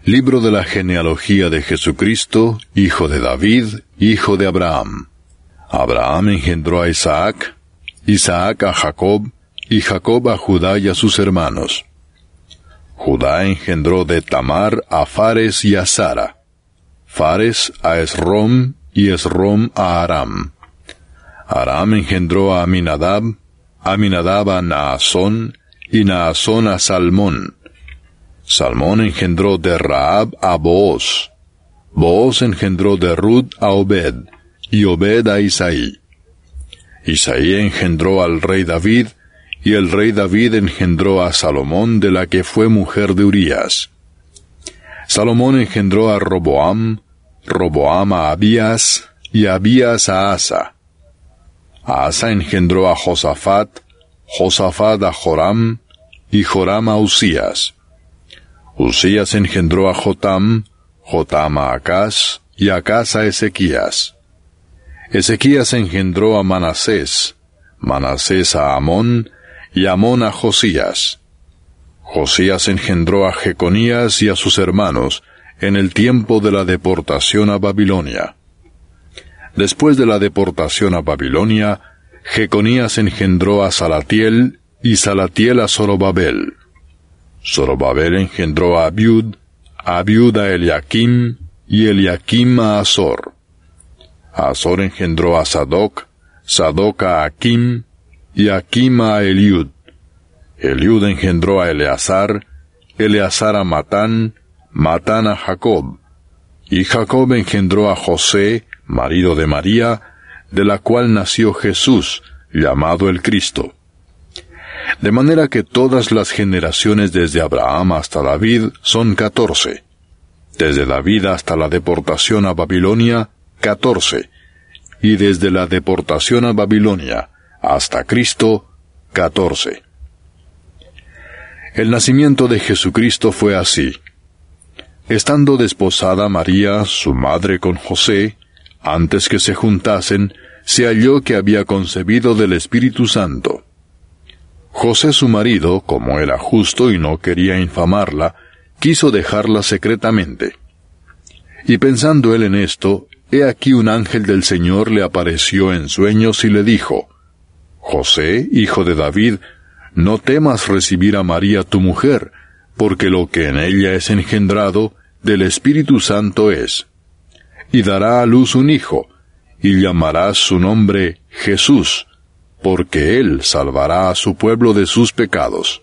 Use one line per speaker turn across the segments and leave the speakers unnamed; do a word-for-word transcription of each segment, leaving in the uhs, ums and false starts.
Libro de la genealogía de Jesucristo, hijo de David, hijo de Abraham. Abraham engendró a Isaac, Isaac a Jacob, y Jacob a Judá y a sus hermanos. Judá engendró de Tamar a Fares y a Zara, Fares a Esrom, y Esrom a Aram. Aram engendró a Aminadab, Aminadab a Naasón, y Naasón a Salmón. Salmón engendró de Rahab a Booz. Booz engendró de Ruth a Obed, y Obed a Isaí. Isaí engendró al rey David, y el rey David engendró a Salomón, de la que fue mujer de Urías. Salomón engendró a Roboam, Roboam a Abías, y Abías a Asa. Asa engendró a Josafat, Josafat a Joram, y Joram a Usías. Usías engendró a Jotam, Jotam a Acaz, y Acaz a Ezequías. Ezequías engendró a Manasés, Manasés a Amón, y Amón a Josías. Josías engendró a Jeconías y a sus hermanos, en el tiempo de la deportación a Babilonia. Después de la deportación a Babilonia, Jeconías engendró a Salatiel, y Salatiel a Zorobabel. Zorobabel engendró a Abiud, Abiud a Eliakim, y Eliakim a Azor. Azor engendró a Sadoc, Sadoc a Akim, y Akim a Eliud. Eliud engendró a Eleazar, Eleazar a Matán, Matán a Jacob. Y Jacob engendró a José, marido de María, de la cual nació Jesús, llamado el Cristo. De manera que todas las generaciones desde Abraham hasta David son catorce. Desde David hasta la deportación a Babilonia, catorce. Y desde la deportación a Babilonia hasta Cristo, catorce. El nacimiento de Jesucristo fue así. Estando desposada María, su madre, con José, antes que se juntasen, se halló que había concebido del Espíritu Santo. José su marido, como era justo y no quería infamarla, quiso dejarla secretamente. Y pensando él en esto, he aquí un ángel del Señor le apareció en sueños y le dijo: José, hijo de David, no temas recibir a María tu mujer, porque lo que en ella es engendrado, del Espíritu Santo es. Y dará a luz un hijo, y llamarás su nombre Jesús, porque él salvará a su pueblo de sus pecados.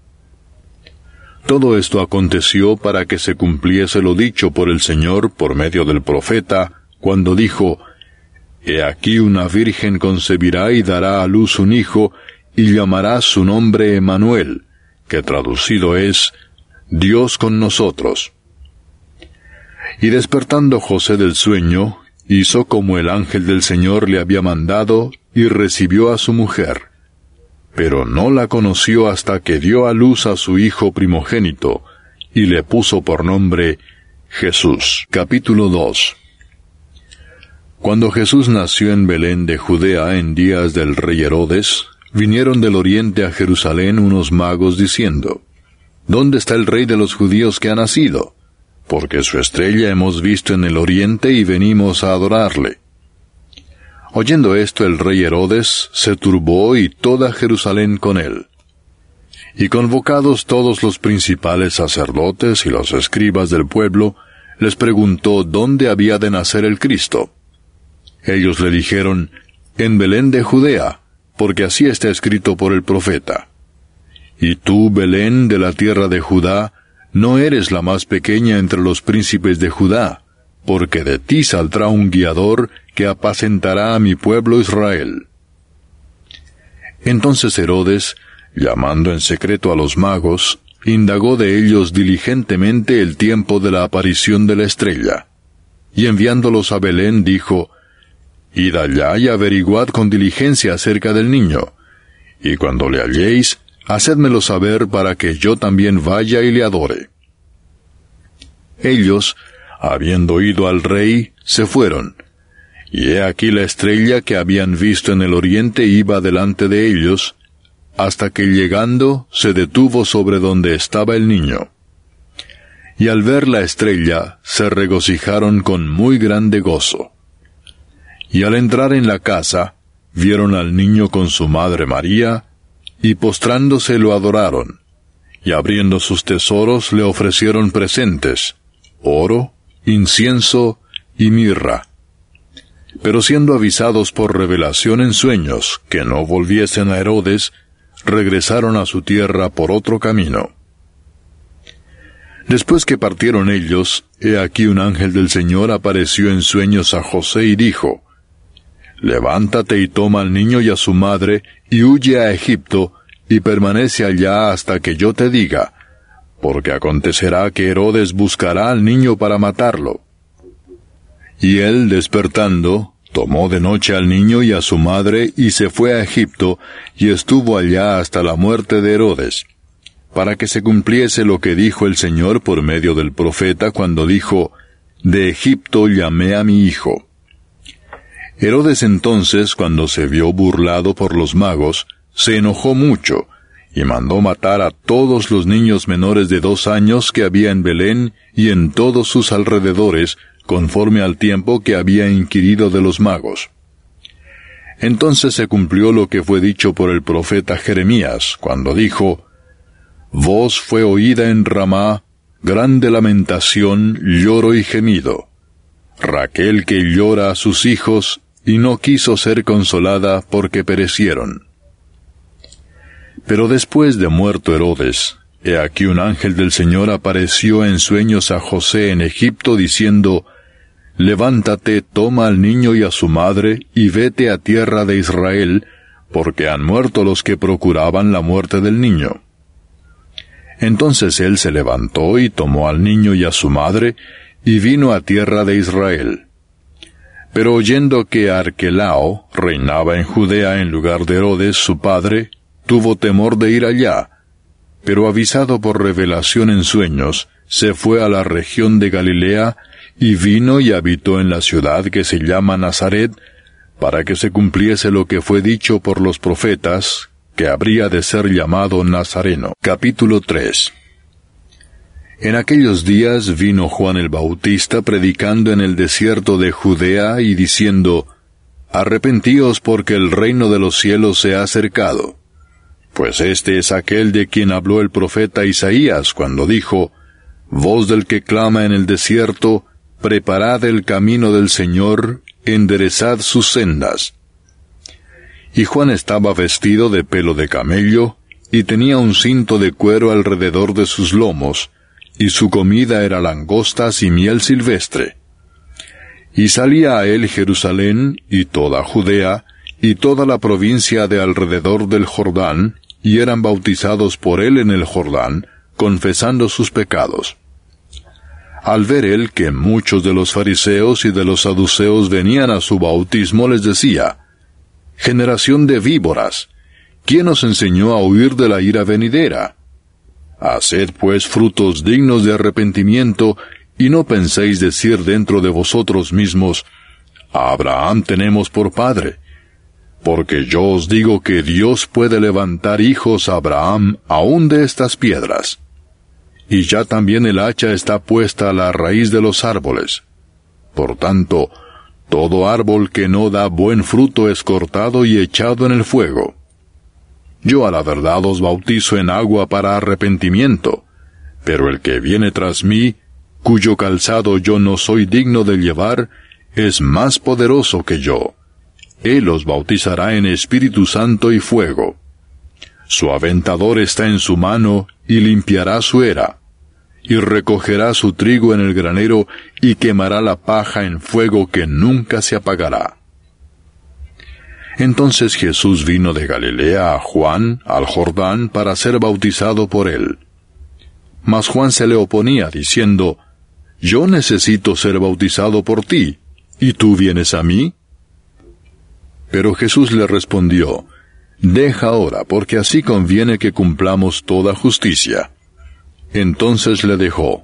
Todo esto aconteció para que se cumpliese lo dicho por el Señor por medio del profeta, cuando dijo: He aquí una virgen concebirá y dará a luz un hijo, y llamará su nombre Emmanuel, que traducido es, Dios con nosotros. Y despertando José del sueño, hizo como el ángel del Señor le había mandado, y recibió a su mujer. Pero no la conoció hasta que dio a luz a su hijo primogénito, y le puso por nombre Jesús. Capítulo dos. Cuando Jesús nació en Belén de Judea en días del rey Herodes, vinieron del oriente a Jerusalén unos magos diciendo: ¿Dónde está el rey de los judíos que ha nacido? Porque su estrella hemos visto en el oriente y venimos a adorarle. Oyendo esto, el rey Herodes se turbó y toda Jerusalén con él. Y convocados todos los principales sacerdotes y los escribas del pueblo, les preguntó dónde había de nacer el Cristo. Ellos le dijeron: En Belén de Judea, porque así está escrito por el profeta. Y tú, Belén, de la tierra de Judá, no eres la más pequeña entre los príncipes de Judá, porque de ti saldrá un guiador que apacentará a mi pueblo Israel. Entonces Herodes, llamando en secreto a los magos, indagó de ellos diligentemente el tiempo de la aparición de la estrella. Y enviándolos a Belén, dijo: Id allá y averiguad con diligencia acerca del niño, y cuando le halléis, hacedmelo saber para que yo también vaya y le adore. Ellos, habiendo ido al rey, se fueron, y he aquí la estrella que habían visto en el oriente iba delante de ellos, hasta que llegando se detuvo sobre donde estaba el niño. y al ver la estrella se regocijaron con muy grande gozo. Y al entrar en la casa, vieron al niño con su madre María, y postrándose lo adoraron, y abriendo sus tesoros le ofrecieron presentes, oro, incienso y mirra. Pero siendo avisados por revelación en sueños que no volviesen a Herodes, regresaron a su tierra por otro camino. Después que partieron ellos, he aquí un ángel del Señor apareció en sueños a José y dijo: Levántate y toma al niño y a su madre, y huye a Egipto, y permanece allá hasta que yo te diga, porque acontecerá que Herodes buscará al niño para matarlo. Y él, despertando, tomó de noche al niño y a su madre, y se fue a Egipto, y estuvo allá hasta la muerte de Herodes, para que se cumpliese lo que dijo el Señor por medio del profeta cuando dijo: De Egipto llamé a mi hijo. Herodes entonces, cuando se vio burlado por los magos, se enojó mucho, y mandó matar a todos los niños menores de dos años que había en Belén y en todos sus alrededores, conforme al tiempo que había inquirido de los magos. Entonces se cumplió lo que fue dicho por el profeta Jeremías, cuando dijo: Voz fue oída en Ramá, grande lamentación, lloro y gemido. Raquel que llora a sus hijos, y no quiso ser consolada porque perecieron. Pero después de muerto Herodes, he aquí un ángel del Señor apareció en sueños a José en Egipto, diciendo: Levántate, toma al niño y a su madre, y vete a tierra de Israel, porque han muerto los que procuraban la muerte del niño. Entonces él se levantó y tomó al niño y a su madre, y vino a tierra de Israel. Pero oyendo que Arquelao reinaba en Judea en lugar de Herodes su padre, tuvo temor de ir allá, pero avisado por revelación en sueños, se fue a la región de Galilea, y vino y habitó en la ciudad que se llama Nazaret, para que se cumpliese lo que fue dicho por los profetas, que habría de ser llamado Nazareno. Capítulo tres. En aquellos días vino Juan el Bautista predicando en el desierto de Judea y diciendo: Arrepentíos porque el reino de los cielos se ha acercado. Pues este es aquel de quien habló el profeta Isaías cuando dijo: Voz del que clama en el desierto, preparad el camino del Señor, enderezad sus sendas. Y Juan estaba vestido de pelo de camello, y tenía un cinto de cuero alrededor de sus lomos, y su comida era langostas y miel silvestre. Y salía a él Jerusalén, y toda Judea, y toda la provincia de alrededor del Jordán, y eran bautizados por él en el Jordán, confesando sus pecados. Al ver él que muchos de los fariseos y de los saduceos venían a su bautismo, les decía: Generación de víboras, ¿quién os enseñó a huir de la ira venidera? Haced pues frutos dignos de arrepentimiento, y no penséis decir dentro de vosotros mismos: A Abraham tenemos por padre. Porque yo os digo que Dios puede levantar hijos a Abraham aún de estas piedras. Y ya también el hacha está puesta a la raíz de los árboles. Por tanto, todo árbol que no da buen fruto es cortado y echado en el fuego. Yo a la verdad os bautizo en agua para arrepentimiento, pero el que viene tras mí, cuyo calzado yo no soy digno de llevar, es más poderoso que yo. Él os bautizará en Espíritu Santo y fuego. Su aventador está en su mano, y limpiará su era, y recogerá su trigo en el granero, y quemará la paja en fuego que nunca se apagará. Entonces Jesús vino de Galilea a Juan, al Jordán, para ser bautizado por él. Mas Juan se le oponía, diciendo: Yo necesito ser bautizado por ti, ¿y tú vienes a mí? Pero Jesús le respondió: Deja ahora, porque así conviene que cumplamos toda justicia. Entonces le dejó.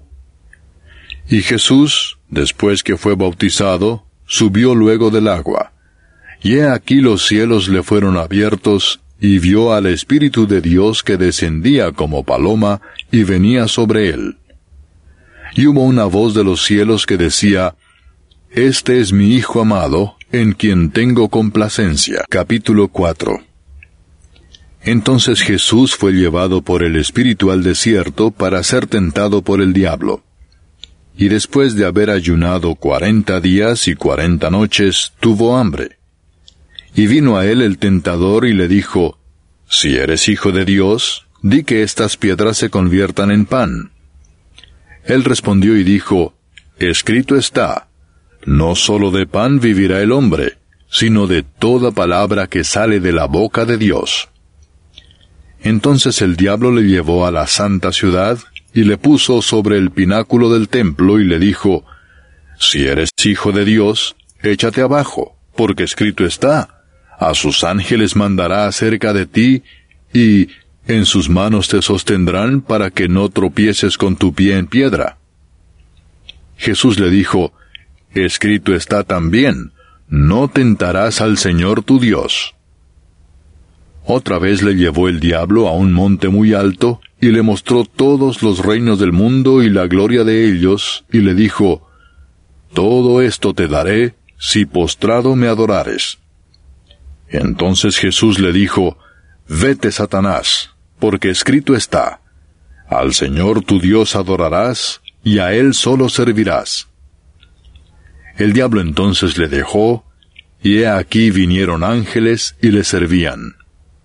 Y Jesús, después que fue bautizado, subió luego del agua. Y he aquí los cielos le fueron abiertos, y vio al Espíritu de Dios que descendía como paloma, y venía sobre él. Y hubo una voz de los cielos que decía, Este es mi Hijo amado, en quien tengo complacencia. Capítulo cuatro. Entonces Jesús fue llevado por el Espíritu al desierto para ser tentado por el diablo. Y después de haber ayunado cuarenta días y cuarenta noches, tuvo hambre. Y vino a él el tentador y le dijo, Si eres hijo de Dios, di que estas piedras se conviertan en pan. Él respondió y dijo, Escrito está, no sólo de pan vivirá el hombre, sino de toda palabra que sale de la boca de Dios. Entonces el diablo le llevó a la santa ciudad, y le puso sobre el pináculo del templo, y le dijo, Si eres hijo de Dios, échate abajo, porque escrito está, a sus ángeles mandará acerca de ti, y en sus manos te sostendrán para que no tropieces con tu pie en piedra. Jesús le dijo, Escrito está también, no tentarás al Señor tu Dios. Otra vez le llevó el diablo a un monte muy alto, y le mostró todos los reinos del mundo y la gloria de ellos, y le dijo, Todo esto te daré, si postrado me adorares. Entonces Jesús le dijo, Vete, Satanás, porque escrito está, Al Señor tu Dios adorarás, y a Él solo servirás. El diablo entonces le dejó, y he aquí vinieron ángeles y le servían.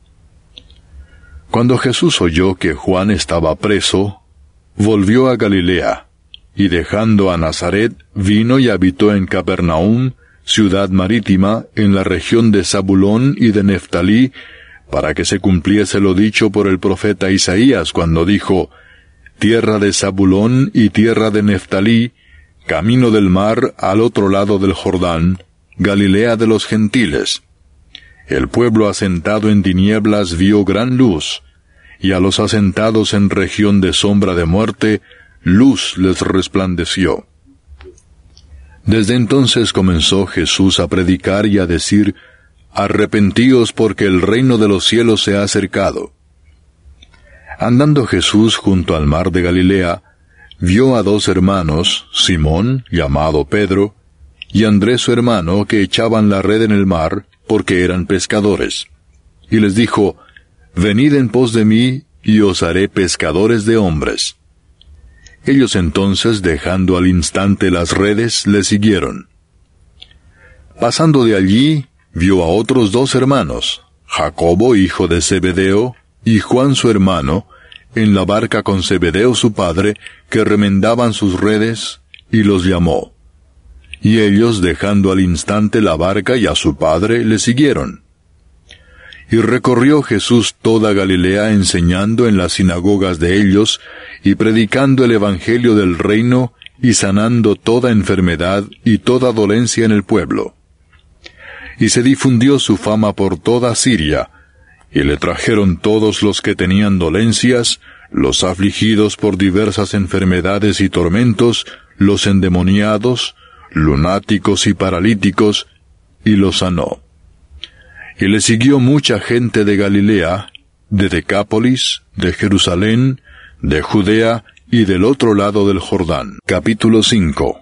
Cuando Jesús oyó que Juan estaba preso, volvió a Galilea, y dejando a Nazaret, vino y habitó en Capernaum, ciudad marítima, en la región de Zabulón y de Neftalí, para que se cumpliese lo dicho por el profeta Isaías, cuando dijo, Tierra de Zabulón y tierra de Neftalí, camino del mar al otro lado del Jordán, Galilea de los gentiles. El pueblo asentado en tinieblas vio gran luz, y a los asentados en región de sombra de muerte, luz les resplandeció. Desde entonces comenzó Jesús a predicar y a decir, Arrepentíos porque el reino de los cielos se ha acercado. Andando Jesús junto al mar de Galilea, vio a dos hermanos, Simón, llamado Pedro, y Andrés su hermano, que echaban la red en el mar, porque eran pescadores. Y les dijo, Venid en pos de mí, y os haré pescadores de hombres. Ellos entonces, dejando al instante las redes, le siguieron. Pasando de allí, vio a otros dos hermanos, Jacobo, hijo de Zebedeo, y Juan su hermano, en la barca con Zebedeo su padre, que remendaban sus redes, y los llamó. Y ellos, dejando al instante la barca y a su padre, le siguieron. Y recorrió Jesús toda Galilea enseñando en las sinagogas de ellos, y predicando el evangelio del reino, y sanando toda enfermedad y toda dolencia en el pueblo. Y se difundió su fama por toda Siria, y le trajeron todos los que tenían dolencias, los afligidos por diversas enfermedades y tormentos, los endemoniados, lunáticos y paralíticos, y los sanó. Y le siguió mucha gente de Galilea, de Decápolis, de Jerusalén, de Judea y del otro lado del Jordán. Capítulo cinco.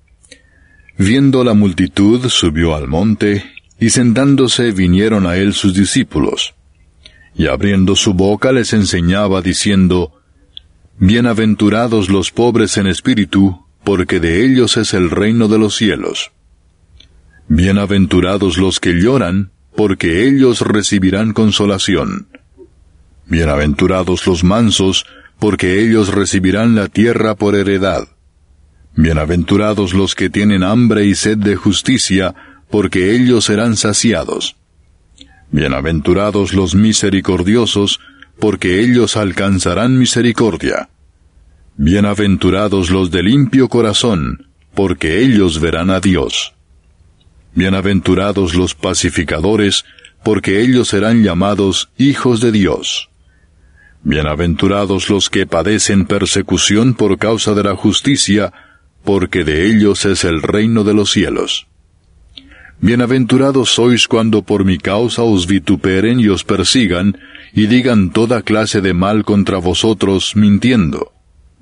Viendo la multitud, subió al monte, y sentándose vinieron a él sus discípulos. Y abriendo su boca les enseñaba diciendo, Bienaventurados los pobres en espíritu, porque de ellos es el reino de los cielos. Bienaventurados los que lloran, porque ellos recibirán consolación. Bienaventurados los mansos, porque ellos recibirán la tierra por heredad. Bienaventurados los que tienen hambre y sed de justicia, porque ellos serán saciados. Bienaventurados los misericordiosos, porque ellos alcanzarán misericordia. Bienaventurados los de limpio corazón, porque ellos verán a Dios. Bienaventurados los pacificadores, porque ellos serán llamados hijos de Dios. Bienaventurados los que padecen persecución por causa de la justicia, porque de ellos es el reino de los cielos. Bienaventurados sois cuando por mi causa os vituperen y os persigan, y digan toda clase de mal contra vosotros, mintiendo.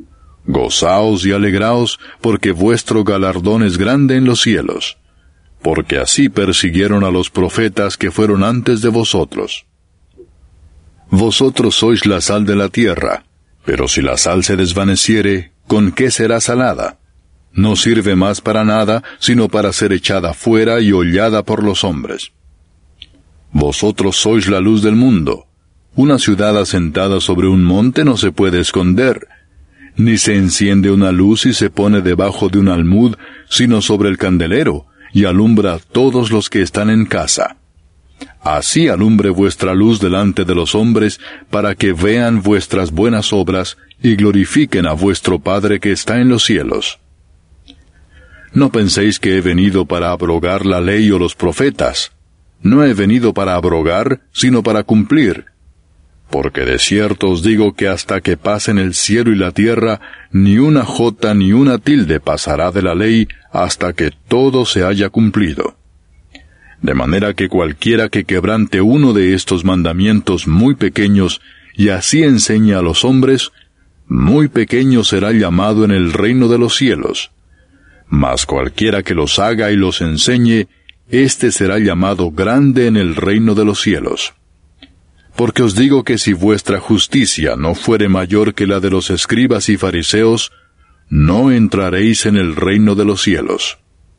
Gozaos y alegraos, porque vuestro galardón es grande en los cielos, porque así persiguieron a los profetas que fueron antes de vosotros. Vosotros sois la sal de la tierra, pero si la sal se desvaneciere, ¿con qué será salada? No sirve más para nada, sino para ser echada fuera y hollada por los hombres. Vosotros sois la luz del mundo. Una ciudad asentada sobre un monte no se puede esconder, ni se enciende una luz y se pone debajo de un almud, sino sobre el candelero, y alumbra a todos los que están en casa. Así alumbre vuestra luz delante de los hombres, para que vean vuestras buenas obras, y glorifiquen a vuestro Padre que está en los cielos. No penséis que he venido para abrogar la ley o los profetas. No he venido para abrogar, sino para cumplir. Porque de cierto os digo que hasta que pasen el cielo y la tierra, ni una jota ni una tilde pasará de la ley, hasta que todo se haya cumplido. De manera que cualquiera que quebrante uno de estos mandamientos muy pequeños, y así enseñe a los hombres, muy pequeño será llamado en el reino de los cielos. Mas cualquiera que los haga y los enseñe, éste será llamado grande en el reino de los cielos. Porque os digo que si vuestra justicia no fuere mayor que la de los escribas y fariseos, no entraréis en el reino de los cielos.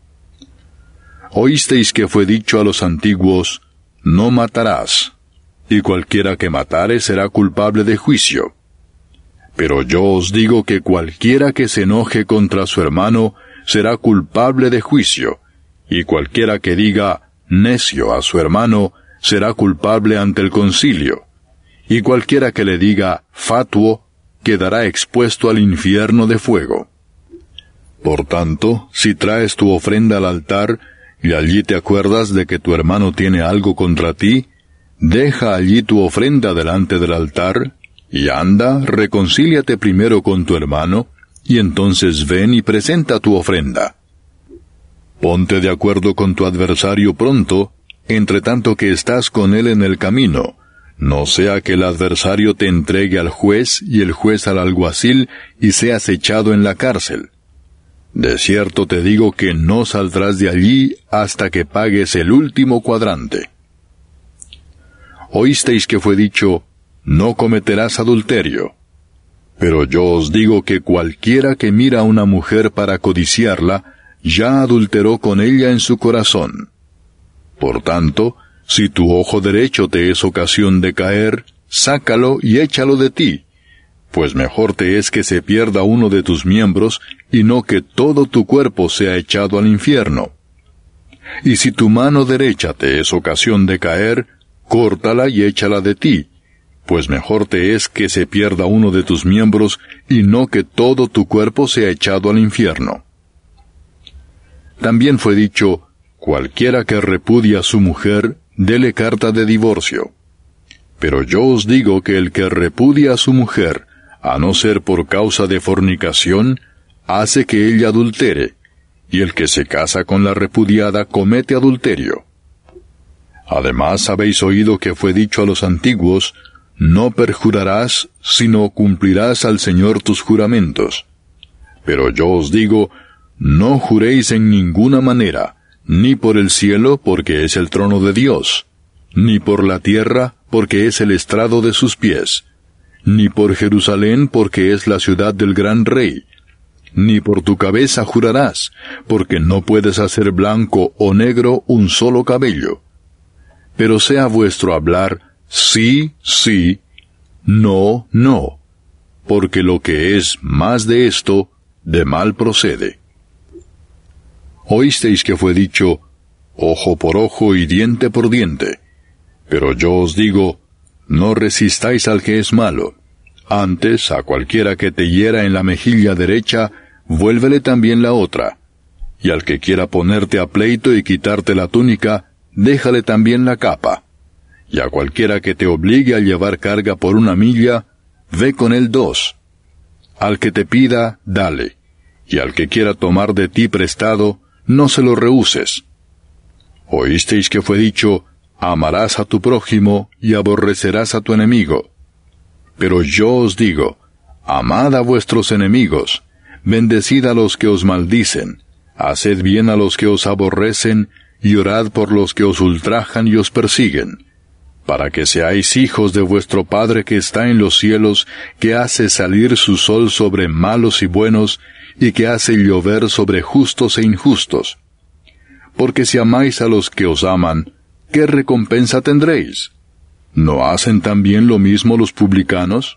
Oísteis que fue dicho a los antiguos, no matarás, y cualquiera que matare será culpable de juicio. Pero yo os digo que cualquiera que se enoje contra su hermano será culpable de juicio, y cualquiera que diga necio a su hermano será culpable ante el concilio, y cualquiera que le diga fatuo quedará expuesto al infierno de fuego. Por tanto, si traes tu ofrenda al altar, y allí te acuerdas de que tu hermano tiene algo contra ti, deja allí tu ofrenda delante del altar, y anda, reconcíliate primero con tu hermano, y entonces ven y presenta tu ofrenda. Ponte de acuerdo con tu adversario pronto, entre tanto que estás con él en el camino, no sea que el adversario te entregue al juez y el juez al alguacil y seas echado en la cárcel. De cierto te digo que no saldrás de allí hasta que pagues el último cuadrante. Oísteis que fue dicho, no cometerás adulterio. Pero yo os digo que cualquiera que mira a una mujer para codiciarla, ya adulteró con ella en su corazón. Por tanto, si tu ojo derecho te es ocasión de caer, sácalo y échalo de ti, pues mejor te es que se pierda uno de tus miembros, y no que todo tu cuerpo sea echado al infierno. Y si tu mano derecha te es ocasión de caer, córtala y échala de ti, pues mejor te es que se pierda uno de tus miembros, y no que todo tu cuerpo sea echado al infierno. También fue dicho, cualquiera que repudia a su mujer, dele carta de divorcio. Pero yo os digo que el que repudia a su mujer, a no ser por causa de fornicación, hace que ella adultere, y el que se casa con la repudiada comete adulterio. Además habéis oído que fue dicho a los antiguos, no perjurarás, sino cumplirás al Señor tus juramentos. Pero yo os digo, no juréis en ninguna manera, ni por el cielo, porque es el trono de Dios, ni por la tierra, porque es el estrado de sus pies, ni por Jerusalén, porque es la ciudad del gran rey, ni por tu cabeza jurarás, porque no puedes hacer blanco o negro un solo cabello. Pero sea vuestro hablar sí, sí, no, no, porque lo que es más de esto, de mal procede. Oísteis que fue dicho, ojo por ojo y diente por diente. Pero yo os digo, no resistáis al que es malo. Antes, a cualquiera que te hiera en la mejilla derecha, vuélvele también la otra. Y al que quiera ponerte a pleito y quitarte la túnica, déjale también la capa. Y a cualquiera que te obligue a llevar carga por una milla, ve con él dos. Al que te pida, dale. Y al que quiera tomar de ti prestado, no se lo rehuses. Oísteis que fue dicho, amarás a tu prójimo y aborrecerás a tu enemigo. Pero yo os digo, Amad a vuestros enemigos, bendecid a los que os maldicen, haced bien a los que os aborrecen, y orad por los que os ultrajan y os persiguen, para que seáis hijos de vuestro Padre que está en los cielos, que hace salir su sol sobre malos y buenos, y que hace llover sobre justos e injustos. Porque si amáis a los que os aman, ¿qué recompensa tendréis? ¿No hacen también lo mismo los publicanos?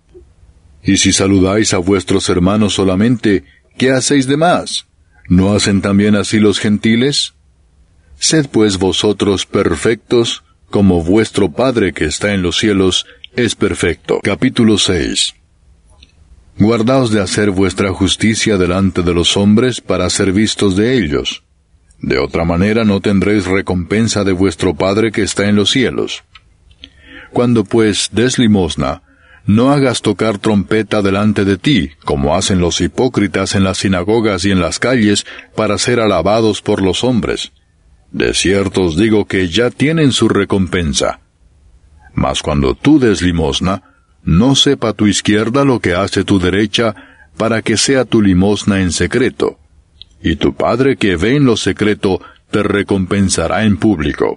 Y si saludáis a vuestros hermanos solamente, ¿qué hacéis de más? ¿No hacen también así los gentiles? Sed pues vosotros perfectos, como vuestro Padre que está en los cielos es perfecto. Capítulo seis. Guardaos de hacer vuestra justicia delante de los hombres para ser vistos de ellos. De otra manera no tendréis recompensa de vuestro Padre que está en los cielos. Cuando pues des limosna, no hagas tocar trompeta delante de ti, como hacen los hipócritas en las sinagogas y en las calles, para ser alabados por los hombres. De cierto os digo que ya tienen su recompensa. Mas cuando tú des limosna, no sepa tu izquierda lo que hace tu derecha, para que sea tu limosna en secreto. Y tu Padre que ve en lo secreto, te recompensará en público.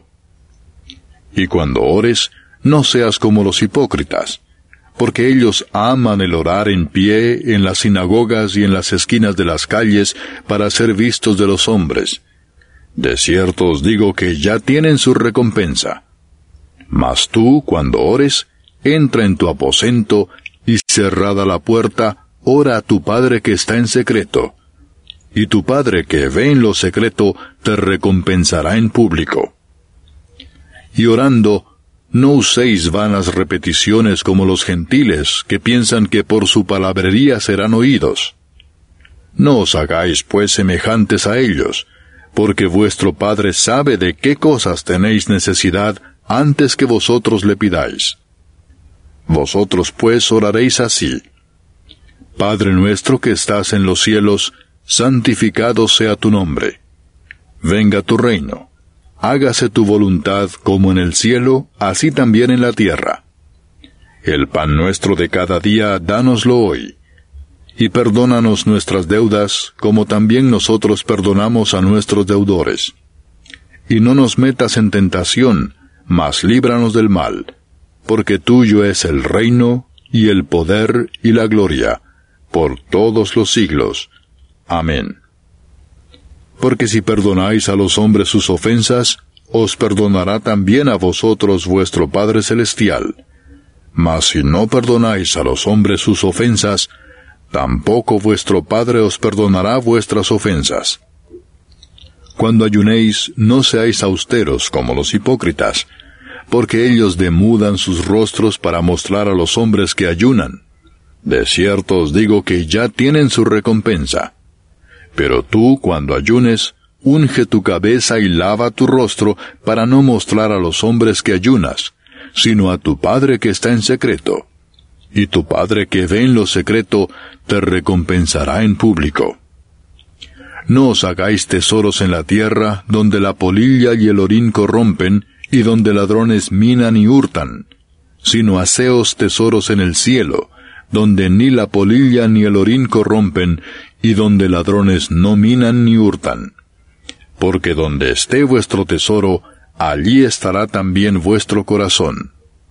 Y cuando ores, no seas como los hipócritas, porque ellos aman el orar en pie en las sinagogas y en las esquinas de las calles, para ser vistos de los hombres. De cierto os digo que ya tienen su recompensa. Mas tú, cuando ores, entra en tu aposento, y cerrada la puerta, ora a tu Padre que está en secreto. Y tu Padre que ve en lo secreto, te recompensará en público. Y orando, no uséis vanas repeticiones como los gentiles, que piensan que por su palabrería serán oídos. No os hagáis pues semejantes a ellos, porque vuestro Padre sabe de qué cosas tenéis necesidad antes que vosotros le pidáis. Vosotros pues oraréis así: Padre nuestro que estás en los cielos, santificado sea tu nombre. Venga tu reino. Hágase tu voluntad como en el cielo, así también en la tierra. El pan nuestro de cada día, dánoslo hoy. Y perdónanos nuestras deudas, como también nosotros perdonamos a nuestros deudores. Y no nos metas en tentación, mas líbranos del mal, porque tuyo es el reino, y el poder, y la gloria, por todos los siglos. Amén. Porque si perdonáis a los hombres sus ofensas, os perdonará también a vosotros vuestro Padre Celestial. Mas si no perdonáis a los hombres sus ofensas, tampoco vuestro Padre os perdonará vuestras ofensas. Cuando ayunéis, no seáis austeros como los hipócritas, porque ellos demudan sus rostros para mostrar a los hombres que ayunan. De cierto os digo que ya tienen su recompensa. Pero tú, cuando ayunes, unge tu cabeza y lava tu rostro, para no mostrar a los hombres que ayunas, sino a tu Padre que está en secreto. Y tu Padre que ve en lo secreto, te recompensará en público. No os hagáis tesoros en la tierra, donde la polilla y el orín corrompen, y donde ladrones minan y hurtan, sino haceos tesoros en el cielo, donde ni la polilla ni el orín corrompen, y donde ladrones no minan ni hurtan. Porque donde esté vuestro tesoro, allí estará también vuestro corazón.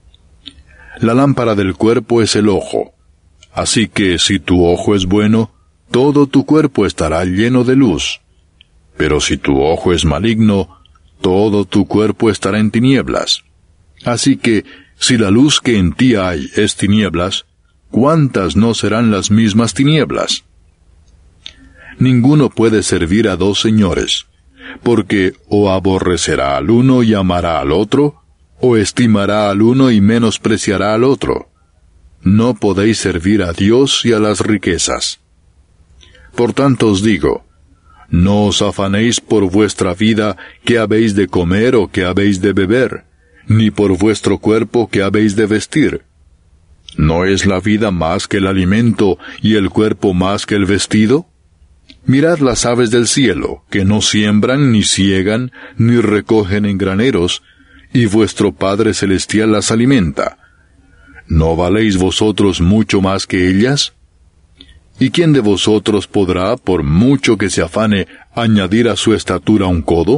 La lámpara del cuerpo es el ojo. Así que si tu ojo es bueno, todo tu cuerpo estará lleno de luz. Pero si tu ojo es maligno, todo tu cuerpo estará en tinieblas. Así que, si la luz que en ti hay es tinieblas, ¿cuántas no serán las mismas tinieblas? Ninguno puede servir a dos señores, porque o aborrecerá al uno y amará al otro, o estimará al uno y menospreciará al otro. No podéis servir a Dios y a las riquezas. Por tanto os digo, no os afanéis por vuestra vida, qué habéis de comer o qué habéis de beber, ni por vuestro cuerpo qué habéis de vestir. ¿No es la vida más que el alimento, y el cuerpo más que el vestido? Mirad las aves del cielo, que no siembran, ni siegan, ni recogen en graneros, y vuestro Padre Celestial las alimenta. ¿no valéis vosotros mucho más que ellas? ¿Y quién de vosotros podrá, por mucho que se afane, añadir a su estatura un codo?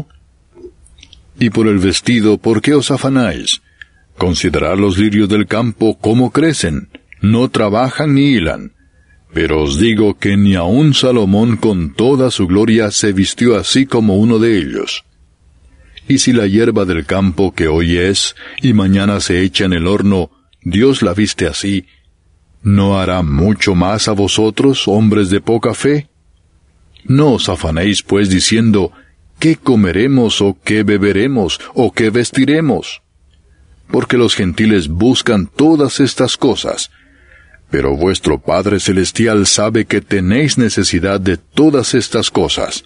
Y por el vestido, ¿por qué os afanáis? Considerad los lirios del campo, cómo crecen, no trabajan ni hilan. Pero os digo que ni aun Salomón con toda su gloria se vistió así como uno de ellos. Y si la hierba del campo que hoy es, y mañana se echa en el horno, Dios la viste así, ¿no hará mucho más a vosotros, hombres de poca fe? No os afanéis pues diciendo, ¿qué comeremos, o qué beberemos, o qué vestiremos? Porque los gentiles buscan todas estas cosas, pero vuestro Padre Celestial sabe que tenéis necesidad de todas estas cosas.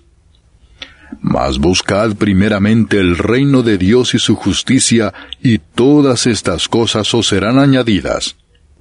Mas buscad primeramente el reino de Dios y su justicia, y todas estas cosas os serán añadidas.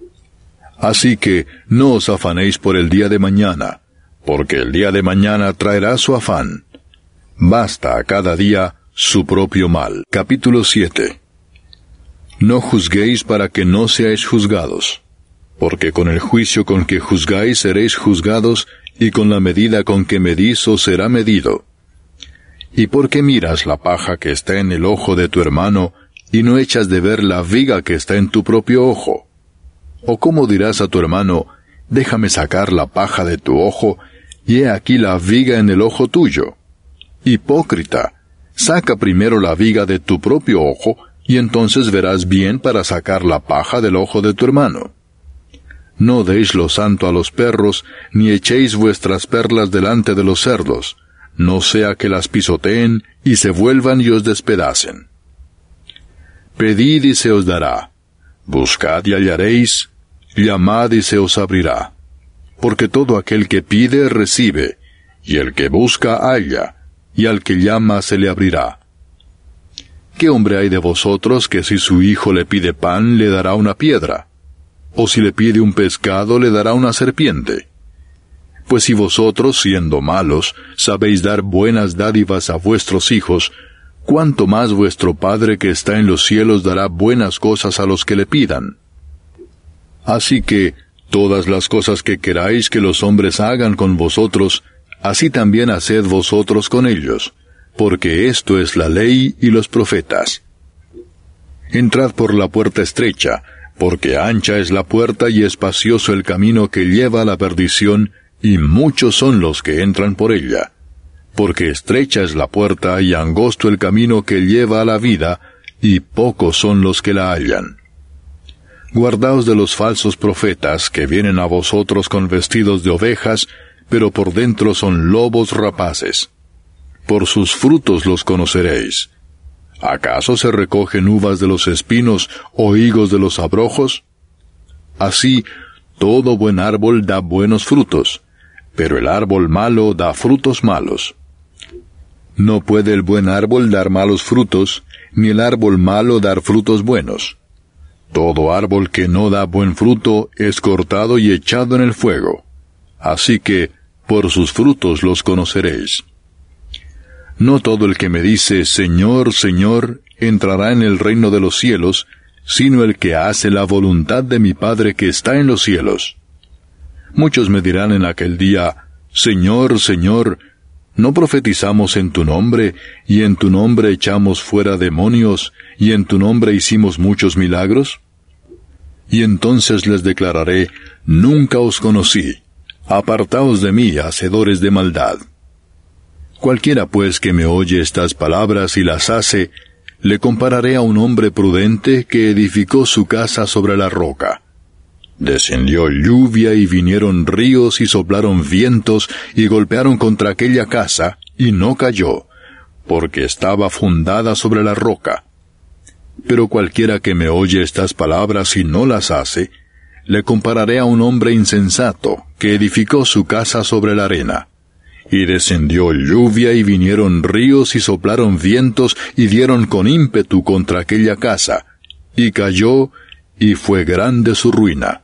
Así que no os afanéis por el día de mañana, porque el día de mañana traerá su afán. Basta a cada día su propio mal. Capítulo siete. No juzguéis para que no seáis juzgados, porque con el juicio con que juzgáis seréis juzgados, y con la medida con que medís os será medido. ¿Y por qué miras la paja que está en el ojo de tu hermano, y no echas de ver la viga que está en tu propio ojo? ¿O cómo dirás a tu hermano, déjame sacar la paja de tu ojo, y he aquí la viga en el ojo tuyo? Hipócrita, saca primero la viga de tu propio ojo, y entonces verás bien para sacar la paja del ojo de tu hermano. No deis lo santo a los perros, ni echéis vuestras perlas delante de los cerdos, no sea que las pisoteen, y se vuelvan y os despedacen. Pedid y se os dará, buscad y hallaréis, llamad y se os abrirá. Porque todo aquel que pide, recibe, y el que busca, halla, y al que llama se le abrirá. ¿Qué hombre hay de vosotros que si su hijo le pide pan, le dará una piedra? ¿O si le pide un pescado, le dará una serpiente? Pues si vosotros, siendo malos, sabéis dar buenas dádivas a vuestros hijos, ¿cuánto más vuestro Padre que está en los cielos dará buenas cosas a los que le pidan? Así que, todas las cosas que queráis que los hombres hagan con vosotros, así también haced vosotros con ellos, porque esto es la ley y los profetas. Entrad por la puerta estrecha, porque ancha es la puerta y espacioso el camino que lleva a la perdición, y muchos son los que entran por ella. Porque estrecha es la puerta y angosto el camino que lleva a la vida, y pocos son los que la hallan. Guardaos de los falsos profetas que vienen a vosotros con vestidos de ovejas, pero por dentro son lobos rapaces. Por sus frutos los conoceréis. ¿Acaso se recogen uvas de los espinos o higos de los abrojos? Así, todo buen árbol da buenos frutos, pero el árbol malo da frutos malos. No puede el buen árbol dar malos frutos, ni el árbol malo dar frutos buenos. Todo árbol que no da buen fruto es cortado y echado en el fuego. Así que, por sus frutos los conoceréis. No todo el que me dice, Señor, Señor, entrará en el reino de los cielos, sino el que hace la voluntad de mi Padre que está en los cielos. Muchos me dirán en aquel día, Señor, Señor, ¿no profetizamos en tu nombre, y en tu nombre echamos fuera demonios, y en tu nombre hicimos muchos milagros? Y entonces les declararé, nunca os conocí, apartaos de mí, hacedores de maldad. Cualquiera pues que me oye estas palabras y las hace, le compararé a un hombre prudente que edificó su casa sobre la roca. Descendió lluvia y vinieron ríos y soplaron vientos y golpearon contra aquella casa, y no cayó, porque estaba fundada sobre la roca. Pero cualquiera que me oye estas palabras y no las hace, le compararé a un hombre insensato que edificó su casa sobre la arena. Y descendió lluvia y vinieron ríos y soplaron vientos y dieron con ímpetu contra aquella casa, y cayó, y fue grande su ruina.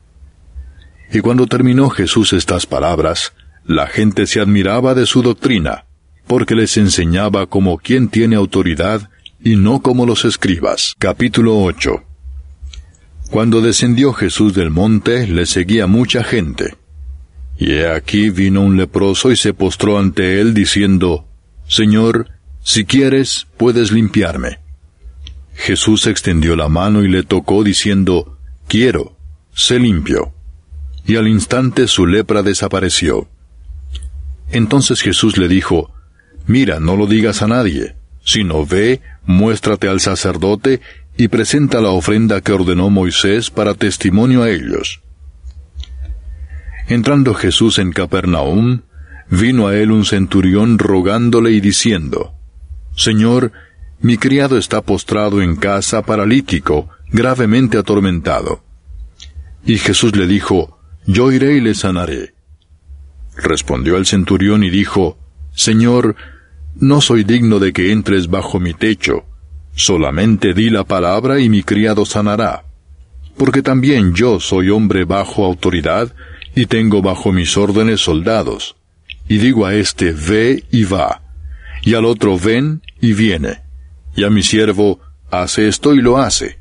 Y cuando terminó Jesús estas palabras, la gente se admiraba de su doctrina, porque les enseñaba como quien tiene autoridad, y no como los escribas. Capítulo ocho. Cuando descendió Jesús del monte, le seguía mucha gente. Y he aquí vino un leproso y se postró ante él, diciendo, Señor, si quieres, puedes limpiarme. Jesús extendió la mano y le tocó, diciendo, Quiero, sé limpio. Y al instante su lepra desapareció. Entonces Jesús le dijo, Mira, no lo digas a nadie, sino ve, muéstrate al sacerdote, y presenta la ofrenda que ordenó Moisés para testimonio a ellos. Entrando Jesús en Capernaum, vino a él un centurión rogándole y diciendo, Señor, mi criado está postrado en casa, paralítico, gravemente atormentado. Y Jesús le dijo, Yo iré y le sanaré. Respondió el centurión y dijo, Señor, no soy digno de que entres bajo mi techo, solamente di la palabra y mi criado sanará. Porque también yo soy hombre bajo autoridad, y tengo bajo mis órdenes soldados. Y digo a éste, ve y va, y al otro, ven y viene, y a mi siervo, hace esto y lo hace.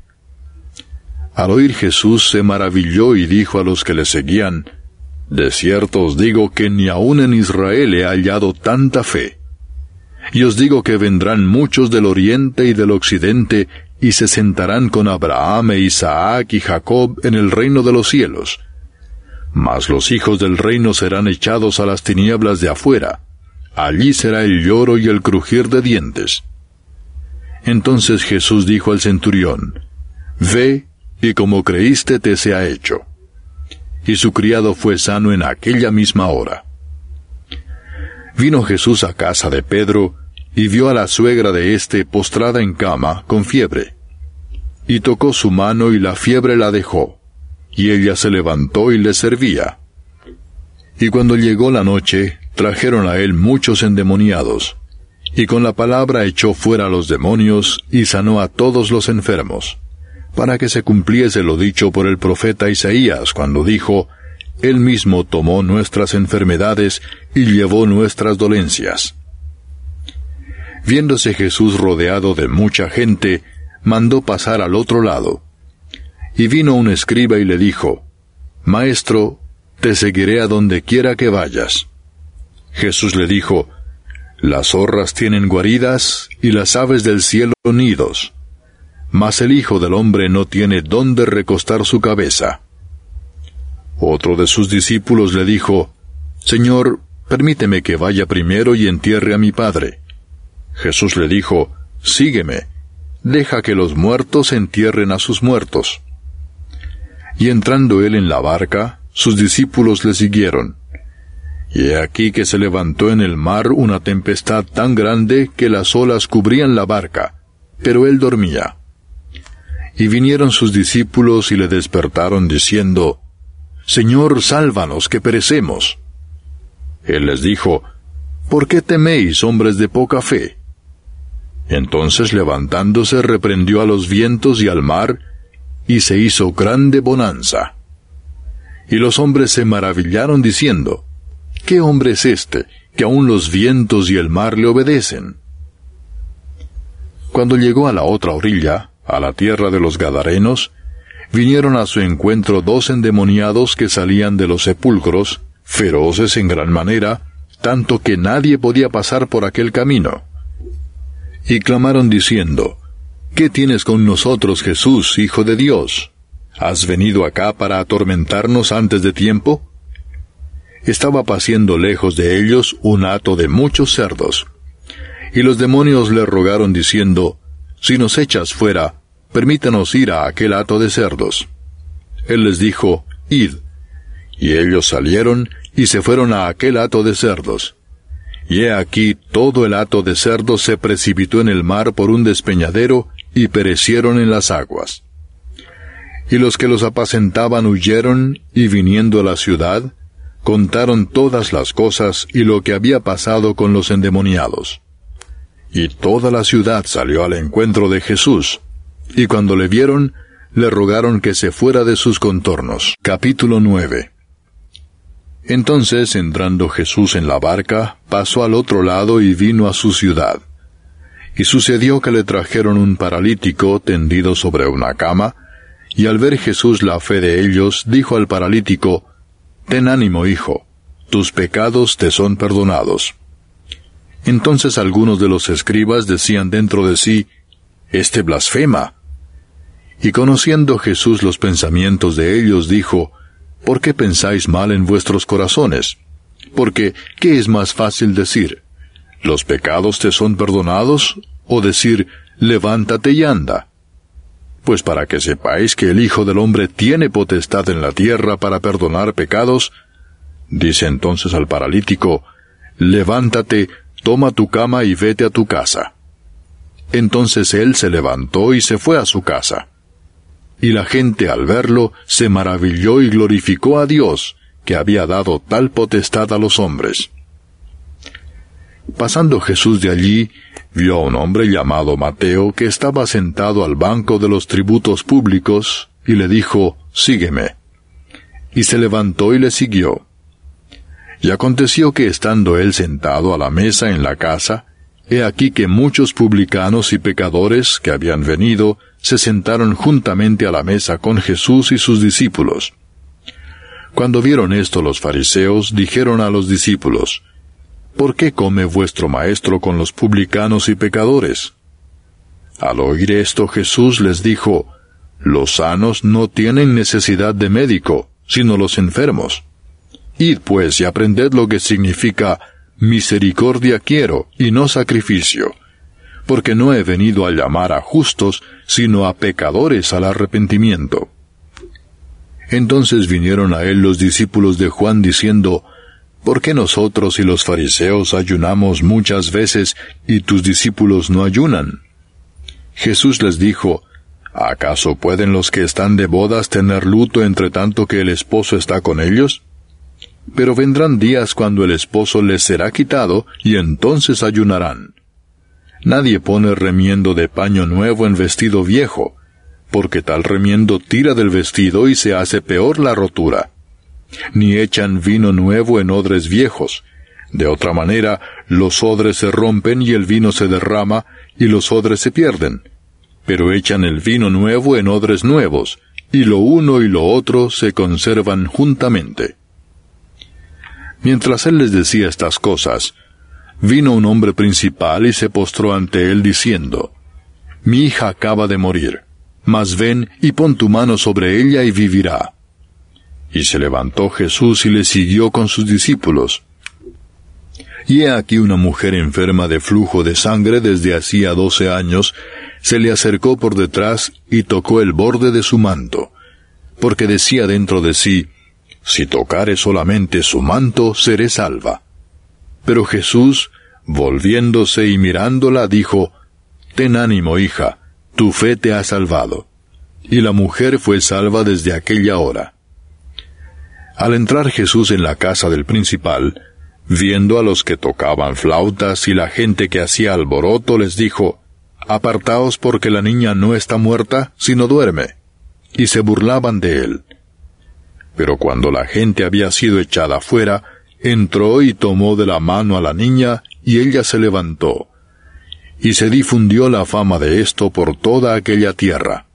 Al oír Jesús se maravilló y dijo a los que le seguían, De cierto os digo que ni aun en Israel he hallado tanta fe. Y os digo que vendrán muchos del oriente y del occidente, y se sentarán con Abraham e Isaac y Jacob en el reino de los cielos. Mas los hijos del reino serán echados a las tinieblas de afuera. Allí será el lloro y el crujir de dientes. Entonces Jesús dijo al centurión, Ve, y como creíste te sea hecho. Y su criado fue sano en aquella misma hora. Vino Jesús a casa de Pedro, y vio a la suegra de éste postrada en cama, con fiebre. Y tocó su mano y la fiebre la dejó, y ella se levantó y le servía. Y cuando llegó la noche, trajeron a él muchos endemoniados, y con la palabra echó fuera a los demonios, y sanó a todos los enfermos, para que se cumpliese lo dicho por el profeta Isaías, cuando dijo, Él mismo tomó nuestras enfermedades y llevó nuestras dolencias. Viéndose Jesús rodeado de mucha gente, mandó pasar al otro lado. Y vino un escriba y le dijo, Maestro, te seguiré a donde quiera que vayas. Jesús le dijo, Las zorras tienen guaridas, y las aves del cielo nidos, mas el Hijo del Hombre no tiene dónde recostar su cabeza. Otro de sus discípulos le dijo, Señor, permíteme que vaya primero y entierre a mi padre. Jesús le dijo, Sígueme, deja que los muertos entierren a sus muertos. Y entrando él en la barca, sus discípulos le siguieron. Y he aquí que se levantó en el mar una tempestad tan grande que las olas cubrían la barca, pero él dormía. Y vinieron sus discípulos y le despertaron diciendo, Señor, sálvanos, que perecemos. Él les dijo, ¿por qué teméis, hombres de poca fe? Entonces levantándose reprendió a los vientos y al mar, y se hizo grande bonanza. Y los hombres se maravillaron diciendo, ¿qué hombre es este, que aun los vientos y el mar le obedecen? Cuando llegó a la otra orilla, a la tierra de los Gadarenos, vinieron a su encuentro dos endemoniados que salían de los sepulcros, feroces en gran manera, tanto que nadie podía pasar por aquel camino. Y clamaron diciendo, ¿qué tienes con nosotros, Jesús, Hijo de Dios? ¿Has venido acá para atormentarnos antes de tiempo? Estaba paciendo lejos de ellos un hato de muchos cerdos. Y los demonios le rogaron diciendo, si nos echas fuera, permítanos ir a aquel hato de cerdos. Él les dijo, id. Y ellos salieron y se fueron a aquel hato de cerdos. Y he aquí todo el hato de cerdos se precipitó en el mar por un despeñadero, y perecieron en las aguas. Y los que los apacentaban huyeron, y viniendo a la ciudad, contaron todas las cosas y lo que había pasado con los endemoniados. Y toda la ciudad salió al encuentro de Jesús, y cuando le vieron, le rogaron que se fuera de sus contornos. Capítulo nueve. Entonces, entrando Jesús en la barca, pasó al otro lado y vino a su ciudad. Y sucedió que le trajeron un paralítico tendido sobre una cama, Y al ver Jesús la fe de ellos, dijo al paralítico, «Ten ánimo, hijo, tus pecados te son perdonados». Entonces algunos de los escribas decían dentro de sí, «Este blasfema». Y conociendo Jesús los pensamientos de ellos, dijo, «¿Por qué pensáis mal en vuestros corazones? Porque, ¿qué es más fácil decir? ¿Los pecados te son perdonados? ¿O decir, levántate y anda? Pues para que sepáis que el Hijo del Hombre tiene potestad en la tierra para perdonar pecados, dice entonces al paralítico, levántate, toma tu cama y vete a tu casa. Entonces él se levantó y se fue a su casa. Y la gente al verlo se maravilló y glorificó a Dios, que había dado tal potestad a los hombres. Pasando Jesús de allí, vio a un hombre llamado Mateo que estaba sentado al banco de los tributos públicos, y le dijo, «Sígueme». Y se levantó y le siguió. Y aconteció que estando él sentado a la mesa en la casa, he aquí que muchos publicanos y pecadores que habían venido se sentaron juntamente a la mesa con Jesús y sus discípulos. Cuando vieron esto los fariseos, dijeron a los discípulos, «¿Por qué come vuestro maestro con los publicanos y pecadores?» Al oír esto Jesús les dijo, «Los sanos no tienen necesidad de médico, sino los enfermos. Id pues y aprended lo que significa misericordia quiero y no sacrificio, porque no he venido a llamar a justos, sino a pecadores al arrepentimiento». Entonces vinieron a él los discípulos de Juan diciendo, «¿Por qué nosotros y los fariseos ayunamos muchas veces y tus discípulos no ayunan?» Jesús les dijo, ¿acaso pueden los que están de bodas tener luto entre tanto que el esposo está con ellos? Pero vendrán días cuando el esposo les será quitado, y entonces ayunarán. Nadie pone remiendo de paño nuevo en vestido viejo, porque tal remiendo tira del vestido y se hace peor la rotura. Ni echan vino nuevo en odres viejos. De otra manera, los odres se rompen y el vino se derrama, y los odres se pierden. Pero echan el vino nuevo en odres nuevos, y lo uno y lo otro se conservan juntamente. Mientras él les decía estas cosas, vino un hombre principal y se postró ante él diciendo, «Mi hija acaba de morir, mas ven y pon tu mano sobre ella y vivirá». Y se levantó Jesús y le siguió con sus discípulos. Y he aquí una mujer enferma de flujo de sangre desde hacía doce años, se le acercó por detrás y tocó el borde de su manto, porque decía dentro de sí, «Si tocare solamente su manto, seré salva». Pero Jesús, volviéndose y mirándola, dijo, «Ten ánimo, hija, tu fe te ha salvado». Y la mujer fue salva desde aquella hora. Al entrar Jesús en la casa del principal, viendo a los que tocaban flautas y la gente que hacía alboroto, les dijo, «Apartaos porque la niña no está muerta, sino duerme». Y se burlaban de él. Pero cuando la gente había sido echada fuera, entró y tomó de la mano a la niña, y ella se levantó. Y se difundió la fama de esto por toda aquella tierra.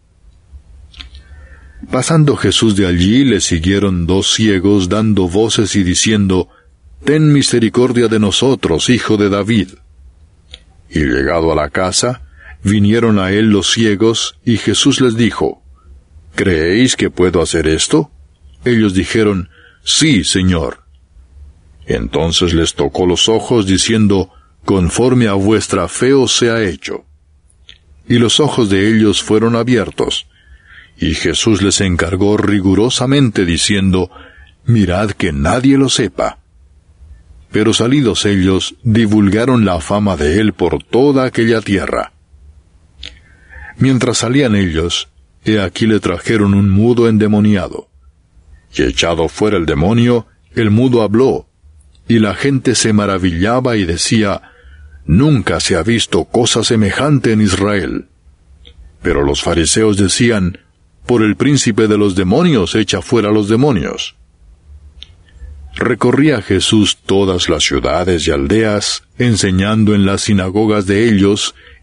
Pasando Jesús de allí, le siguieron dos ciegos dando voces y diciendo, «Ten misericordia de nosotros, hijo de David». Y llegado a la casa, vinieron a él los ciegos, y Jesús les dijo, «¿Creéis que puedo hacer esto?» Ellos dijeron, «Sí, Señor». Entonces les tocó los ojos, diciendo, «Conforme a vuestra fe os sea hecho». Y los ojos de ellos fueron abiertos. Y Jesús les encargó rigurosamente, diciendo, «Mirad que nadie lo sepa». Pero salidos ellos, divulgaron la fama de él por toda aquella tierra. Mientras salían ellos, he aquí le trajeron un mudo endemoniado. Y echado fuera el demonio, el mudo habló, y la gente se maravillaba y decía, «Nunca se ha visto cosa semejante en Israel». Pero los fariseos decían, «Por el príncipe de los demonios echa fuera los demonios». Recorría Jesús todas las ciudades y aldeas, enseñando en las sinagogas de ellos,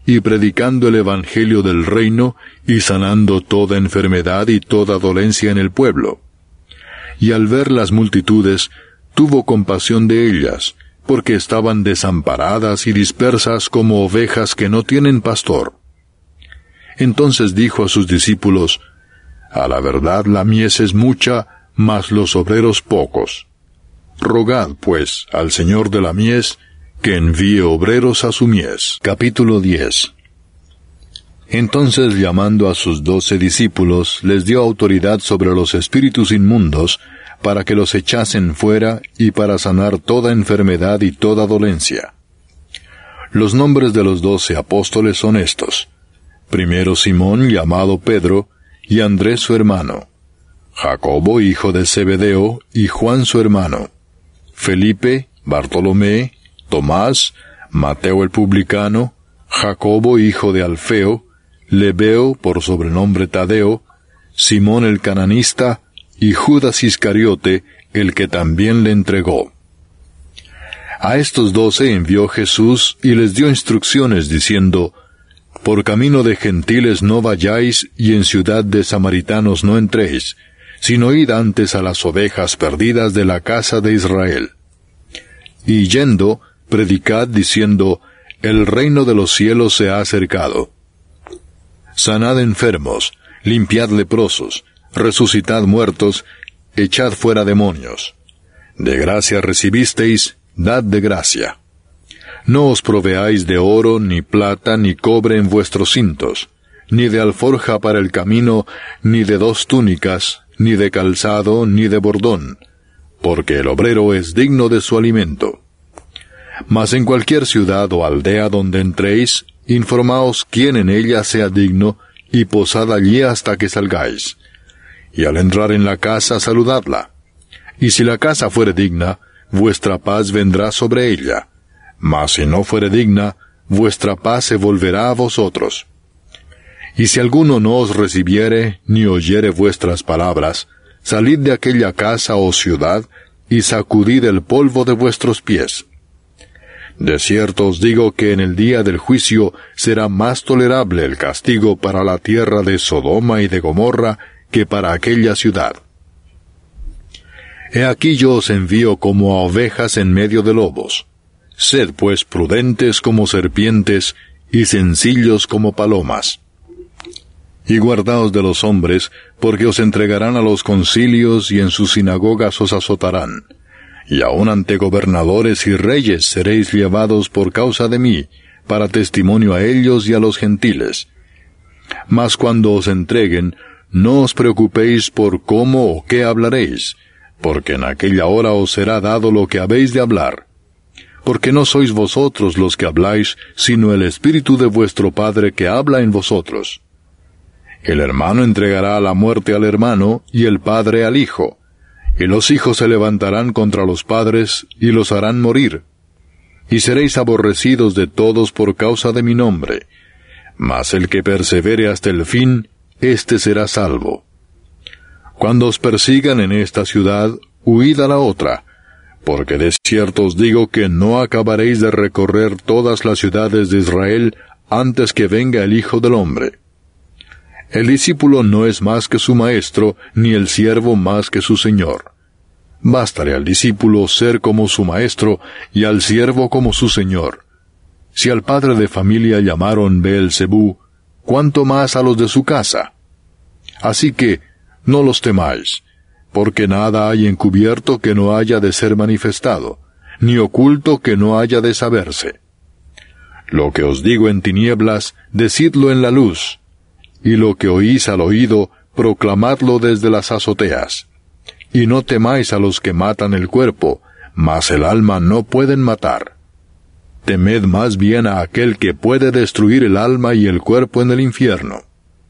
y predicando el evangelio del reino, y sanando toda enfermedad y toda dolencia en el pueblo. Y al ver las multitudes, tuvo compasión de ellas, porque estaban desamparadas y dispersas como ovejas que no tienen pastor. Entonces dijo a sus discípulos, A la verdad la mies es mucha, mas los obreros pocos. Rogad, pues, al Señor de la mies, que envíe obreros a su mies. Capítulo diez. Entonces, llamando a sus doce discípulos, les dio autoridad sobre los espíritus inmundos, para que los echasen fuera, y para sanar toda enfermedad y toda dolencia. Los nombres de los doce apóstoles son estos: primero Simón, llamado Pedro, y Andrés su hermano; Jacobo, hijo de Zebedeo, y Juan su hermano; Felipe, Bartolomé, Tomás, Mateo el publicano, Jacobo, hijo de Alfeo, Lebeo, por sobrenombre Tadeo, Simón el cananista, y Judas Iscariote, el que también le entregó. A estos doce envió Jesús y les dio instrucciones diciendo, Por camino de gentiles no vayáis, y en ciudad de samaritanos no entréis, sino id antes a las ovejas perdidas de la casa de Israel. Y yendo, predicad diciendo, El reino de los cielos se ha acercado. Sanad enfermos, limpiad leprosos, resucitad muertos, echad fuera demonios. De gracia recibisteis, dad de gracia. No os proveáis de oro, ni plata, ni cobre en vuestros cintos, ni de alforja para el camino, ni de dos túnicas, ni de calzado, ni de bordón, porque el obrero es digno de su alimento. Mas en cualquier ciudad o aldea donde entréis, informaos quién en ella sea digno, y posad allí hasta que salgáis. Y al entrar en la casa, saludadla. Y si la casa fuere digna, vuestra paz vendrá sobre ella. Mas si no fuere digna, vuestra paz se volverá a vosotros. Y si alguno no os recibiere, ni oyere vuestras palabras, salid de aquella casa o ciudad, y sacudid el polvo de vuestros pies. De cierto os digo que en el día del juicio será más tolerable el castigo para la tierra de Sodoma y de Gomorra que para aquella ciudad. He aquí yo os envío como a ovejas en medio de lobos. Sed pues prudentes como serpientes, y sencillos como palomas. Y guardaos de los hombres, porque os entregarán a los concilios, y en sus sinagogas os azotarán. Y aun ante gobernadores y reyes seréis llevados por causa de mí, para testimonio a ellos y a los gentiles. Mas cuando os entreguen, no os preocupéis por cómo o qué hablaréis, porque en aquella hora os será dado lo que habéis de hablar. Porque no sois vosotros los que habláis, sino el Espíritu de vuestro Padre que habla en vosotros. El hermano entregará a la muerte al hermano, y el padre al hijo. Y los hijos se levantarán contra los padres, y los harán morir. Y seréis aborrecidos de todos por causa de mi nombre. Mas el que persevere hasta el fin, éste será salvo. Cuando os persigan en esta ciudad, huid a la otra, porque de cierto os digo que no acabaréis de recorrer todas las ciudades de Israel antes que venga el Hijo del Hombre. El discípulo no es más que su maestro, ni el siervo más que su señor. Bástale al discípulo ser como su maestro, y al siervo como su señor. Si al padre de familia llamaron Beelzebú, ¿cuánto más a los de su casa? Así que, no los temáis, porque nada hay encubierto que no haya de ser manifestado, ni oculto que no haya de saberse. Lo que os digo en tinieblas, decidlo en la luz, y lo que oís al oído, proclamadlo desde las azoteas. Y no temáis a los que matan el cuerpo, mas el alma no pueden matar. Temed más bien a aquel que puede destruir el alma y el cuerpo en el infierno.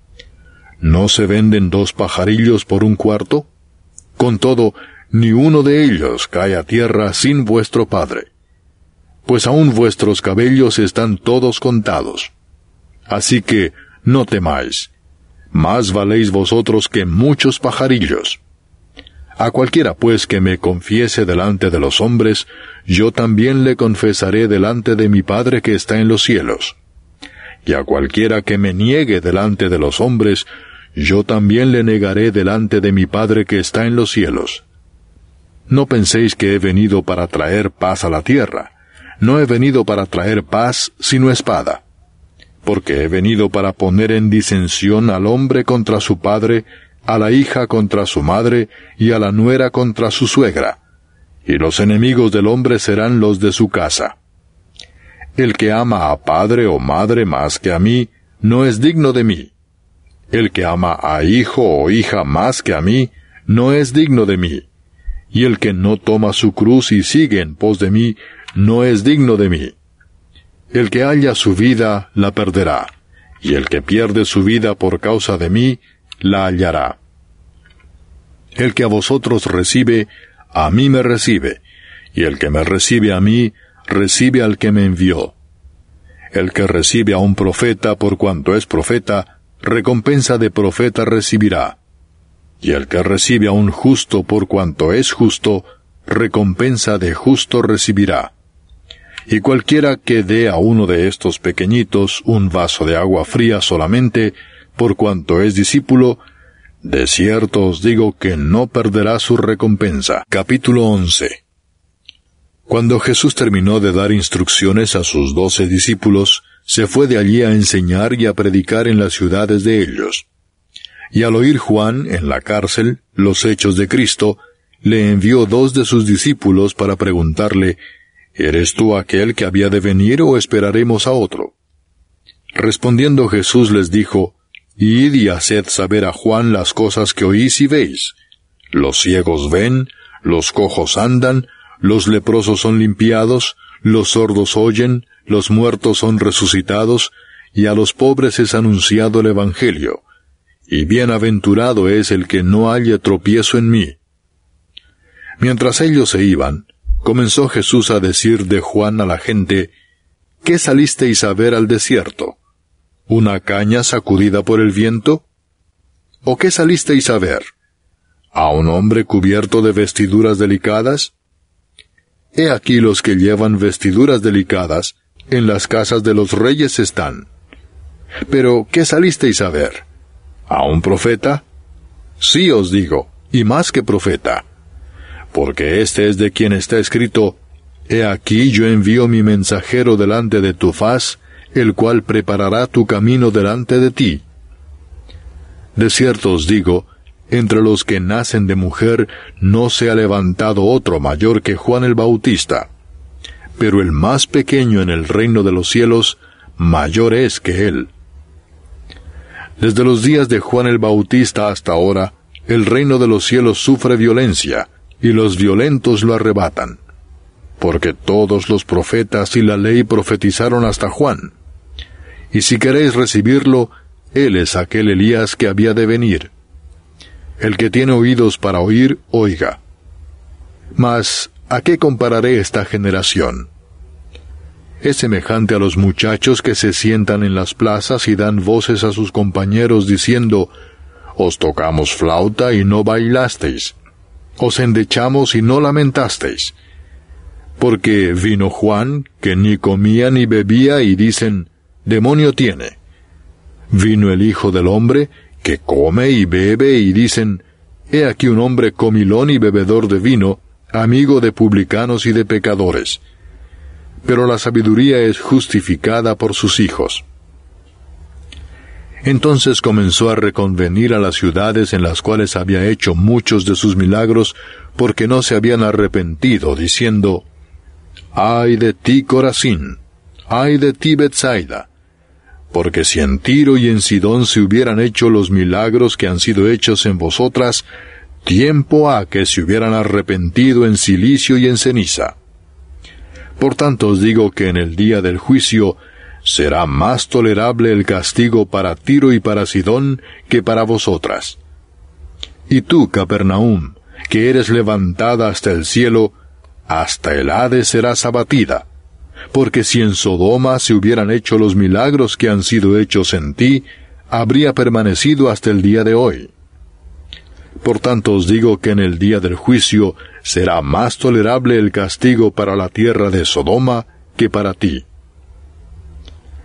¿No se venden dos pajarillos por un cuarto? Con todo, ni uno de ellos cae a tierra sin vuestro Padre. Pues aun vuestros cabellos están todos contados. Así que, no temáis. Más valéis vosotros que muchos pajarillos. A cualquiera pues que me confiese delante de los hombres, yo también le confesaré delante de mi Padre que está en los cielos. y a cualquiera que me niegue delante de los hombres, yo también le negaré delante de mi Padre que está en los cielos. No penséis que he venido para traer paz a la tierra. No he venido para traer paz, sino espada. Porque he venido para poner en disensión al hombre contra su padre, a la hija contra su madre, y a la nuera contra su suegra. Y los enemigos del hombre serán los de su casa. El que ama a padre o madre más que a mí, no es digno de mí. El que ama a hijo o hija más que a mí, no es digno de mí. Y el que no toma su cruz y sigue en pos de mí, no es digno de mí. El que halla su vida, la perderá, y el que pierde su vida por causa de mí, la hallará. El que a vosotros recibe, a mí me recibe, y el que me recibe a mí, recibe al que me envió. El que recibe a un profeta por cuanto es profeta, recompensa de profeta recibirá. Y el que recibe a un justo por cuanto es justo, recompensa de justo recibirá. Y cualquiera que dé a uno de estos pequeñitos un vaso de agua fría solamente, por cuanto es discípulo, de cierto os digo que no perderá su recompensa. Capítulo once. Cuando Jesús terminó de dar instrucciones a sus doce discípulos, se fue de allí a enseñar y a predicar en las ciudades de ellos. Y al oír Juan, en la cárcel, los hechos de Cristo, le envió dos de sus discípulos para preguntarle, ¿eres tú aquel que había de venir o esperaremos a otro? Respondiendo Jesús les dijo, Id y haced saber a Juan las cosas que oís y veis. Los ciegos ven, los cojos andan, los leprosos son limpiados, los sordos oyen, los muertos son resucitados, y a los pobres es anunciado el Evangelio. Y bienaventurado es el que no halle tropiezo en mí. Mientras ellos se iban, comenzó Jesús a decir de Juan a la gente, ¿qué salisteis a ver al desierto? ¿Una caña sacudida por el viento? ¿O qué salisteis a ver? ¿A un hombre cubierto de vestiduras delicadas? He aquí los que llevan vestiduras delicadas, en las casas de los reyes están. Pero, ¿qué salisteis a ver? ¿A un profeta? Sí os digo, y más que profeta. Porque este es de quien está escrito, He aquí yo envío mi mensajero delante de tu faz, el cual preparará tu camino delante de ti. De cierto os digo, entre los que nacen de mujer no se ha levantado otro mayor que Juan el Bautista. Pero el más pequeño en el reino de los cielos, mayor es que él. Desde los días de Juan el Bautista hasta ahora, el reino de los cielos sufre violencia, y los violentos lo arrebatan. Porque todos los profetas y la ley profetizaron hasta Juan. Y si queréis recibirlo, él es aquel Elías que había de venir. El que tiene oídos para oír, oiga. Mas, ¿a qué compararé esta generación? Es semejante a los muchachos que se sientan en las plazas y dan voces a sus compañeros diciendo, Os tocamos flauta y no bailasteis, os endechamos y no lamentasteis. Porque vino Juan, que ni comía ni bebía, y dicen, Demonio tiene. Vino el Hijo del Hombre, que come y bebe, y dicen, He aquí un hombre comilón y bebedor de vino, amigo de publicanos y de pecadores. Pero la sabiduría es justificada por sus hijos. Entonces comenzó a reconvenir a las ciudades en las cuales había hecho muchos de sus milagros, porque no se habían arrepentido, diciendo, Ay de ti, Corazín, ay de ti, Betsaida, porque si en Tiro y en Sidón se hubieran hecho los milagros que han sido hechos en vosotras, tiempo ha que se hubieran arrepentido en cilicio y en ceniza. Por tanto os digo que en el día del juicio será más tolerable el castigo para Tiro y para Sidón que para vosotras. Y tú, Capernaum, que eres levantada hasta el cielo, hasta el Hades serás abatida. Porque si en Sodoma se hubieran hecho los milagros que han sido hechos en ti, habría permanecido hasta el día de hoy. Por tanto os digo que en el día del juicio será más tolerable el castigo para la tierra de Sodoma que para ti.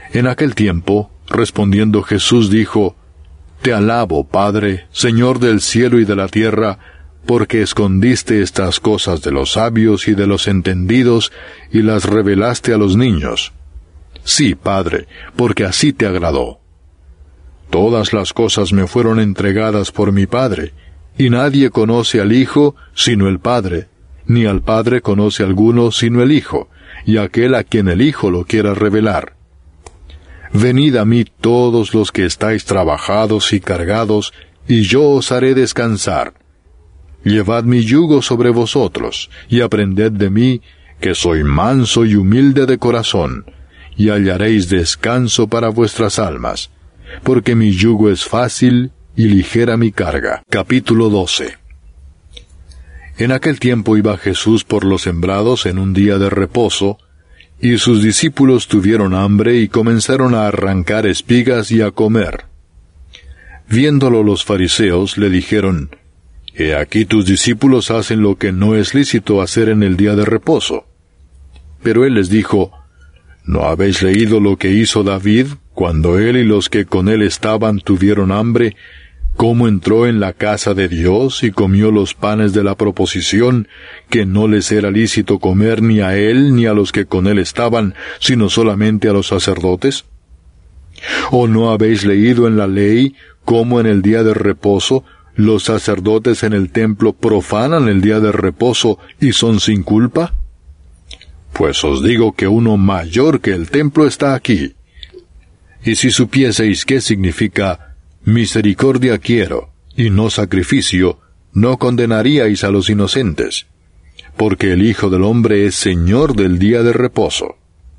En aquel tiempo, respondiendo Jesús dijo, Te alabo, Padre, Señor del cielo y de la tierra, porque escondiste estas cosas de los sabios y de los entendidos, y las revelaste a los niños. Sí, Padre, porque así te agradó. Todas las cosas me fueron entregadas por mi Padre, y nadie conoce al Hijo sino el Padre, ni al Padre conoce alguno sino el Hijo, y aquel a quien el Hijo lo quiera revelar. Venid a mí todos los que estáis trabajados y cargados, y yo os haré descansar. Llevad mi yugo sobre vosotros, y aprended de mí, que soy manso y humilde de corazón, y hallaréis descanso para vuestras almas, porque mi yugo es fácil y ligera mi carga. Capítulo doce. En aquel tiempo iba Jesús por los sembrados en un día de reposo, y sus discípulos tuvieron hambre y comenzaron a arrancar espigas y a comer. Viéndolo los fariseos, le dijeron, He aquí tus discípulos hacen lo que no es lícito hacer en el día de reposo. Pero él les dijo, ¿No habéis leído lo que hizo David, cuando él y los que con él estaban tuvieron hambre, cómo entró en la casa de Dios y comió los panes de la proposición, que no les era lícito comer ni a él ni a los que con él estaban, sino solamente a los sacerdotes? ¿O no habéis leído en la ley cómo en el día de reposo los sacerdotes en el templo profanan el día de reposo y son sin culpa? Pues os digo que uno mayor que el templo está aquí. Y si supieseis qué significa misericordia quiero, y no sacrificio, no condenaríais a los inocentes, porque el Hijo del Hombre es Señor del día de reposo.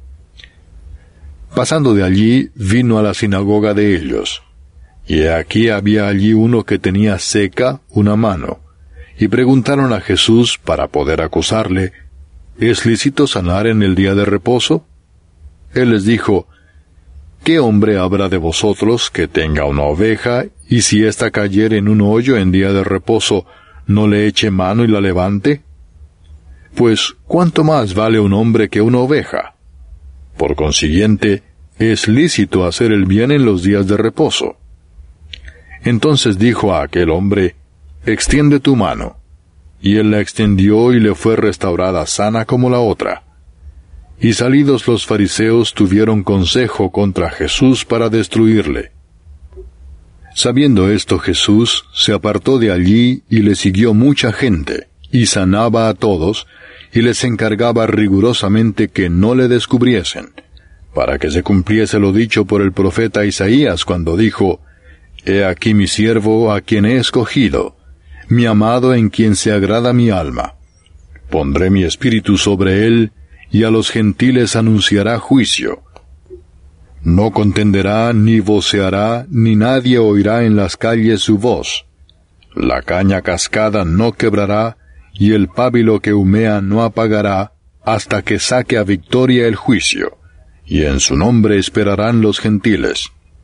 Pasando de allí, vino a la sinagoga de ellos, y he aquí había allí uno que tenía seca una mano, y preguntaron a Jesús para poder acusarle, ¿Es lícito sanar en el día de reposo? Él les dijo, ¿Qué hombre habrá de vosotros que tenga una oveja, y si ésta cayere en un hoyo en día de reposo, no le eche mano y la levante? Pues, ¿cuánto más vale un hombre que una oveja? Por consiguiente, es lícito hacer el bien en los días de reposo. Entonces dijo a aquel hombre, Extiende tu mano. Y él la extendió y le fue restaurada sana como la otra. Y salidos los fariseos tuvieron consejo contra Jesús para destruirle. Sabiendo esto Jesús se apartó de allí y le siguió mucha gente, y sanaba a todos, y les encargaba rigurosamente que no le descubriesen, para que se cumpliese lo dicho por el profeta Isaías cuando dijo, He aquí mi siervo a quien he escogido, mi amado en quien se agrada mi alma. Pondré mi espíritu sobre él, y a los gentiles anunciará juicio. No contenderá, ni voceará, ni nadie oirá en las calles su voz. La caña cascada no quebrará, y el pábilo que humea no apagará, hasta que saque a victoria el juicio, y en su nombre esperarán los gentiles.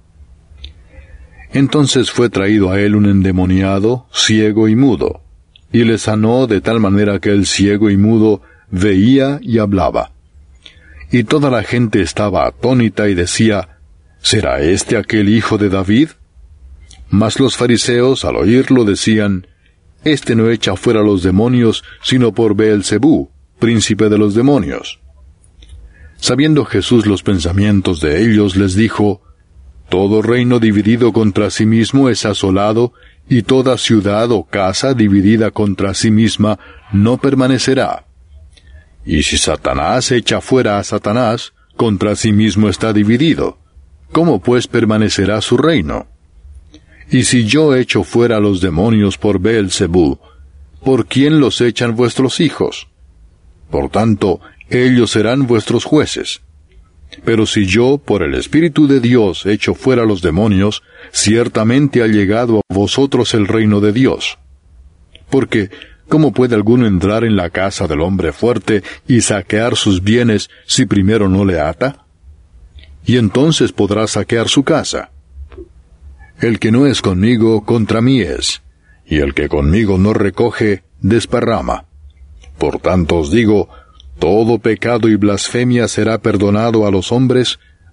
Entonces fue traído a él un endemoniado, ciego y mudo, y le sanó de tal manera que el ciego y mudo veía y hablaba. Y toda la gente estaba atónita y decía, ¿será este aquel hijo de David? Mas los fariseos, al oírlo, decían, Este no echa fuera los demonios, sino por Beelzebú, príncipe de los demonios. Sabiendo Jesús los pensamientos de ellos, les dijo, Todo reino dividido contra sí mismo es asolado, y toda ciudad o casa dividida contra sí misma no permanecerá. Y si Satanás echa fuera a Satanás, contra sí mismo está dividido. ¿Cómo pues permanecerá su reino? Y si yo echo fuera a los demonios por Beelzebú, ¿por quién los echan vuestros hijos? Por tanto, ellos serán vuestros jueces. Pero si yo, por el Espíritu de Dios, echo fuera a los demonios, ciertamente ha llegado a vosotros el reino de Dios. Porque, ¿cómo puede alguno entrar en la casa del hombre fuerte y saquear sus bienes si primero no le ata? Y entonces podrá saquear su casa. El que no es conmigo, contra mí es, y el que conmigo no recoge, desparrama. Por tanto os digo, todo pecado y blasfemia será perdonado a los hombres,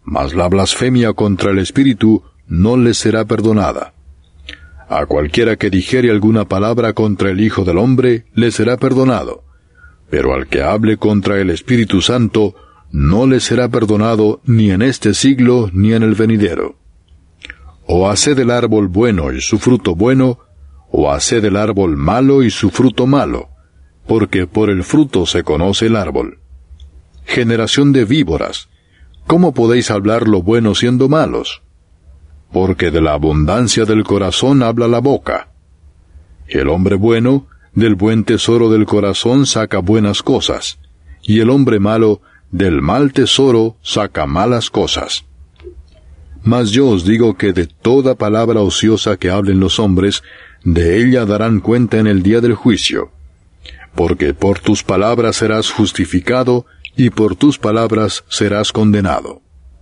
mas la blasfemia contra el Espíritu no les será perdonada. A cualquiera que dijere alguna palabra contra el Hijo del Hombre, le será perdonado, pero al que hable contra el Espíritu Santo, no le será perdonado ni en este siglo ni en el venidero. O haced el árbol bueno y su fruto bueno, o haced el árbol malo y su fruto malo, porque por el fruto se conoce el árbol. Generación de víboras, ¿cómo podéis hablar lo bueno siendo malos? Porque de la abundancia del corazón habla la boca. El hombre bueno, del buen tesoro del corazón saca buenas cosas, y el hombre malo, del mal tesoro saca malas cosas. Mas yo os digo que de toda palabra ociosa que hablen los hombres, de ella darán cuenta en el día del juicio. Porque por tus palabras serás justificado, y por tus palabras serás condenado.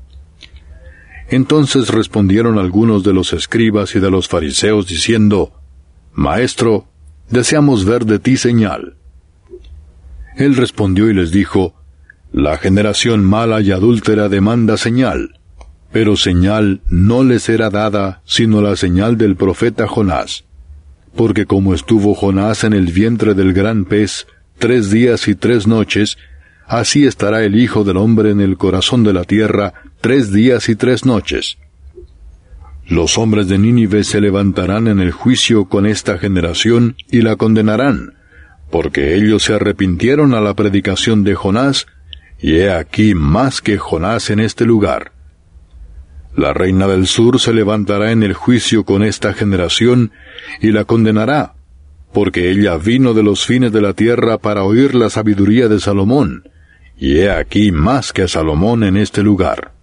Entonces respondieron algunos de los escribas y de los fariseos diciendo, Maestro, deseamos ver de ti señal. Él respondió y les dijo, La generación mala y adúltera demanda señal, pero señal no les será dada, sino la señal del profeta Jonás. Porque como estuvo Jonás en el vientre del gran pez, tres días y tres noches, así estará el Hijo del Hombre en el corazón de la tierra, tres días y tres noches. Los hombres de Nínive se levantarán en el juicio con esta generación y la condenarán, porque ellos se arrepintieron a la predicación de Jonás, y he aquí más que Jonás en este lugar. La reina del sur se levantará en el juicio con esta generación, y la condenará, porque ella vino de los fines de la tierra para oír la sabiduría de Salomón, y he aquí más que Salomón en este lugar.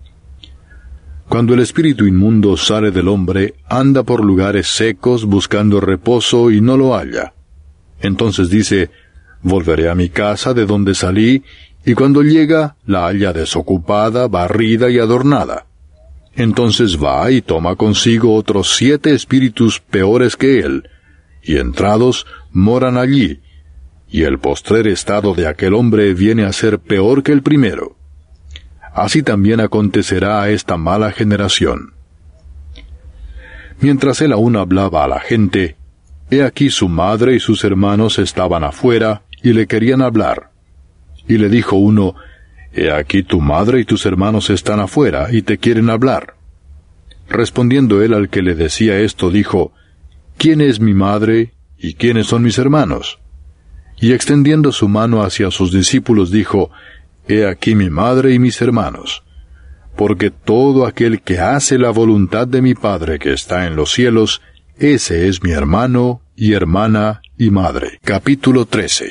Cuando el espíritu inmundo sale del hombre, anda por lugares secos buscando reposo y no lo halla. Entonces dice, volveré a mi casa de donde salí, y cuando llega, la halla desocupada, barrida y adornada. Entonces va y toma consigo otros siete espíritus peores que él, y entrados moran allí, y el postrer estado de aquel hombre viene a ser peor que el primero. Así también acontecerá a esta mala generación. Mientras él aún hablaba a la gente, he aquí su madre y sus hermanos estaban afuera, y le querían hablar. Y le dijo uno, He aquí tu madre y tus hermanos están afuera, y te quieren hablar. Respondiendo él al que le decía esto, dijo, ¿Quién es mi madre, y quiénes son mis hermanos? Y extendiendo su mano hacia sus discípulos, dijo, He aquí mi madre y mis hermanos. Porque todo aquel que hace la voluntad de mi Padre que está en los cielos, ese es mi hermano, y hermana, y madre. Capítulo trece.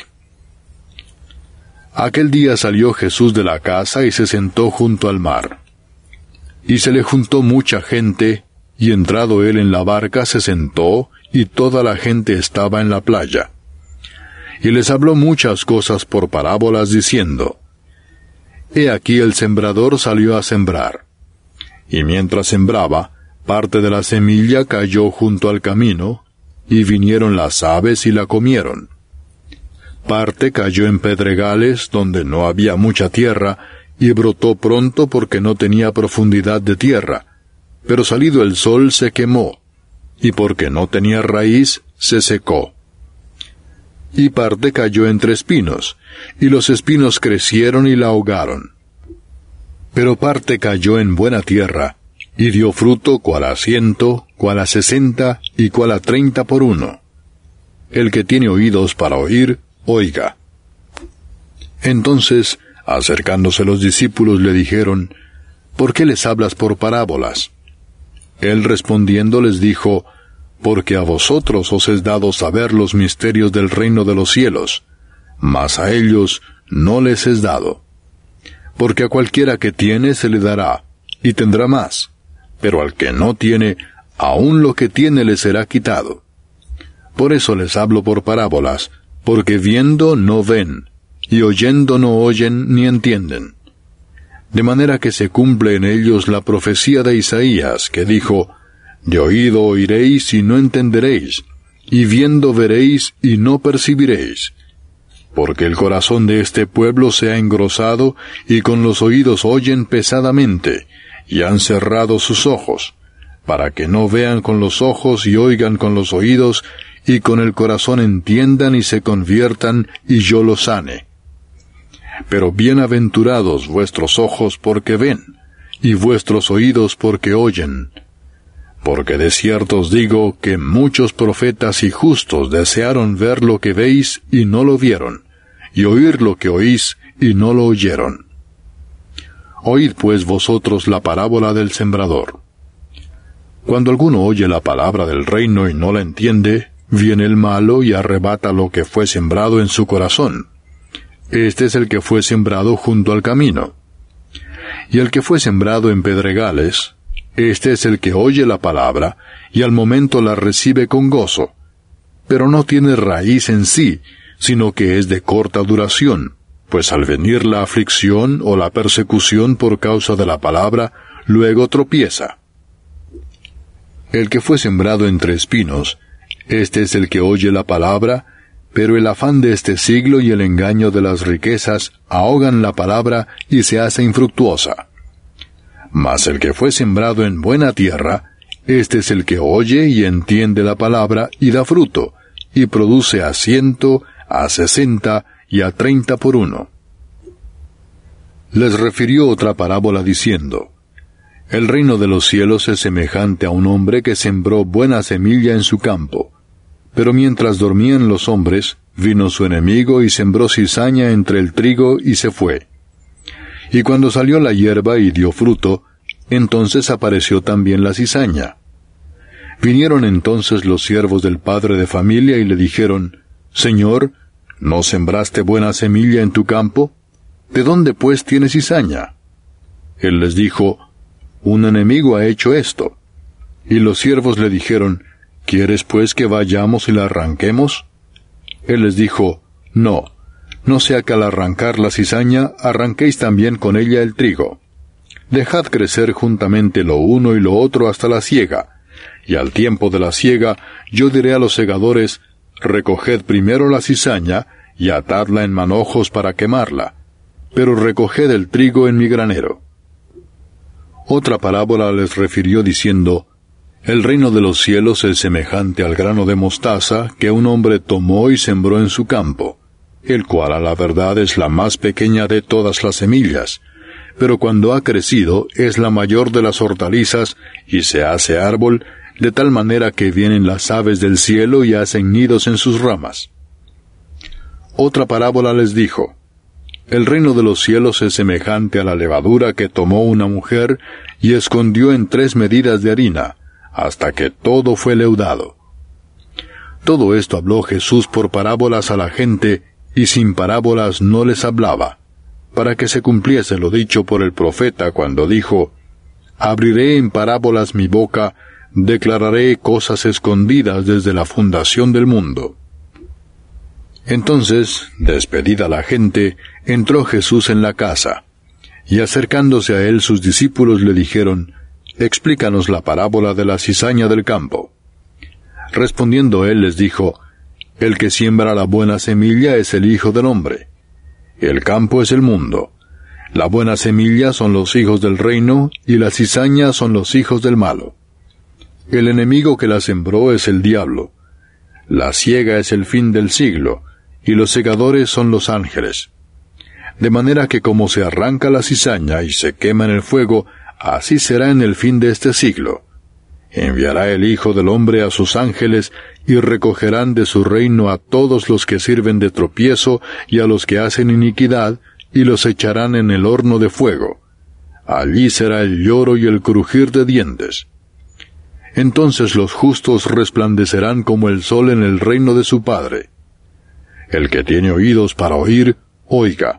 Aquel día salió Jesús de la casa y se sentó junto al mar. Y se le juntó mucha gente, y entrado él en la barca se sentó, y toda la gente estaba en la playa. Y les habló muchas cosas por parábolas, diciendo, He aquí el sembrador salió a sembrar. Y mientras sembraba, parte de la semilla cayó junto al camino, y vinieron las aves y la comieron. Parte cayó en pedregales, donde no había mucha tierra, y brotó pronto porque no tenía profundidad de tierra, pero salido el sol se quemó, y porque no tenía raíz, se secó. Y parte cayó entre espinos, y los espinos crecieron y la ahogaron. Pero parte cayó en buena tierra, y dio fruto cual a ciento, cual a sesenta, y cual a treinta por uno. El que tiene oídos para oír, oiga. Entonces, acercándose los discípulos, le dijeron, ¿Por qué les hablas por parábolas? Él respondiendo les dijo, Porque a vosotros os es dado saber los misterios del reino de los cielos, mas a ellos no les es dado. Porque a cualquiera que tiene se le dará, y tendrá más, pero al que no tiene, aun lo que tiene le será quitado. Por eso les hablo por parábolas, porque viendo no ven, y oyendo no oyen ni entienden. De manera que se cumple en ellos la profecía de Isaías, que dijo, De oído oiréis y no entenderéis, y viendo veréis y no percibiréis. porque el corazón de este pueblo se ha engrosado, y con los oídos oyen pesadamente, y han cerrado sus ojos, para que no vean con los ojos y oigan con los oídos, y con el corazón entiendan y se conviertan, y yo los sane. Pero bienaventurados vuestros ojos porque ven, y vuestros oídos porque oyen. Porque de cierto os digo que muchos profetas y justos desearon ver lo que veis y no lo vieron, y oír lo que oís y no lo oyeron. Oíd pues vosotros la parábola del sembrador. Cuando alguno oye la palabra del reino y no la entiende, viene el malo y arrebata lo que fue sembrado en su corazón. Este es el que fue sembrado junto al camino. Y el que fue sembrado en pedregales, este es el que oye la palabra, y al momento la recibe con gozo, pero no tiene raíz en sí, sino que es de corta duración, pues al venir la aflicción o la persecución por causa de la palabra, luego tropieza. El que fue sembrado entre espinos, este es el que oye la palabra, pero el afán de este siglo y el engaño de las riquezas ahogan la palabra y se hace infructuosa. Mas el que fue sembrado en buena tierra, este es el que oye y entiende la palabra y da fruto, y produce a ciento, a sesenta y a treinta por uno. Les refirió otra parábola diciendo: El reino de los cielos es semejante a un hombre que sembró buena semilla en su campo. Pero mientras dormían los hombres, vino su enemigo y sembró cizaña entre el trigo y se fue. Y cuando salió la hierba y dio fruto, entonces apareció también la cizaña. Vinieron entonces los siervos del padre de familia y le dijeron: Señor, ¿no sembraste buena semilla en tu campo? ¿De dónde pues tienes cizaña? Él les dijo: Un enemigo ha hecho esto. Y los siervos le dijeron: ¿Quieres pues que vayamos y la arranquemos? Él les dijo: No, no sea que al arrancar la cizaña arranquéis también con ella el trigo. Dejad crecer juntamente lo uno y lo otro hasta la siega, y al tiempo de la siega yo diré a los segadores: Recoged primero la cizaña, y atadla en manojos para quemarla, pero recoged el trigo en mi granero. Otra parábola les refirió diciendo: El reino de los cielos es semejante al grano de mostaza que un hombre tomó y sembró en su campo, el cual a la verdad es la más pequeña de todas las semillas, pero cuando ha crecido es la mayor de las hortalizas y se hace árbol, de tal manera que vienen las aves del cielo y hacen nidos en sus ramas. Otra parábola les dijo: El reino de los cielos es semejante a la levadura que tomó una mujer y escondió en tres medidas de harina, hasta que todo fue leudado. Todo esto habló Jesús por parábolas a la gente, y sin parábolas no les hablaba, para que se cumpliese lo dicho por el profeta cuando dijo: Abriré en parábolas mi boca, declararé cosas escondidas desde la fundación del mundo. Entonces, despedida la gente, entró Jesús en la casa, y acercándose a él sus discípulos le dijeron: Explícanos la parábola de la cizaña del campo. Respondiendo él les dijo: El que siembra la buena semilla es el Hijo del Hombre. El campo es el mundo. La buena semilla son los hijos del reino, y la cizaña son los hijos del malo. El enemigo que la sembró es el diablo. La siega es el fin del siglo, y los segadores son los ángeles. De manera que como se arranca la cizaña y se quema en el fuego, así será en el fin de este siglo. Enviará el Hijo del Hombre a sus ángeles, y recogerán de su reino a todos los que sirven de tropiezo y a los que hacen iniquidad, y los echarán en el horno de fuego. Allí será el lloro y el crujir de dientes. Entonces los justos resplandecerán como el sol en el reino de su Padre. El que tiene oídos para oír, oiga.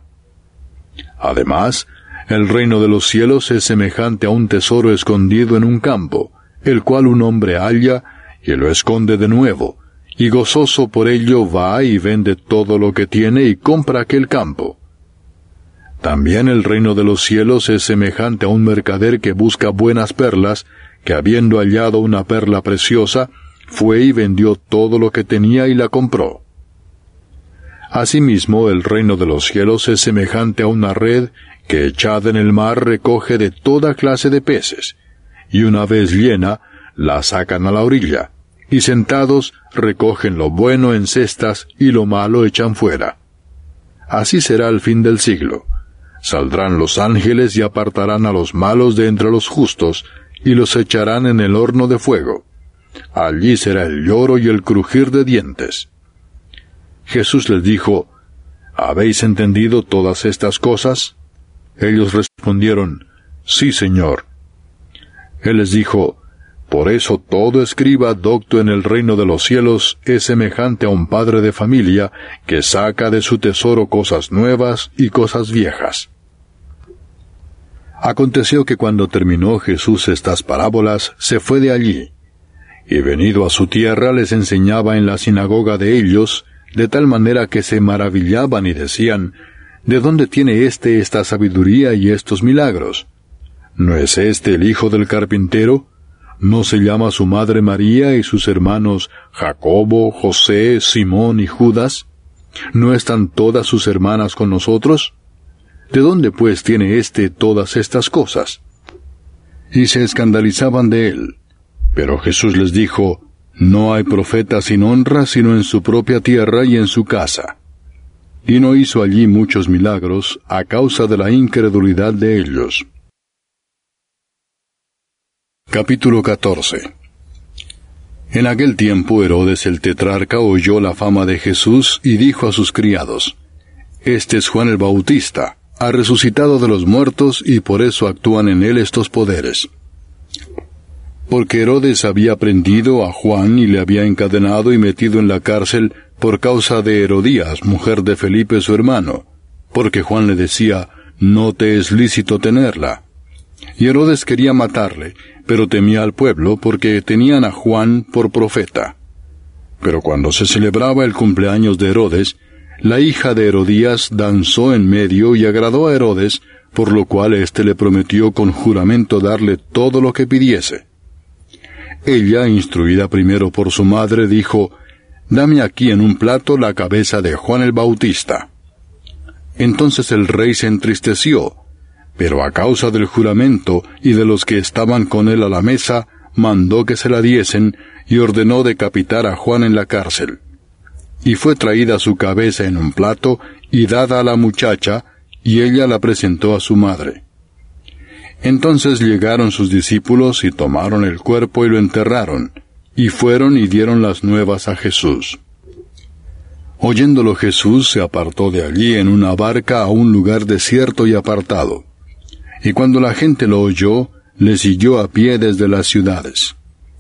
Además, el reino de los cielos es semejante a un tesoro escondido en un campo, el cual un hombre halla, y lo esconde de nuevo, y gozoso por ello va y vende todo lo que tiene y compra aquel campo. También el reino de los cielos es semejante a un mercader que busca buenas perlas, que habiendo hallado una perla preciosa, fue y vendió todo lo que tenía y la compró. Asimismo, el reino de los cielos es semejante a una red que echada en el mar recoge de toda clase de peces, y una vez llena, la sacan a la orilla, y sentados recogen lo bueno en cestas y lo malo echan fuera. Así será el fin del siglo. Saldrán los ángeles y apartarán a los malos de entre los justos, y los echarán en el horno de fuego. Allí será el lloro y el crujir de dientes. Jesús les dijo, ¿habéis entendido todas estas cosas? Ellos respondieron, sí, Señor. Él les dijo, por eso todo escriba docto en el reino de los cielos es semejante a un padre de familia que saca de su tesoro cosas nuevas y cosas viejas. Aconteció que cuando terminó Jesús estas parábolas, se fue de allí, y venido a su tierra les enseñaba en la sinagoga de ellos, de tal manera que se maravillaban y decían, ¿de dónde tiene éste esta sabiduría y estos milagros? ¿No es éste el hijo del carpintero? ¿No se llama su madre María y sus hermanos Jacobo, José, Simón y Judas? ¿No están todas sus hermanas con nosotros? ¿De dónde pues tiene éste todas estas cosas? Y se escandalizaban de él. Pero Jesús les dijo, no hay profeta sin honra sino en su propia tierra y en su casa. Y no hizo allí muchos milagros a causa de la incredulidad de ellos. Capítulo catorce. En aquel tiempo Herodes el tetrarca oyó la fama de Jesús y dijo a sus criados, Este es Juan el Bautista, ha resucitado de los muertos y por eso actúan en él estos poderes. Porque Herodes había prendido a Juan y le había encadenado y metido en la cárcel por causa de Herodías, mujer de Felipe su hermano, porque Juan le decía, no te es lícito tenerla. Y Herodes quería matarle, pero temía al pueblo porque tenían a Juan por profeta. Pero cuando se celebraba el cumpleaños de Herodes, la hija de Herodías danzó en medio y agradó a Herodes, por lo cual éste le prometió con juramento darle todo lo que pidiese. Ella, instruida primero por su madre, dijo, Dame aquí en un plato la cabeza de Juan el Bautista. Entonces el rey se entristeció, pero a causa del juramento y de los que estaban con él a la mesa, mandó que se la diesen y ordenó decapitar a Juan en la cárcel. Y fue traída su cabeza en un plato y dada a la muchacha, y ella la presentó a su madre. Entonces llegaron sus discípulos y tomaron el cuerpo y lo enterraron, y fueron y dieron las nuevas a Jesús. Oyéndolo Jesús se apartó de allí en una barca a un lugar desierto y apartado. Y cuando la gente lo oyó, le siguió a pie desde las ciudades.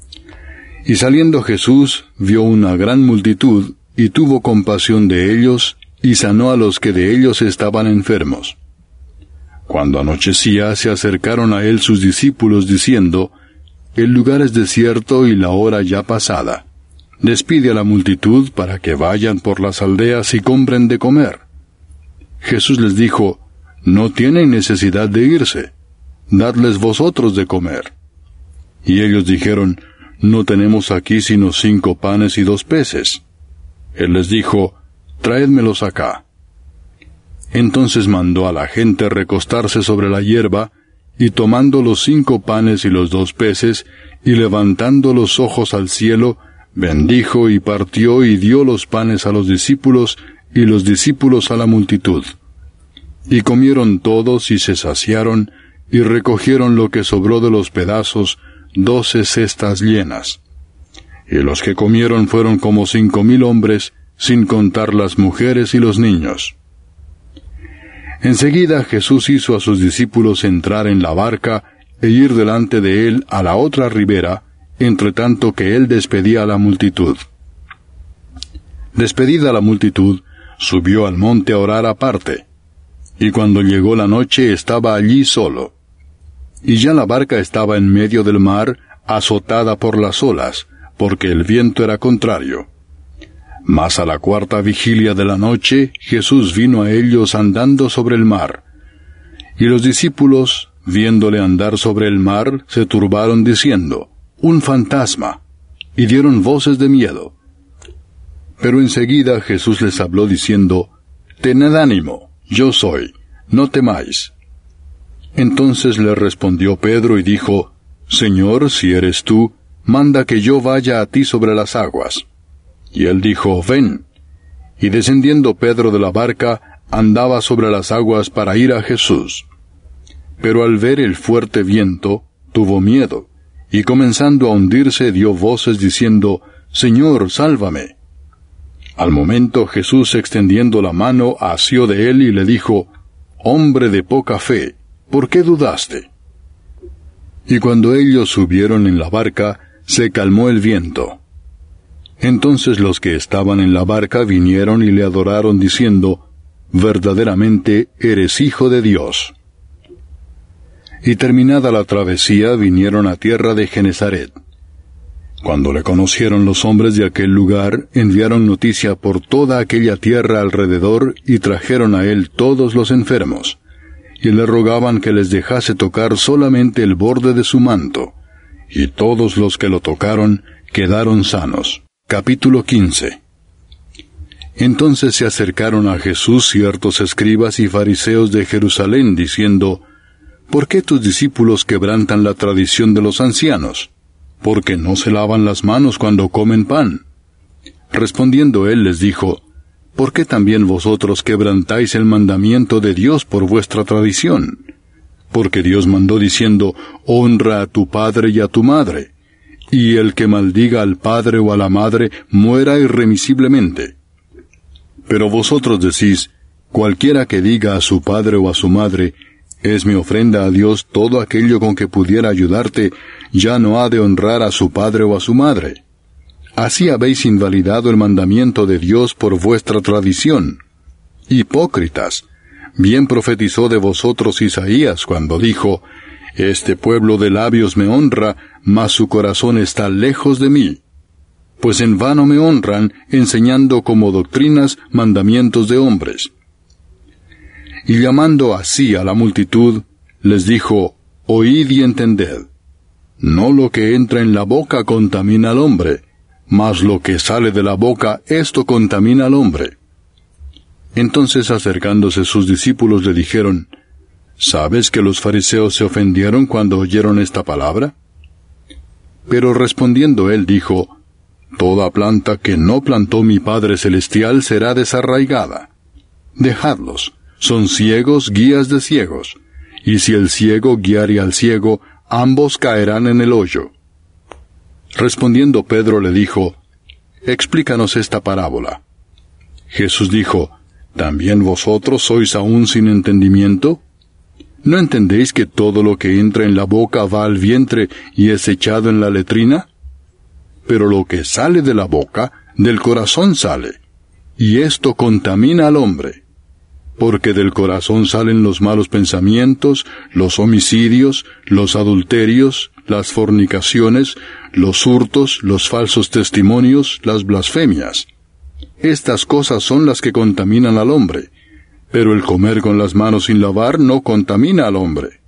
Y saliendo Jesús, vio una gran multitud, y tuvo compasión de ellos, y sanó a los que de ellos estaban enfermos. Cuando anochecía, se acercaron a él sus discípulos, diciendo, El lugar es desierto y la hora ya pasada. Despide a la multitud para que vayan por las aldeas y compren de comer. Jesús les dijo, No tienen necesidad de irse, dadles vosotros de comer. Y ellos dijeron, No tenemos aquí sino cinco panes y dos peces. Él les dijo, Traédmelos acá. Entonces mandó a la gente recostarse sobre la hierba, y tomando los cinco panes y los dos peces, y levantando los ojos al cielo, bendijo y partió y dio los panes a los discípulos, y los discípulos a la multitud. Y comieron todos y se saciaron, y recogieron lo que sobró de los pedazos, doce cestas llenas. Y los que comieron fueron como cinco mil hombres, sin contar las mujeres y los niños. Enseguida Jesús hizo a sus discípulos entrar en la barca e ir delante de él a la otra ribera, entre tanto que él despedía a la multitud. Despedida la multitud, subió al monte a orar aparte, y cuando llegó la noche estaba allí solo. Y ya la barca estaba en medio del mar, azotada por las olas, porque el viento era contrario. Mas a la cuarta vigilia de la noche, Jesús vino a ellos andando sobre el mar. Y los discípulos, viéndole andar sobre el mar, se turbaron diciendo, Un fantasma, y dieron voces de miedo. Pero enseguida Jesús les habló diciendo, «Tened ánimo, yo soy, no temáis». Entonces le respondió Pedro y dijo, «Señor, si eres tú, manda que yo vaya a ti sobre las aguas». Y él dijo, «Ven». Y descendiendo Pedro de la barca, andaba sobre las aguas para ir a Jesús. Pero al ver el fuerte viento, tuvo miedo, y comenzando a hundirse dio voces diciendo, «Señor, sálvame». Al momento Jesús, extendiendo la mano, asió de él y le dijo, «Hombre de poca fe, ¿por qué dudaste?» Y cuando ellos subieron en la barca, se calmó el viento. Entonces los que estaban en la barca vinieron y le adoraron diciendo, «Verdaderamente eres Hijo de Dios». Y terminada la travesía, vinieron a tierra de Genesaret. Cuando le conocieron los hombres de aquel lugar, enviaron noticia por toda aquella tierra alrededor y trajeron a él todos los enfermos, y le rogaban que les dejase tocar solamente el borde de su manto, y todos los que lo tocaron quedaron sanos. Capítulo quince. Entonces se acercaron a Jesús ciertos escribas y fariseos de Jerusalén, diciendo, «¿Por qué tus discípulos quebrantan la tradición de los ancianos? Porque no se lavan las manos cuando comen pan». Respondiendo él les dijo, «¿Por qué también vosotros quebrantáis el mandamiento de Dios por vuestra tradición? Porque Dios mandó diciendo, honra a tu padre y a tu madre, y el que maldiga al padre o a la madre muera irremisiblemente. Pero vosotros decís, cualquiera que diga a su padre o a su madre, es mi ofrenda a Dios todo aquello con que pudiera ayudarte, ya no ha de honrar a su padre o a su madre. Así habéis invalidado el mandamiento de Dios por vuestra tradición. Hipócritas, bien profetizó de vosotros Isaías cuando dijo, este pueblo de labios me honra, mas su corazón está lejos de mí. Pues en vano me honran, enseñando como doctrinas mandamientos de hombres. Y llamando así a la multitud, les dijo, oíd y entended. No lo que entra en la boca contamina al hombre, mas lo que sale de la boca, esto contamina al hombre. Entonces acercándose sus discípulos le dijeron, ¿sabes que los fariseos se ofendieron cuando oyeron esta palabra? Pero respondiendo él dijo, toda planta que no plantó mi Padre Celestial será desarraigada. Dejadlos, son ciegos guías de ciegos, y si el ciego guiare al ciego, ambos caerán en el hoyo. Respondiendo Pedro le dijo, explícanos esta parábola. Jesús dijo, ¿también vosotros sois aún sin entendimiento? ¿No entendéis que todo lo que entra en la boca va al vientre y es echado en la letrina? Pero lo que sale de la boca, del corazón sale, y esto contamina al hombre. Porque del corazón salen los malos pensamientos, los homicidios, los adulterios, las fornicaciones, los hurtos, los falsos testimonios, las blasfemias. Estas cosas son las que contaminan al hombre, pero el comer con las manos sin lavar no contamina al hombre.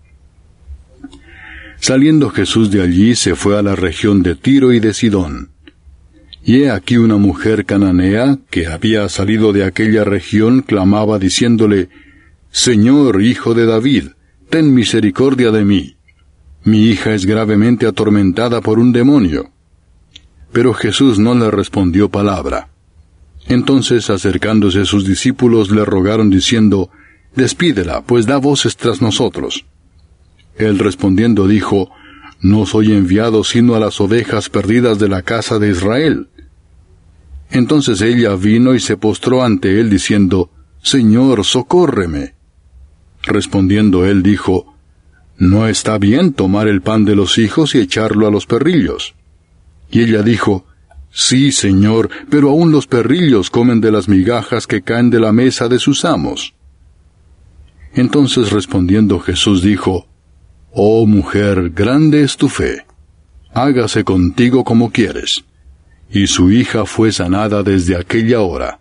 Saliendo Jesús de allí se fue a la región de Tiro y de Sidón. Y he aquí una mujer cananea, que había salido de aquella región, clamaba diciéndole, Señor, Hijo de David, ten misericordia de mí. Mi hija es gravemente atormentada por un demonio. Pero Jesús no le respondió palabra. Entonces, acercándose sus discípulos, le rogaron diciendo, Despídela, pues da voces tras nosotros. Él respondiendo dijo, No soy enviado sino a las ovejas perdidas de la casa de Israel. Entonces ella vino y se postró ante él diciendo, Señor, socórreme. Respondiendo él dijo, No está bien tomar el pan de los hijos y echarlo a los perrillos. Y ella dijo, Sí, Señor, pero aún los perrillos comen de las migajas que caen de la mesa de sus amos. Entonces respondiendo Jesús dijo, Oh mujer, grande es tu fe. Hágase contigo como quieres. Y su hija fue sanada desde aquella hora.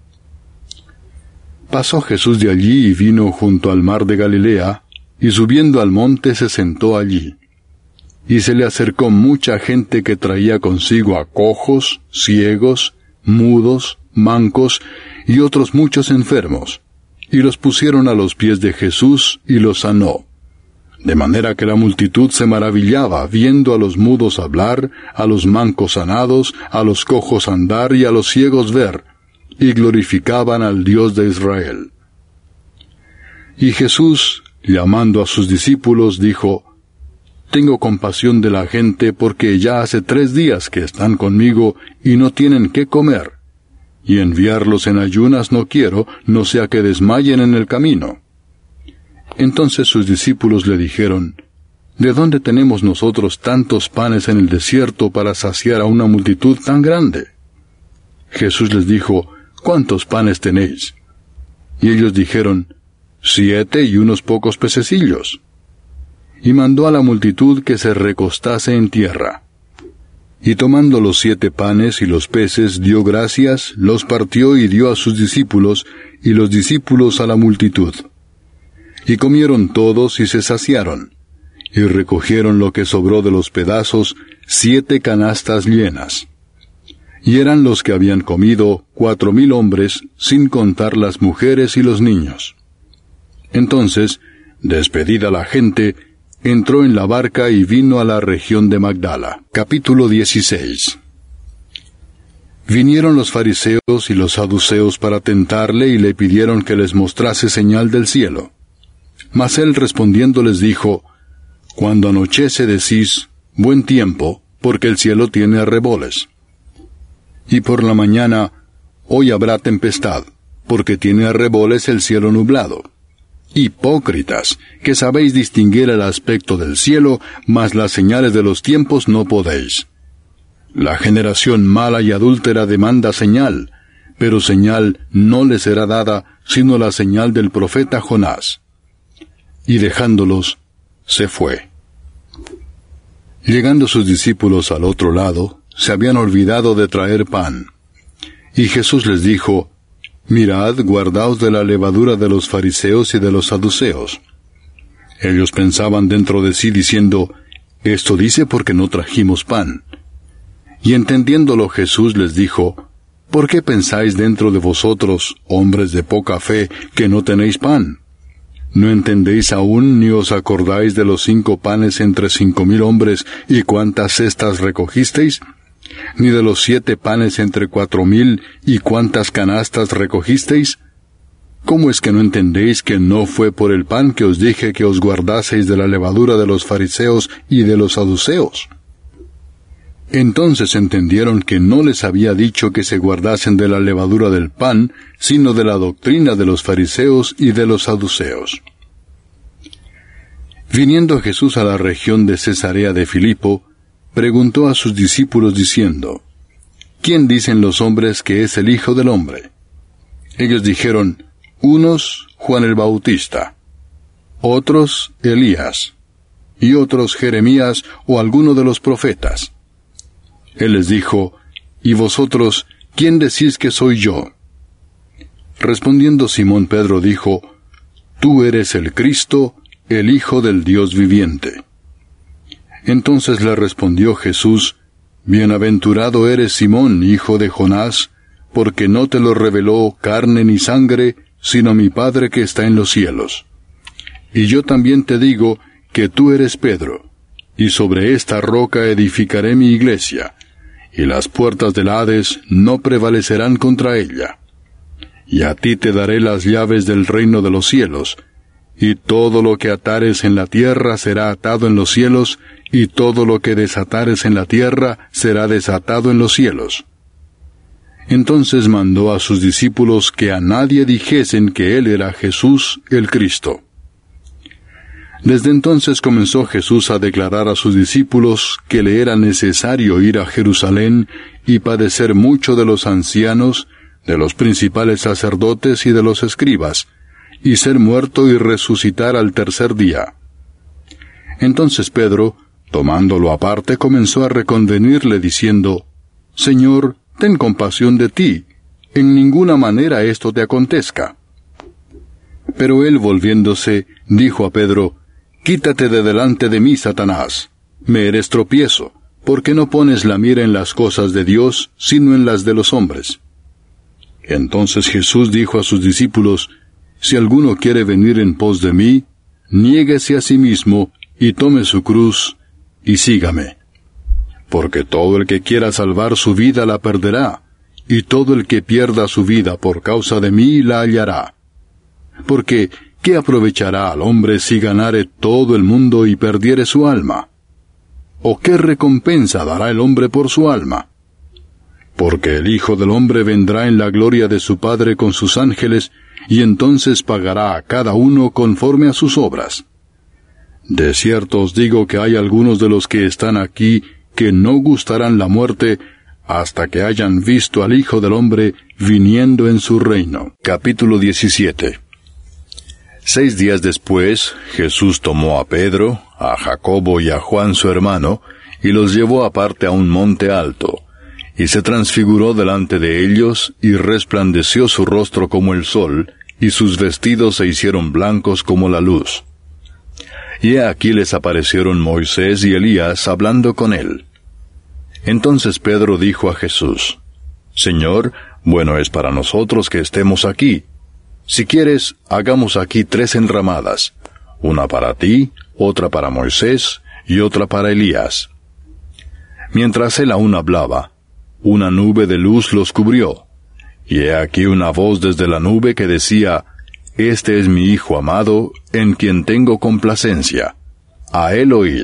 Pasó Jesús de allí y vino junto al mar de Galilea, y subiendo al monte se sentó allí. Y se le acercó mucha gente que traía consigo a cojos, ciegos, mudos, mancos y otros muchos enfermos, y los pusieron a los pies de Jesús y los sanó. De manera que la multitud se maravillaba viendo a los mudos hablar, a los mancos sanados, a los cojos andar y a los ciegos ver, y glorificaban al Dios de Israel. Y Jesús, llamando a sus discípulos, dijo: Tengo compasión de la gente porque ya hace tres días que están conmigo y no tienen qué comer, y enviarlos en ayunas no quiero, no sea que desmayen en el camino. Entonces sus discípulos le dijeron: ¿De dónde tenemos nosotros tantos panes en el desierto para saciar a una multitud tan grande? Jesús les dijo: ¿Cuántos panes tenéis? Y ellos dijeron: Siete y unos pocos pececillos. Y mandó a la multitud que se recostase en tierra. Y tomando los siete panes y los peces, dio gracias, los partió y dio a sus discípulos, y los discípulos a la multitud. Y comieron todos y se saciaron, y recogieron lo que sobró de los pedazos, siete canastas llenas. Y eran los que habían comido cuatro mil hombres, sin contar las mujeres y los niños. Entonces, despedida la gente, entró en la barca y vino a la región de Magdala. Capítulo dieciséis. Vinieron los fariseos y los saduceos para tentarle y le pidieron que les mostrase señal del cielo. Mas él respondiendo les dijo: Cuando anochece decís, buen tiempo, porque el cielo tiene arreboles. Y por la mañana, hoy habrá tempestad, porque tiene arreboles el cielo nublado. Hipócritas, que sabéis distinguir el aspecto del cielo, mas las señales de los tiempos no podéis. La generación mala y adúltera demanda señal, pero señal no le será dada, sino la señal del profeta Jonás. Y dejándolos, se fue. Llegando sus discípulos al otro lado, se habían olvidado de traer pan. Y Jesús les dijo: Mirad, guardaos de la levadura de los fariseos y de los saduceos. Ellos pensaban dentro de sí diciendo: Esto dice porque no trajimos pan. Y entendiéndolo Jesús les dijo: ¿Por qué pensáis dentro de vosotros, hombres de poca fe, que no tenéis pan? ¿No entendéis aún ni os acordáis de los cinco panes entre cinco mil hombres y cuántas cestas recogisteis? ¿Ni de los siete panes entre cuatro mil y cuántas canastas recogisteis? ¿Cómo es que no entendéis que no fue por el pan que os dije que os guardaseis de la levadura de los fariseos y de los saduceos? Entonces entendieron que no les había dicho que se guardasen de la levadura del pan, sino de la doctrina de los fariseos y de los saduceos. Viniendo Jesús a la región de Cesarea de Filipo, preguntó a sus discípulos diciendo: ¿Quién dicen los hombres que es el Hijo del Hombre? Ellos dijeron: unos, Juan el Bautista; otros, Elías; y otros, Jeremías o alguno de los profetas. Él les dijo: ¿Y vosotros, quién decís que soy yo? Respondiendo Simón Pedro dijo: Tú eres el Cristo, el Hijo del Dios viviente. Entonces le respondió Jesús: Bienaventurado eres Simón, hijo de Jonás, porque no te lo reveló carne ni sangre, sino mi Padre que está en los cielos. Y yo también te digo que tú eres Pedro, y sobre esta roca edificaré mi iglesia, y las puertas del Hades no prevalecerán contra ella. Y a ti te daré las llaves del reino de los cielos, y todo lo que atares en la tierra será atado en los cielos, y todo lo que desatares en la tierra será desatado en los cielos. Entonces mandó a sus discípulos que a nadie dijesen que él era Jesús el Cristo. Desde entonces comenzó Jesús a declarar a sus discípulos que le era necesario ir a Jerusalén y padecer mucho de los ancianos, de los principales sacerdotes y de los escribas, y ser muerto y resucitar al tercer día. Entonces Pedro, tomándolo aparte, comenzó a reconvenirle diciendo: Señor, ten compasión de ti, en ninguna manera esto te acontezca. Pero él, volviéndose, dijo a Pedro: Quítate de delante de mí, Satanás, me eres tropiezo, ¿por qué no pones la mira en las cosas de Dios, sino en las de los hombres? Entonces Jesús dijo a sus discípulos, Si alguno quiere venir en pos de mí, niéguese a sí mismo, y tome su cruz, y sígame. Porque todo el que quiera salvar su vida la perderá, y todo el que pierda su vida por causa de mí la hallará. Porque, ¿qué aprovechará al hombre si ganare todo el mundo y perdiere su alma? ¿O qué recompensa dará el hombre por su alma? Porque el Hijo del Hombre vendrá en la gloria de su Padre con sus ángeles, y entonces pagará a cada uno conforme a sus obras. De cierto os digo que hay algunos de los que están aquí que no gustarán la muerte hasta que hayan visto al Hijo del Hombre viniendo en su reino. Capítulo diecisiete. Seis días después, Jesús tomó a Pedro, a Jacobo y a Juan su hermano, y los llevó aparte a un monte alto, y se transfiguró delante de ellos, y resplandeció su rostro como el sol, y sus vestidos se hicieron blancos como la luz. Y he aquí les aparecieron Moisés y Elías hablando con él. Entonces Pedro dijo a Jesús, Señor, bueno es para nosotros que estemos aquí. Si quieres, hagamos aquí tres enramadas, una para ti, otra para Moisés, y otra para Elías. Mientras él aún hablaba, una nube de luz los cubrió, y he aquí una voz desde la nube que decía, Este es mi Hijo amado, en quien tengo complacencia. A él oíd.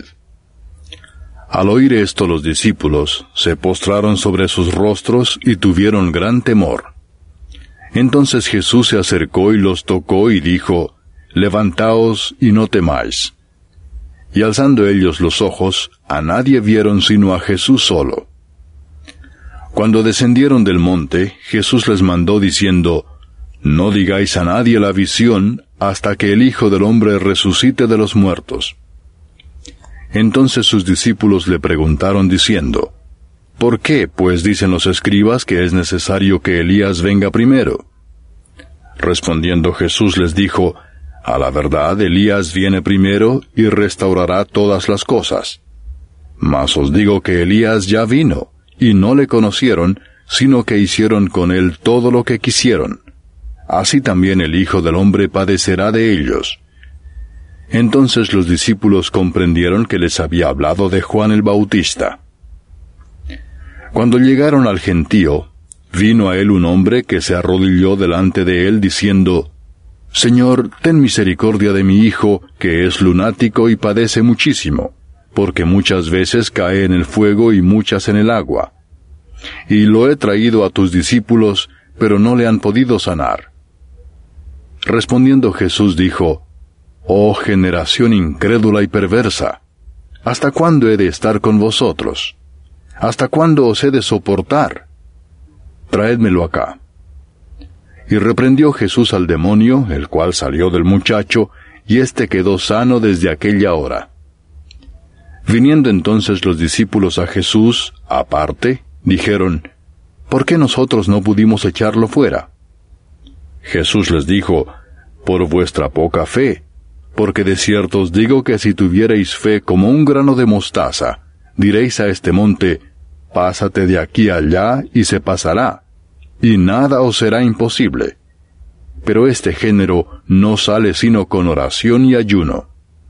Al oír esto los discípulos se postraron sobre sus rostros y tuvieron gran temor. Entonces Jesús se acercó y los tocó y dijo, Levantaos y no temáis. Y alzando ellos los ojos, a nadie vieron sino a Jesús solo. Cuando descendieron del monte, Jesús les mandó diciendo, No digáis a nadie la visión, hasta que el Hijo del Hombre resucite de los muertos. Entonces sus discípulos le preguntaron diciendo, ¿Por qué, pues, dicen los escribas que es necesario que Elías venga primero? Respondiendo Jesús les dijo, A la verdad, Elías viene primero y restaurará todas las cosas. Mas os digo que Elías ya vino, y no le conocieron, sino que hicieron con él todo lo que quisieron. Así también el Hijo del Hombre padecerá de ellos. Entonces los discípulos comprendieron que les había hablado de Juan el Bautista. Cuando llegaron al gentío, vino a él un hombre que se arrodilló delante de él diciendo, Señor, ten misericordia de mi hijo, que es lunático y padece muchísimo, porque muchas veces cae en el fuego y muchas en el agua. Y lo he traído a tus discípulos, pero no le han podido sanar. Respondiendo Jesús dijo, Oh generación incrédula y perversa, ¿hasta cuándo he de estar con vosotros? ¿Hasta cuándo os he de soportar? Traédmelo acá. Y reprendió Jesús al demonio, el cual salió del muchacho, y éste quedó sano desde aquella hora. Viniendo entonces los discípulos a Jesús, aparte, dijeron, ¿Por qué nosotros no pudimos echarlo fuera? Jesús les dijo, Por vuestra poca fe, porque de cierto os digo que si tuvierais fe como un grano de mostaza, diréis a este monte, Pásate de aquí allá, y se pasará, y nada os será imposible. Pero este género no sale sino con oración y ayuno.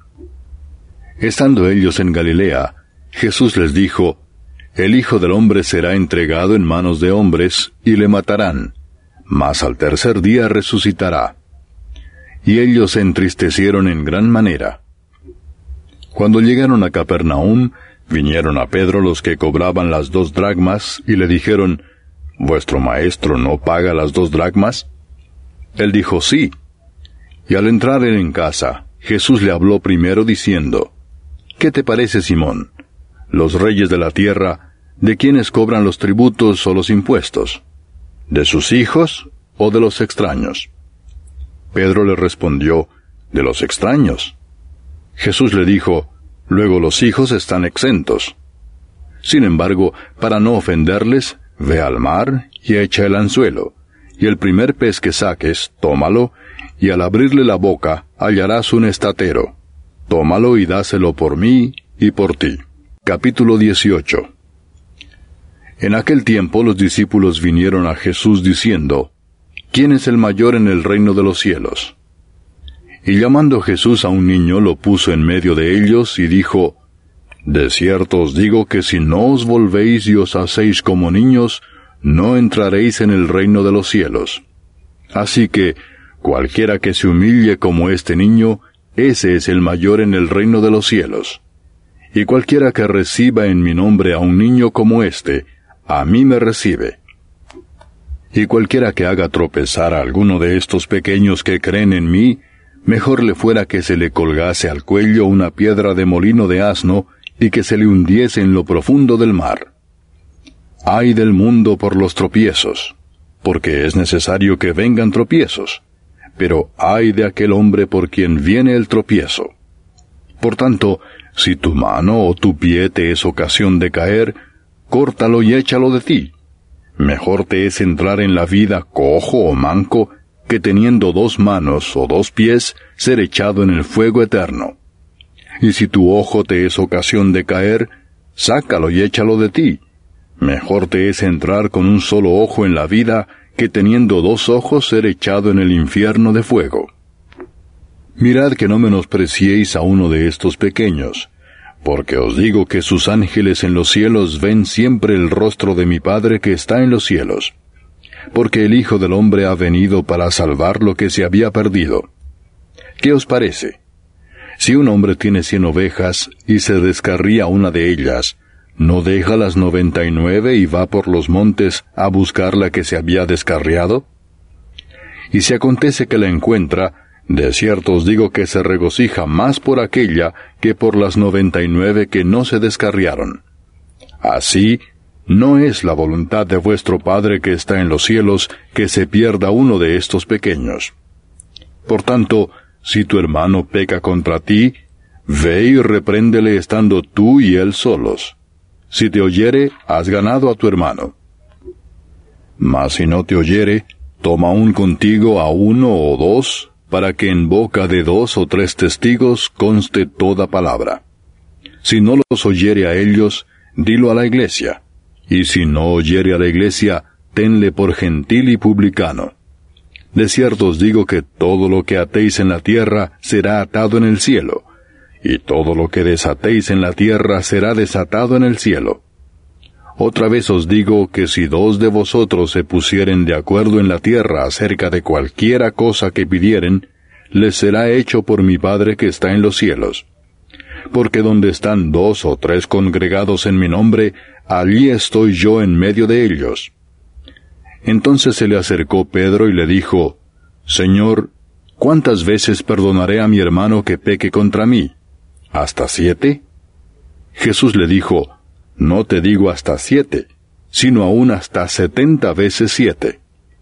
Estando ellos en Galilea, Jesús les dijo, El Hijo del Hombre será entregado en manos de hombres, y le matarán, mas al tercer día resucitará. Y ellos se entristecieron en gran manera. Cuando llegaron a Capernaum, vinieron a Pedro los que cobraban las dos dracmas, y le dijeron, ¿Vuestro maestro no paga las dos dracmas? Él dijo, sí. Y al entrar él en casa, Jesús le habló primero diciendo, ¿Qué te parece, Simón? Los reyes de la tierra, ¿de quiénes cobran los tributos o los impuestos? ¿De sus hijos o de los extraños? Pedro le respondió, de los extraños. Jesús le dijo, luego los hijos están exentos. Sin embargo, para no ofenderles, ve al mar y echa el anzuelo, y el primer pez que saques, tómalo, y al abrirle la boca hallarás un estatero. Tómalo y dáselo por mí y por ti. Capítulo dieciocho. En aquel tiempo los discípulos vinieron a Jesús diciendo, ¿Quién es el mayor en el reino de los cielos? Y llamando Jesús a un niño, lo puso en medio de ellos, y dijo, De cierto os digo que si no os volvéis y os hacéis como niños, no entraréis en el reino de los cielos. Así que, cualquiera que se humille como este niño, ese es el mayor en el reino de los cielos. Y cualquiera que reciba en mi nombre a un niño como este, a mí me recibe. Y cualquiera que haga tropezar a alguno de estos pequeños que creen en mí, mejor le fuera que se le colgase al cuello una piedra de molino de asno y que se le hundiese en lo profundo del mar. Ay del mundo por los tropiezos, porque es necesario que vengan tropiezos, pero ay de aquel hombre por quien viene el tropiezo. Por tanto, si tu mano o tu pie te es ocasión de caer, córtalo y échalo de ti. Mejor te es entrar en la vida cojo o manco, que teniendo dos manos o dos pies, ser echado en el fuego eterno. Y si tu ojo te es ocasión de caer, sácalo y échalo de ti. Mejor te es entrar con un solo ojo en la vida, que teniendo dos ojos ser echado en el infierno de fuego. Mirad que no menospreciéis a uno de estos pequeños, porque os digo que sus ángeles en los cielos ven siempre el rostro de mi Padre que está en los cielos. Porque el Hijo del Hombre ha venido para salvar lo que se había perdido. ¿Qué os parece? Si un hombre tiene cien ovejas, y se descarría una de ellas, ¿no deja las noventa y nueve y va por los montes a buscar la que se había descarriado? Y si acontece que la encuentra, de cierto os digo que se regocija más por aquella que por las noventa y nueve que no se descarriaron. Así, no es la voluntad de vuestro Padre que está en los cielos que se pierda uno de estos pequeños. Por tanto, si tu hermano peca contra ti, ve y repréndele estando tú y él solos. Si te oyere, has ganado a tu hermano. Mas si no te oyere, toma aún contigo a uno o dos, para que en boca de dos o tres testigos conste toda palabra. Si no los oyere a ellos, dilo a la iglesia. Y si no oyere a la iglesia, tenle por gentil y publicano. De cierto os digo que todo lo que atéis en la tierra será atado en el cielo, y todo lo que desatéis en la tierra será desatado en el cielo. Otra vez os digo que si dos de vosotros se pusieren de acuerdo en la tierra acerca de cualquiera cosa que pidieren, les será hecho por mi Padre que está en los cielos. Porque donde están dos o tres congregados en mi nombre, allí estoy yo en medio de ellos. Entonces se le acercó Pedro y le dijo, Señor, ¿cuántas veces perdonaré a mi hermano que peque contra mí? ¿Hasta siete? Jesús le dijo, No te digo hasta siete, sino aún hasta setenta veces siete.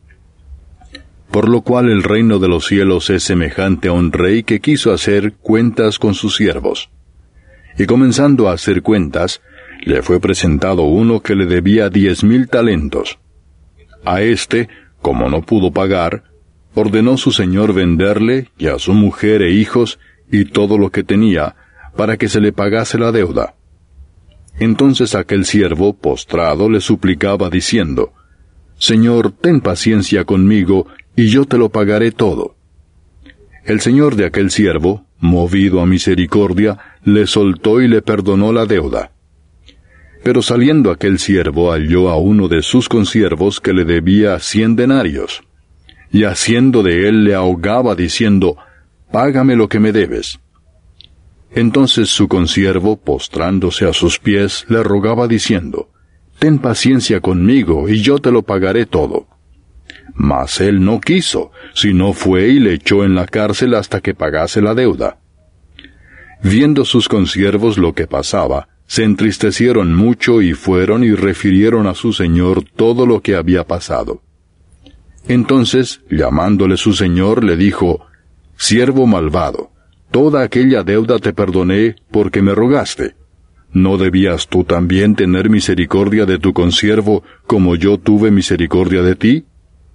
Por lo cual el reino de los cielos es semejante a un rey que quiso hacer cuentas con sus siervos. Y comenzando a hacer cuentas, le fue presentado uno que le debía diez mil talentos. A éste, como no pudo pagar, ordenó su señor venderle, y a su mujer e hijos, y todo lo que tenía, para que se le pagase la deuda. Entonces aquel siervo, postrado, le suplicaba diciendo, Señor, ten paciencia conmigo, y yo te lo pagaré todo. El señor de aquel siervo, movido a misericordia, le soltó y le perdonó la deuda. Pero saliendo aquel siervo halló a uno de sus consiervos que le debía cien denarios, y haciendo de él le ahogaba diciendo, Págame lo que me debes. Entonces su consiervo, postrándose a sus pies, le rogaba diciendo, Ten paciencia conmigo, y yo te lo pagaré todo. Mas él no quiso, sino fue y le echó en la cárcel hasta que pagase la deuda. Viendo sus consiervos lo que pasaba, se entristecieron mucho y fueron y refirieron a su señor todo lo que había pasado. Entonces, llamándole su señor, le dijo, Siervo malvado, toda aquella deuda te perdoné porque me rogaste. ¿No debías tú también tener misericordia de tu consiervo como yo tuve misericordia de ti?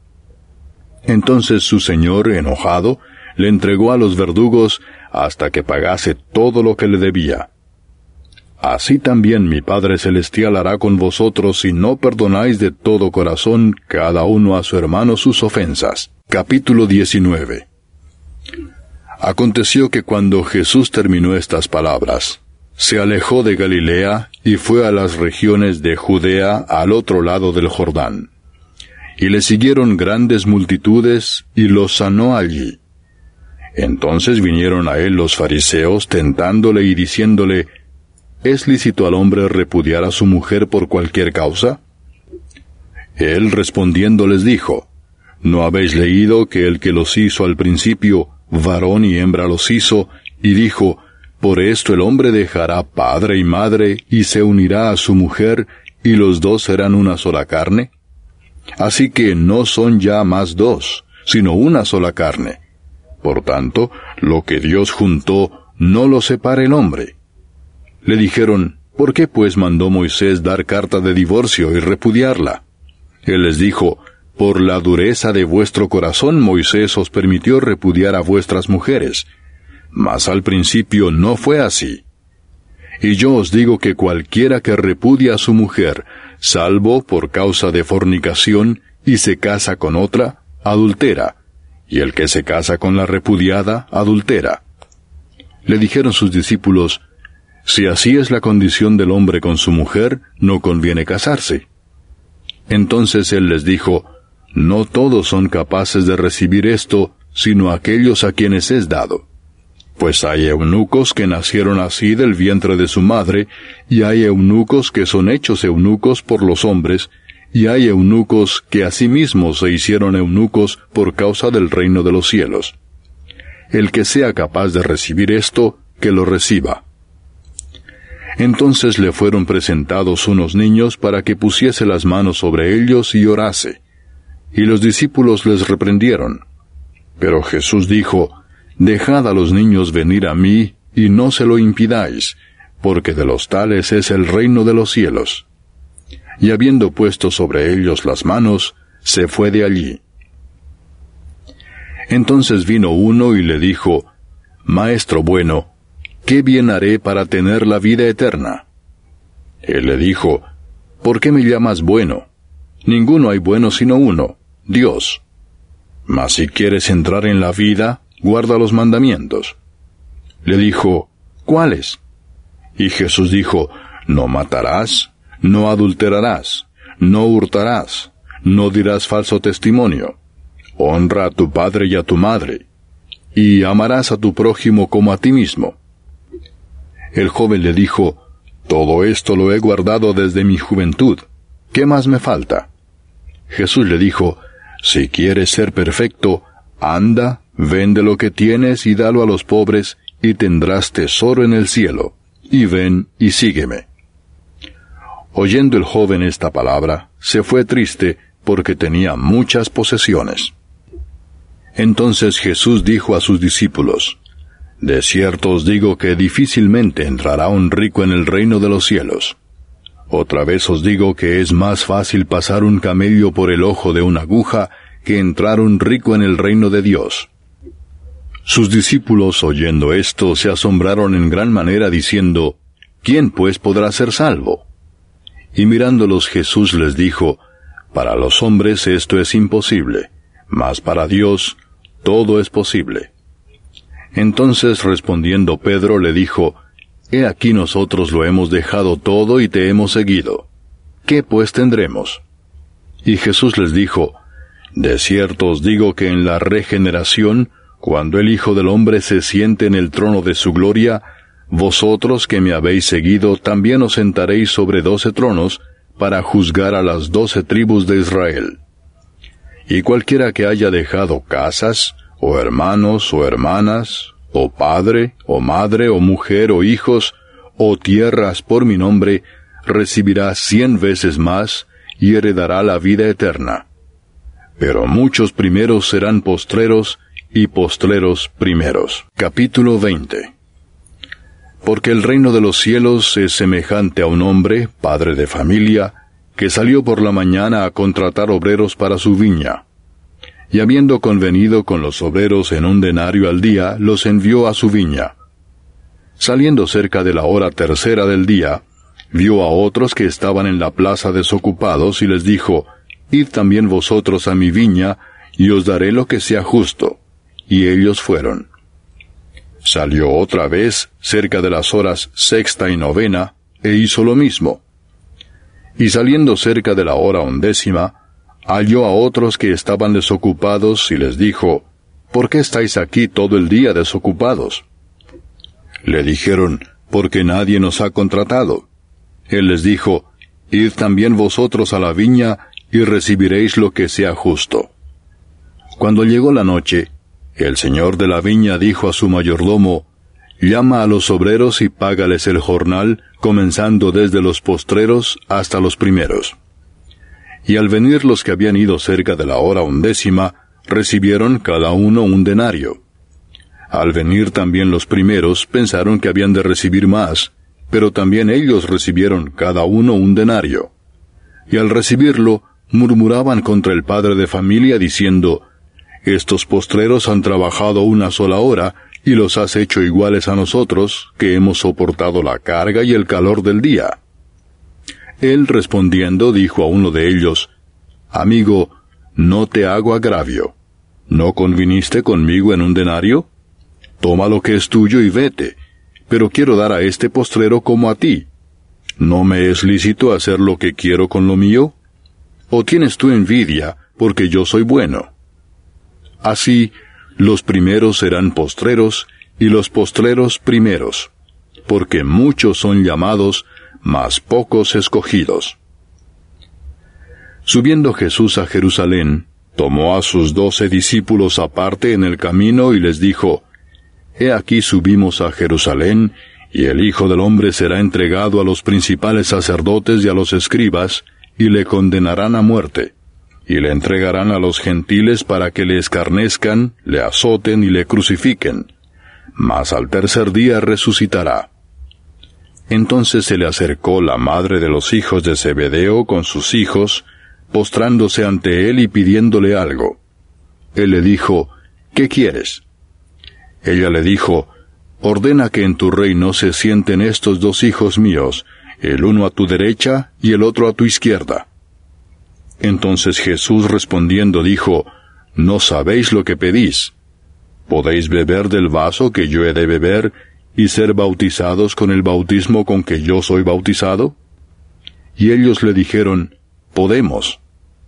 Entonces su señor, enojado, le entregó a los verdugos hasta que pagase todo lo que le debía. así también mi Padre Celestial hará con vosotros si no perdonáis de todo corazón cada uno a su hermano sus ofensas. Capítulo diecinueve. Aconteció que cuando Jesús terminó estas palabras, se alejó de Galilea y fue a las regiones de Judea al otro lado del Jordán. Y le siguieron grandes multitudes y los sanó allí. Entonces vinieron a él los fariseos tentándole y diciéndole, ¿es lícito al hombre repudiar a su mujer por cualquier causa? Él respondiendo les dijo, ¿no habéis leído que el que los hizo al principio, varón y hembra los hizo, y dijo, por esto el hombre dejará padre y madre, y se unirá a su mujer, y los dos serán una sola carne? Así que no son ya más dos, sino una sola carne. Por tanto, lo que Dios juntó, no lo separe el hombre. Le dijeron, ¿por qué pues mandó Moisés dar carta de divorcio y repudiarla? Él les dijo, por la dureza de vuestro corazón Moisés os permitió repudiar a vuestras mujeres, mas al principio no fue así. Y yo os digo que cualquiera que repudia a su mujer, salvo por causa de fornicación, y se casa con otra, adultera, y el que se casa con la repudiada, adultera. Le dijeron sus discípulos, si así es la condición del hombre con su mujer, no conviene casarse. Entonces él les dijo, no todos son capaces de recibir esto, sino aquellos a quienes es dado. Pues hay eunucos que nacieron así del vientre de su madre, y hay eunucos que son hechos eunucos por los hombres, y hay eunucos que asimismo se hicieron eunucos por causa del reino de los cielos. El que sea capaz de recibir esto, que lo reciba. Entonces le fueron presentados unos niños para que pusiese las manos sobre ellos y orase. Y los discípulos les reprendieron. Pero Jesús dijo, dejad a los niños venir a mí, y no se lo impidáis, porque de los tales es el reino de los cielos. Y habiendo puesto sobre ellos las manos, se fue de allí. Entonces vino uno y le dijo, Maestro bueno, ¿qué bien haré para tener la vida eterna? Él le dijo, ¿por qué me llamas bueno? Ninguno hay bueno sino uno, Dios. Mas si quieres entrar en la vida, guarda los mandamientos. Le dijo, ¿cuáles? Y Jesús dijo, no matarás, no adulterarás, no hurtarás, no dirás falso testimonio, honra a tu padre y a tu madre, y amarás a tu prójimo como a ti mismo. El joven le dijo, todo esto lo he guardado desde mi juventud, ¿qué más me falta? Jesús le dijo, si quieres ser perfecto, anda, vende lo que tienes y dalo a los pobres, y tendrás tesoro en el cielo, y ven y sígueme. Oyendo el joven esta palabra, se fue triste, porque tenía muchas posesiones. Entonces Jesús dijo a sus discípulos, de cierto os digo que difícilmente entrará un rico en el reino de los cielos. Otra vez os digo que es más fácil pasar un camello por el ojo de una aguja que entrar un rico en el reino de Dios. Sus discípulos, oyendo esto, se asombraron en gran manera, diciendo, ¿quién pues podrá ser salvo? Y mirándolos Jesús les dijo, para los hombres esto es imposible, mas para Dios todo es posible. Entonces respondiendo Pedro le dijo, He aquí nosotros lo hemos dejado todo y te hemos seguido. ¿Qué pues tendremos? Y Jesús les dijo, de cierto os digo que en la regeneración, cuando el Hijo del Hombre se siente en el trono de su gloria, vosotros que me habéis seguido también os sentaréis sobre doce tronos, para juzgar a las doce tribus de Israel. Y cualquiera que haya dejado casas, o hermanos, o hermanas, o padre, o madre, o mujer, o hijos, o tierras por mi nombre, recibirá cien veces más, y heredará la vida eterna. Pero muchos primeros serán postreros, y postreros primeros. Capítulo veinte. Porque el reino de los cielos es semejante a un hombre, padre de familia, que salió por la mañana a contratar obreros para su viña. Y habiendo convenido con los obreros en un denario al día, los envió a su viña. Saliendo cerca de la hora tercera del día, vio a otros que estaban en la plaza desocupados y les dijo, Id también vosotros a mi viña, y os daré lo que sea justo. Y ellos fueron. Salió otra vez cerca de las horas sexta y novena, e hizo lo mismo. Y saliendo cerca de la hora undécima, halló a otros que estaban desocupados y les dijo, ¿Por qué estáis aquí todo el día desocupados? Le dijeron, porque nadie nos ha contratado. Él les dijo, Id también vosotros a la viña, y recibiréis lo que sea justo. Cuando llegó la noche, el señor de la viña dijo a su mayordomo, Llama a los obreros y págales el jornal, comenzando desde los postreros hasta los primeros. Y al venir los que habían ido cerca de la hora undécima, recibieron cada uno un denario. Al venir también los primeros, pensaron que habían de recibir más, pero también ellos recibieron cada uno un denario. Y al recibirlo, murmuraban contra el padre de familia, diciendo, Estos postreros han trabajado una sola hora, y los has hecho iguales a nosotros, que hemos soportado la carga y el calor del día. Él respondiendo dijo a uno de ellos, Amigo, no te hago agravio. ¿No conviniste conmigo en un denario? Toma lo que es tuyo y vete, pero quiero dar a este postrero como a ti. ¿No me es lícito hacer lo que quiero con lo mío? ¿O tienes tú envidia, porque yo soy bueno? Así, los primeros serán postreros, y los postreros primeros, porque muchos son llamados, mas pocos escogidos. Subiendo Jesús a Jerusalén, tomó a sus doce discípulos aparte en el camino y les dijo, He aquí subimos a Jerusalén, y el Hijo del Hombre será entregado a los principales sacerdotes y a los escribas, y le condenarán a muerte, y le entregarán a los gentiles para que le escarnezcan, le azoten y le crucifiquen. Mas al tercer día resucitará. Entonces se le acercó la madre de los hijos de Zebedeo con sus hijos, postrándose ante él y pidiéndole algo. Él le dijo, ¿Qué quieres? Ella le dijo, Ordena que en tu reino se sienten estos dos hijos míos, el uno a tu derecha y el otro a tu izquierda. Entonces Jesús respondiendo dijo, No sabéis lo que pedís. ¿Podéis beber del vaso que yo he de beber, y ser bautizados con el bautismo con que yo soy bautizado? Y ellos le dijeron, Podemos.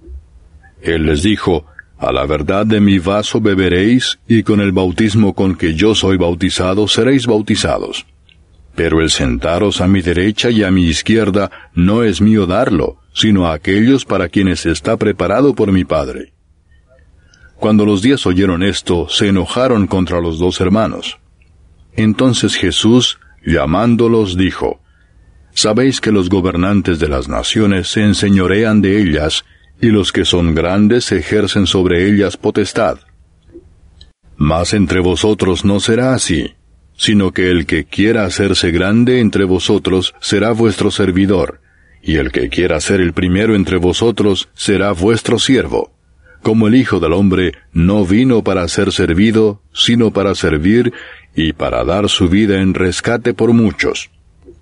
Él les dijo, A la verdad de mi vaso beberéis, y con el bautismo con que yo soy bautizado seréis bautizados. Pero el sentaros a mi derecha y a mi izquierda no es mío darlo, sino a aquellos para quienes está preparado por mi Padre. Cuando los diez oyeron esto, se enojaron contra los dos hermanos. Entonces Jesús, llamándolos, dijo, Sabéis que los gobernantes de las naciones se enseñorean de ellas, y los que son grandes ejercen sobre ellas potestad. Mas entre vosotros no será así, sino que el que quiera hacerse grande entre vosotros será vuestro servidor, y el que quiera ser el primero entre vosotros será vuestro siervo, como el Hijo del Hombre no vino para ser servido, sino para servir, y para dar su vida en rescate por muchos.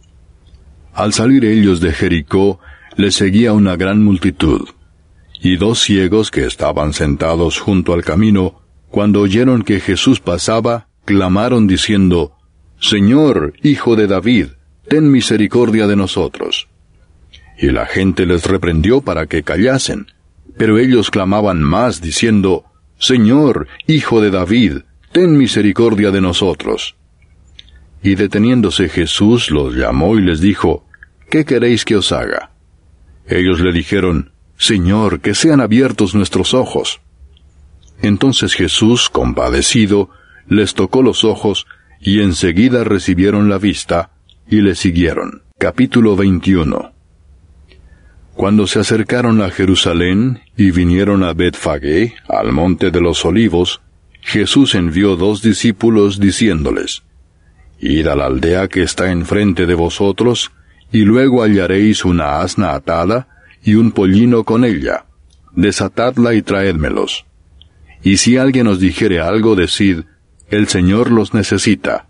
Al salir ellos de Jericó, les seguía una gran multitud, y dos ciegos que estaban sentados junto al camino, cuando oyeron que Jesús pasaba, clamaron diciendo, Señor, Hijo de David, ten misericordia de nosotros. Y la gente les reprendió para que callasen, pero ellos clamaban más diciendo, Señor, Hijo de David, ten misericordia de nosotros. Y deteniéndose Jesús los llamó y les dijo, ¿Qué queréis que os haga? Ellos le dijeron, Señor, que sean abiertos nuestros ojos. Entonces Jesús, compadecido, les tocó los ojos, y enseguida recibieron la vista, y le siguieron. Capítulo veintiuno. Cuando se acercaron a Jerusalén, y vinieron a Betfagé, al monte de los olivos, Jesús envió dos discípulos diciéndoles, Id a la aldea que está enfrente de vosotros, y luego hallaréis una asna atada, y un pollino con ella. Desatadla y traédmelos. Y si alguien os dijere algo, decid, el Señor los necesita,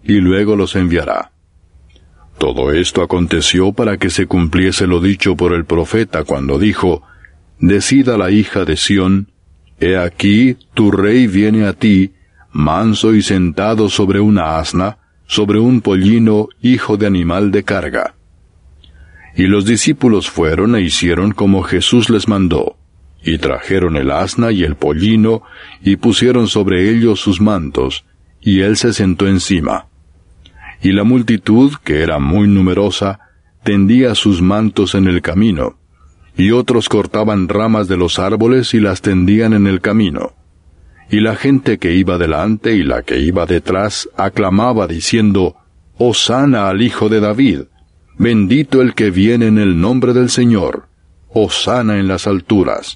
y luego los enviará. Todo esto aconteció para que se cumpliese lo dicho por el profeta cuando dijo, Decida la hija de Sión, He aquí, tu rey viene a ti, manso y sentado sobre una asna, sobre un pollino, hijo de animal de carga. Y los discípulos fueron e hicieron como Jesús les mandó, y trajeron el asna y el pollino, y pusieron sobre ellos sus mantos, y él se sentó encima. Y la multitud, que era muy numerosa, tendía sus mantos en el camino, y otros cortaban ramas de los árboles y las tendían en el camino. Y la gente que iba delante y la que iba detrás aclamaba diciendo, Hosana al Hijo de David, bendito el que viene en el nombre del Señor, Hosana en las alturas.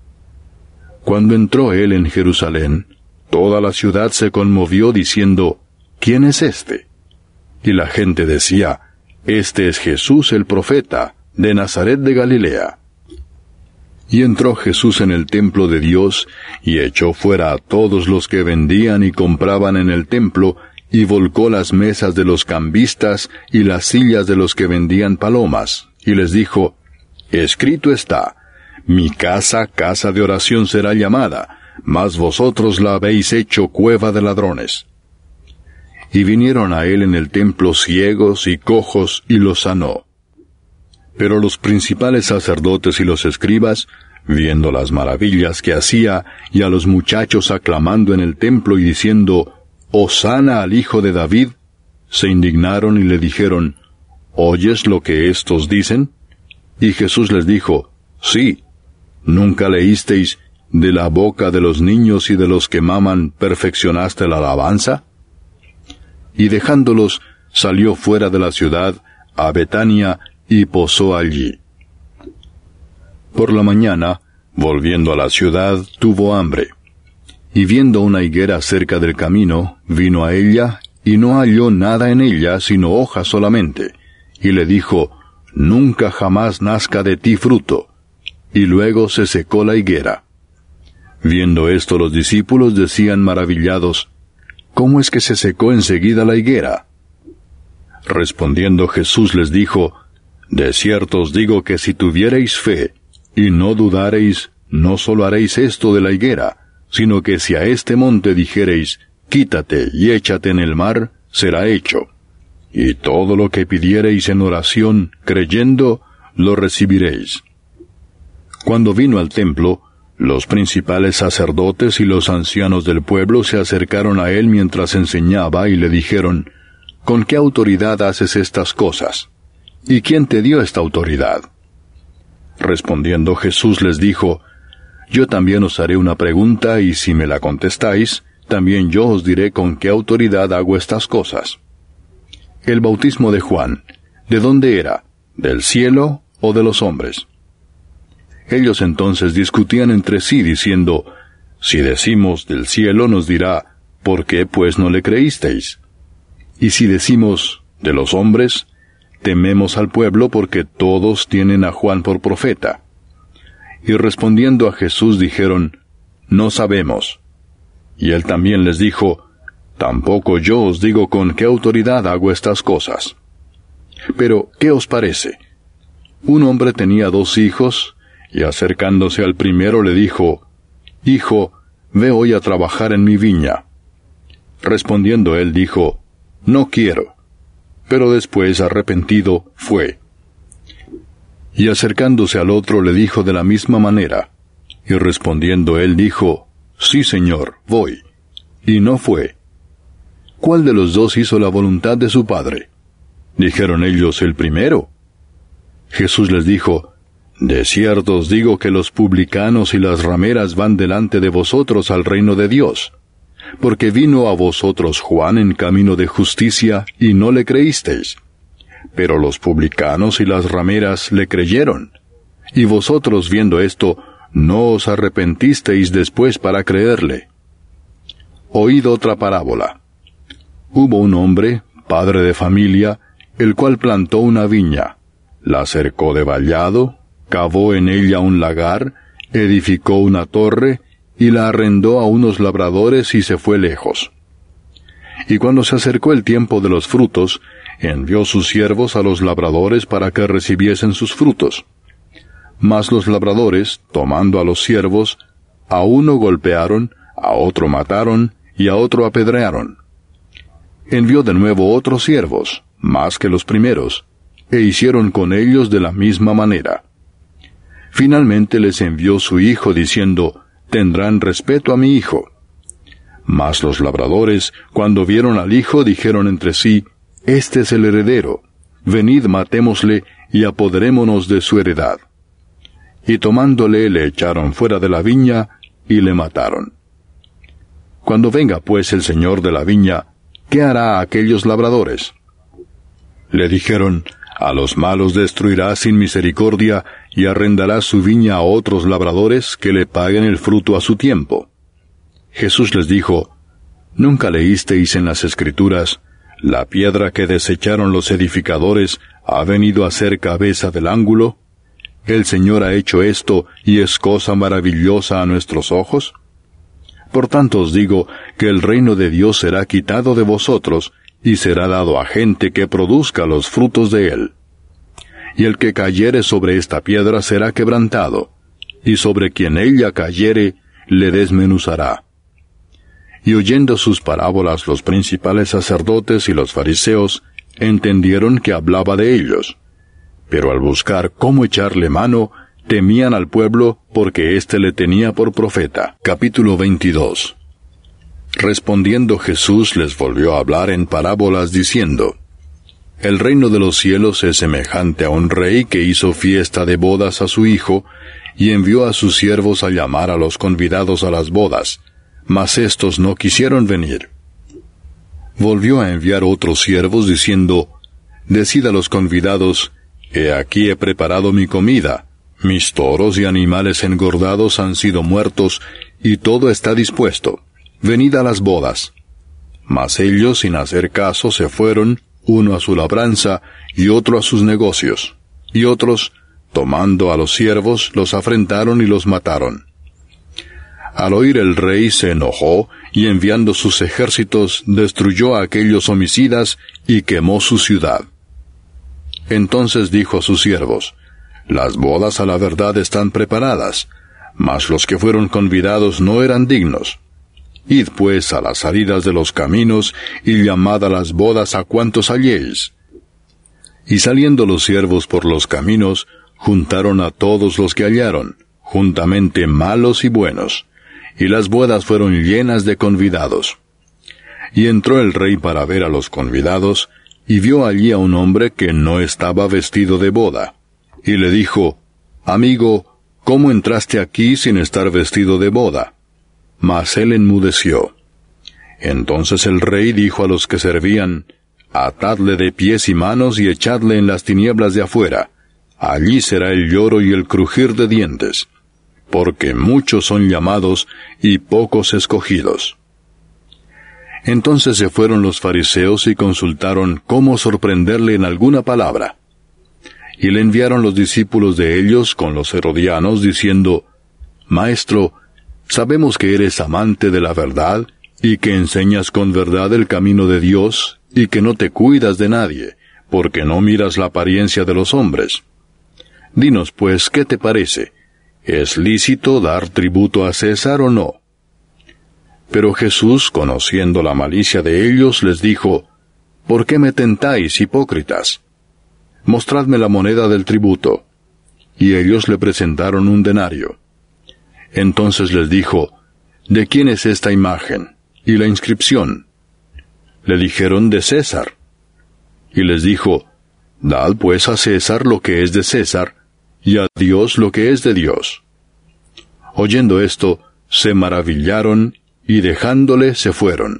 Cuando entró él en Jerusalén, toda la ciudad se conmovió diciendo, ¿Quién es este? Y la gente decía, Este es Jesús el profeta, de Nazaret de Galilea. Y entró Jesús en el templo de Dios, y echó fuera a todos los que vendían y compraban en el templo, y volcó las mesas de los cambistas y las sillas de los que vendían palomas, y les dijo, Escrito está, Mi casa, casa de oración será llamada, mas vosotros la habéis hecho cueva de ladrones. Y vinieron a él en el templo ciegos y cojos, y los sanó. Pero los principales sacerdotes y los escribas, viendo las maravillas que hacía, y a los muchachos aclamando en el templo y diciendo, Hosana al Hijo de David, se indignaron y le dijeron, ¿Oyes lo que éstos dicen? Y Jesús les dijo, Sí, ¿nunca leísteis, de la boca de los niños y de los que maman perfeccionaste la alabanza? Y dejándolos, salió fuera de la ciudad, a Betania, y posó allí. Por la mañana, volviendo a la ciudad, tuvo hambre. Y viendo una higuera cerca del camino, vino a ella, y no halló nada en ella, sino hojas solamente. Y le dijo, Nunca jamás nazca de ti fruto. Y luego se secó la higuera. Viendo esto los discípulos decían maravillados, ¿Cómo es que se secó enseguida la higuera? Respondiendo Jesús les dijo, De cierto os digo que si tuviereis fe, y no dudareis, no solo haréis esto de la higuera, sino que si a este monte dijereis, Quítate y échate en el mar, será hecho. Y todo lo que pidiereis en oración, creyendo, lo recibiréis. Cuando vino al templo, los principales sacerdotes y los ancianos del pueblo se acercaron a él mientras enseñaba y le dijeron, ¿Con qué autoridad haces estas cosas? ¿Y quién te dio esta autoridad? Respondiendo Jesús les dijo, Yo también os haré una pregunta, y si me la contestáis, también yo os diré con qué autoridad hago estas cosas. El bautismo de Juan, ¿de dónde era? ¿Del cielo o de los hombres? Ellos entonces discutían entre sí, diciendo, Si decimos del cielo, nos dirá, ¿por qué pues no le creísteis? Y si decimos de los hombres, tememos al pueblo porque todos tienen a Juan por profeta. Y respondiendo a Jesús dijeron, No sabemos. Y él también les dijo, Tampoco yo os digo con qué autoridad hago estas cosas. Pero, ¿qué os parece? Un hombre tenía dos hijos, y acercándose al primero le dijo, Hijo, ve hoy a trabajar en mi viña. Respondiendo él dijo, No quiero. Pero después, arrepentido, fue. Y acercándose al otro le dijo de la misma manera. Y respondiendo él dijo, Sí, Señor, voy. Y no fue. ¿Cuál de los dos hizo la voluntad de su padre? Dijeron ellos, el primero. Jesús les dijo, De cierto os digo que los publicanos y las rameras van delante de vosotros al reino de Dios. Porque vino a vosotros Juan en camino de justicia, y no le creísteis. Pero los publicanos y las rameras le creyeron. Y vosotros, viendo esto, no os arrepentisteis después para creerle. Oíd otra parábola. Hubo un hombre, padre de familia, el cual plantó una viña, la cercó de vallado, cavó en ella un lagar, edificó una torre, y la arrendó a unos labradores y se fue lejos. Y cuando se acercó el tiempo de los frutos, envió sus siervos a los labradores para que recibiesen sus frutos. Mas los labradores, tomando a los siervos, a uno golpearon, a otro mataron, y a otro apedrearon. Envió de nuevo otros siervos, más que los primeros, e hicieron con ellos de la misma manera. Finalmente les envió su hijo diciendo, tendrán respeto a mi hijo. Mas los labradores, cuando vieron al hijo, dijeron entre sí, este es el heredero, venid matémosle y apoderémonos de su heredad. Y tomándole le echaron fuera de la viña y le mataron. Cuando venga pues el señor de la viña, ¿qué hará a aquellos labradores? Le dijeron, a los malos destruirá sin misericordia y arrendará su viña a otros labradores que le paguen el fruto a su tiempo. Jesús les dijo, ¿nunca leísteis en las Escrituras, la piedra que desecharon los edificadores ha venido a ser cabeza del ángulo? ¿El Señor ha hecho esto y es cosa maravillosa a nuestros ojos? Por tanto os digo que el reino de Dios será quitado de vosotros, y será dado a gente que produzca los frutos de él. Y el que cayere sobre esta piedra será quebrantado, y sobre quien ella cayere, le desmenuzará. Y oyendo sus parábolas los principales sacerdotes y los fariseos, entendieron que hablaba de ellos. Pero al buscar cómo echarle mano, temían al pueblo, porque éste le tenía por profeta. Capítulo veintidós. Respondiendo Jesús les volvió a hablar en parábolas diciendo, El reino de los cielos es semejante a un rey que hizo fiesta de bodas a su hijo, y envió a sus siervos a llamar a los convidados a las bodas, mas éstos no quisieron venir. Volvió a enviar otros siervos diciendo, Decid a los convidados, He aquí he preparado mi comida, mis toros y animales engordados han sido muertos, y todo está dispuesto. Venid a las bodas. Mas ellos, sin hacer caso, se fueron, uno a su labranza, y otro a sus negocios. Y otros, tomando a los siervos, los afrentaron y los mataron. Al oír el rey se enojó, y enviando sus ejércitos, destruyó a aquellos homicidas, y quemó su ciudad. Entonces dijo a sus siervos, Las bodas a la verdad están preparadas, mas los que fueron convidados no eran dignos. Id pues a las salidas de los caminos, y llamad a las bodas a cuantos halléis. Y saliendo los siervos por los caminos, juntaron a todos los que hallaron, juntamente malos y buenos, y las bodas fueron llenas de convidados. Y entró el rey para ver a los convidados, y vio allí a un hombre que no estaba vestido de boda, y le dijo, Amigo, ¿cómo entraste aquí sin estar vestido de boda? Mas él enmudeció. Entonces el rey dijo a los que servían, Atadle de pies y manos y echadle en las tinieblas de afuera. Allí será el lloro y el crujir de dientes, porque muchos son llamados y pocos escogidos. Entonces se fueron los fariseos y consultaron cómo sorprenderle en alguna palabra. Y le enviaron los discípulos de ellos con los herodianos, diciendo, Maestro, sabemos que eres amante de la verdad, y que enseñas con verdad el camino de Dios, y que no te cuidas de nadie, porque no miras la apariencia de los hombres. Dinos pues, ¿qué te parece? ¿Es lícito dar tributo a César o no? Pero Jesús, conociendo la malicia de ellos, les dijo, ¿Por qué me tentáis, hipócritas? Mostradme la moneda del tributo. Y ellos le presentaron un denario. Entonces les dijo, ¿De quién es esta imagen? Y la inscripción. Le dijeron, de César. Y les dijo, Dad pues a César lo que es de César, y a Dios lo que es de Dios. Oyendo esto, se maravillaron, y dejándole se fueron.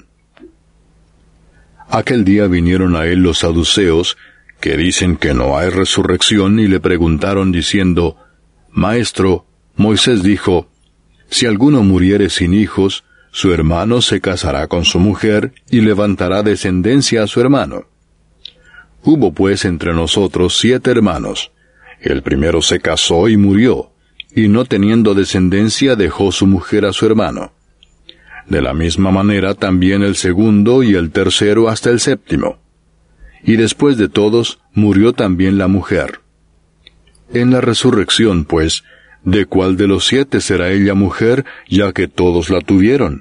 Aquel día vinieron a él los saduceos, que dicen que no hay resurrección, y le preguntaron diciendo, Maestro, Moisés dijo, Si alguno muriere sin hijos, su hermano se casará con su mujer, y levantará descendencia a su hermano. Hubo pues entre nosotros siete hermanos. El primero se casó y murió, y no teniendo descendencia dejó su mujer a su hermano. de la misma manera también el segundo y el tercero hasta el séptimo. Y después de todos, murió también la mujer. En la resurrección, pues, ¿de cuál de los siete será ella mujer, ya que todos la tuvieron?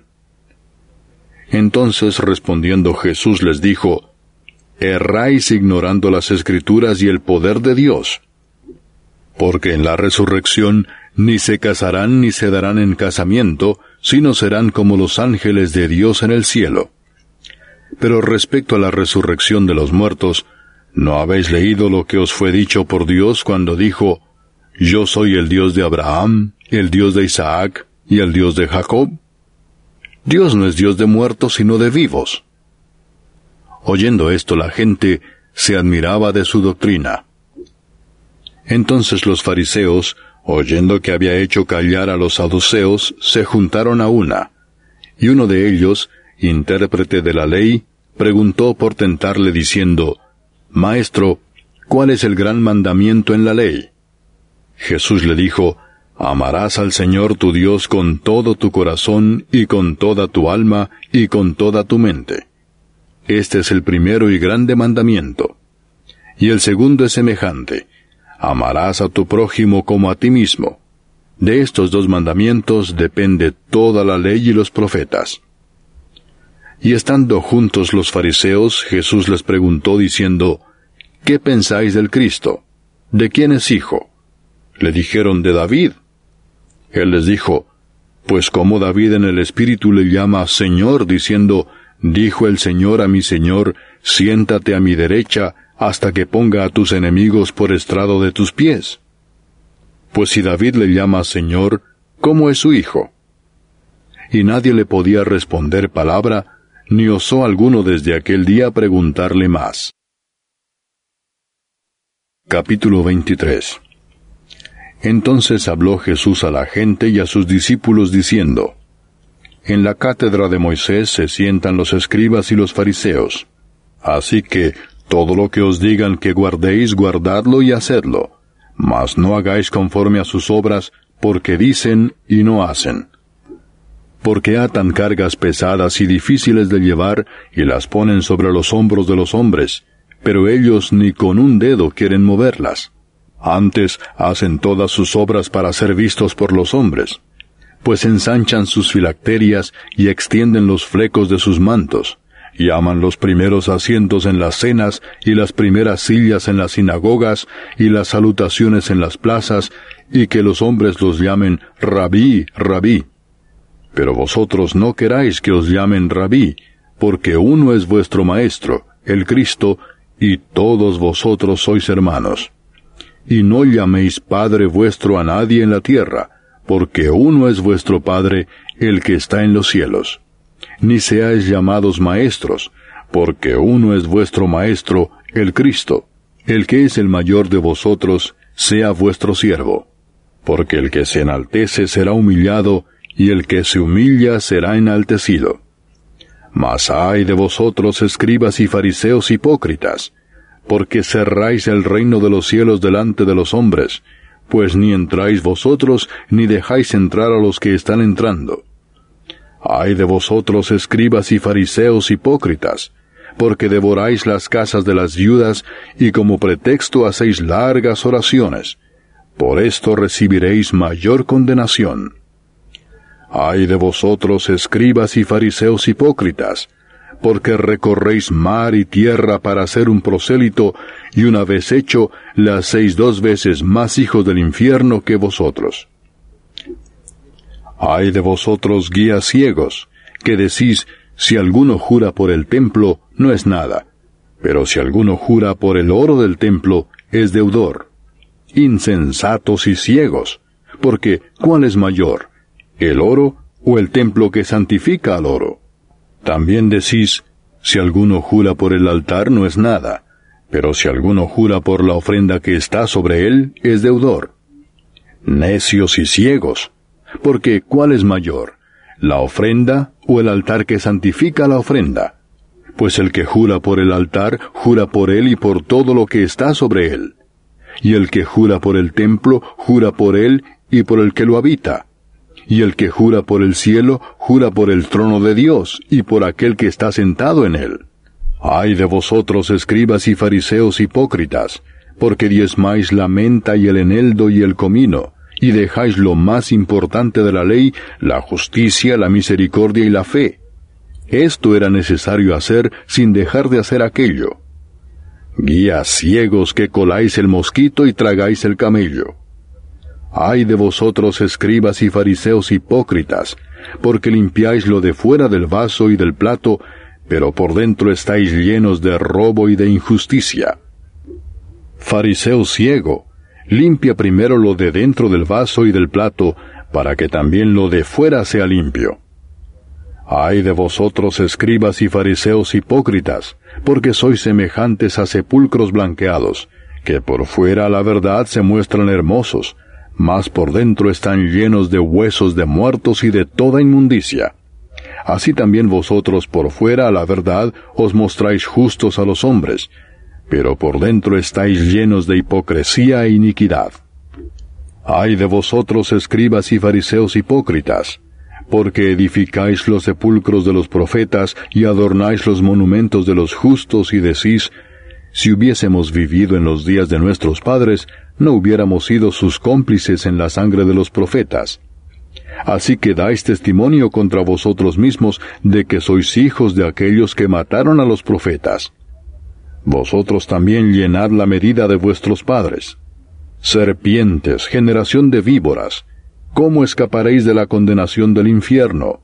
Entonces respondiendo Jesús les dijo, erráis ignorando las Escrituras y el poder de Dios. Porque en la resurrección ni se casarán ni se darán en casamiento, sino serán como los ángeles de Dios en el cielo. Pero respecto a la resurrección de los muertos, ¿no habéis leído lo que os fue dicho por Dios cuando dijo, yo soy el Dios de Abraham, el Dios de Isaac y el Dios de Jacob? Dios no es Dios de muertos, sino de vivos. Oyendo esto, la gente se admiraba de su doctrina. Entonces los fariseos, oyendo que había hecho callar a los saduceos, se juntaron a una, y uno de ellos, intérprete de la ley, preguntó por tentarle diciendo, Maestro, ¿cuál es el gran mandamiento en la ley? Jesús le dijo, amarás al Señor tu Dios con todo tu corazón y con toda tu alma y con toda tu mente. Este es el primero y grande mandamiento. Y el segundo es semejante, amarás a tu prójimo como a ti mismo. De estos dos mandamientos depende toda la ley y los profetas. Y estando juntos los fariseos, Jesús les preguntó diciendo, ¿qué pensáis del Cristo? ¿De quién es hijo? Le dijeron, de David. Él les dijo, pues como David en el Espíritu le llama Señor, diciendo, dijo el Señor a mi Señor, siéntate a mi derecha, hasta que ponga a tus enemigos por estrado de tus pies. Pues si David le llama Señor, ¿cómo es su hijo? Y nadie le podía responder palabra, ni osó alguno desde aquel día preguntarle más. Capítulo veintitrés. Entonces habló Jesús a la gente y a sus discípulos diciendo, en la cátedra de Moisés se sientan los escribas y los fariseos. Así que, todo lo que os digan que guardéis, guardadlo y hacedlo. Mas no hagáis conforme a sus obras, porque dicen y no hacen. Porque atan cargas pesadas y difíciles de llevar, y las ponen sobre los hombros de los hombres, pero ellos ni con un dedo quieren moverlas. Antes hacen todas sus obras para ser vistos por los hombres, pues ensanchan sus filacterias y extienden los flecos de sus mantos, y aman los primeros asientos en las cenas, y las primeras sillas en las sinagogas, y las salutaciones en las plazas, y que los hombres los llamen Rabí, Rabí. Pero vosotros no queráis que os llamen Rabí, porque uno es vuestro Maestro, el Cristo, y todos vosotros sois hermanos. Y no llaméis Padre vuestro a nadie en la tierra, porque uno es vuestro Padre, el que está en los cielos. Ni seáis llamados maestros, porque uno es vuestro Maestro, el Cristo. El que es el mayor de vosotros, sea vuestro siervo. Porque el que se enaltece será humillado, y el que se humilla será enaltecido. Mas ay de vosotros, escribas y fariseos hipócritas, porque cerráis el reino de los cielos delante de los hombres, pues ni entráis vosotros, ni dejáis entrar a los que están entrando. Ay de vosotros, escribas y fariseos hipócritas, porque devoráis las casas de las viudas, y como pretexto hacéis largas oraciones. Por esto recibiréis mayor condenación. Ay de vosotros, escribas y fariseos hipócritas, porque recorréis mar y tierra para hacer un prosélito, y una vez hecho, le hacéis dos veces más hijos del infierno que vosotros. Ay de vosotros, guías ciegos, que decís, si alguno jura por el templo, no es nada, pero si alguno jura por el oro del templo, es deudor. Insensatos y ciegos, porque ¿cuál es mayor, el oro o el templo que santifica al oro? También decís, si alguno jura por el altar no es nada, pero si alguno jura por la ofrenda que está sobre él, es deudor. Necios y ciegos, porque ¿cuál es mayor, la ofrenda o el altar que santifica la ofrenda? Pues el que jura por el altar, jura por él y por todo lo que está sobre él. Y el que jura por el templo, jura por él y por el que lo habita. y el que jura por el cielo, jura por el trono de Dios, y por aquel que está sentado en él. Ay de vosotros, escribas y fariseos hipócritas, porque diezmáis la menta y el eneldo y el comino, y dejáis lo más importante de la ley, la justicia, la misericordia y la fe. Esto era necesario hacer sin dejar de hacer aquello. Guías ciegos que coláis el mosquito y tragáis el camello. Ay de vosotros, escribas y fariseos hipócritas, porque limpiáis lo de fuera del vaso y del plato, pero por dentro estáis llenos de robo y de injusticia. Fariseo ciego, limpia primero lo de dentro del vaso y del plato, para que también lo de fuera sea limpio. Ay de vosotros, escribas y fariseos hipócritas, porque sois semejantes a sepulcros blanqueados, que por fuera a la verdad se muestran hermosos, mas por dentro están llenos de huesos de muertos y de toda inmundicia. Así también vosotros por fuera a la verdad os mostráis justos a los hombres, pero por dentro estáis llenos de hipocresía e iniquidad. Ay de vosotros, escribas y fariseos hipócritas, porque edificáis los sepulcros de los profetas y adornáis los monumentos de los justos y decís, si hubiésemos vivido en los días de nuestros padres, no hubiéramos sido sus cómplices en la sangre de los profetas. Así que dais testimonio contra vosotros mismos de que sois hijos de aquellos que mataron a los profetas. Vosotros también llenad la medida de vuestros padres. Serpientes, generación de víboras, ¿cómo escaparéis de la condenación del infierno?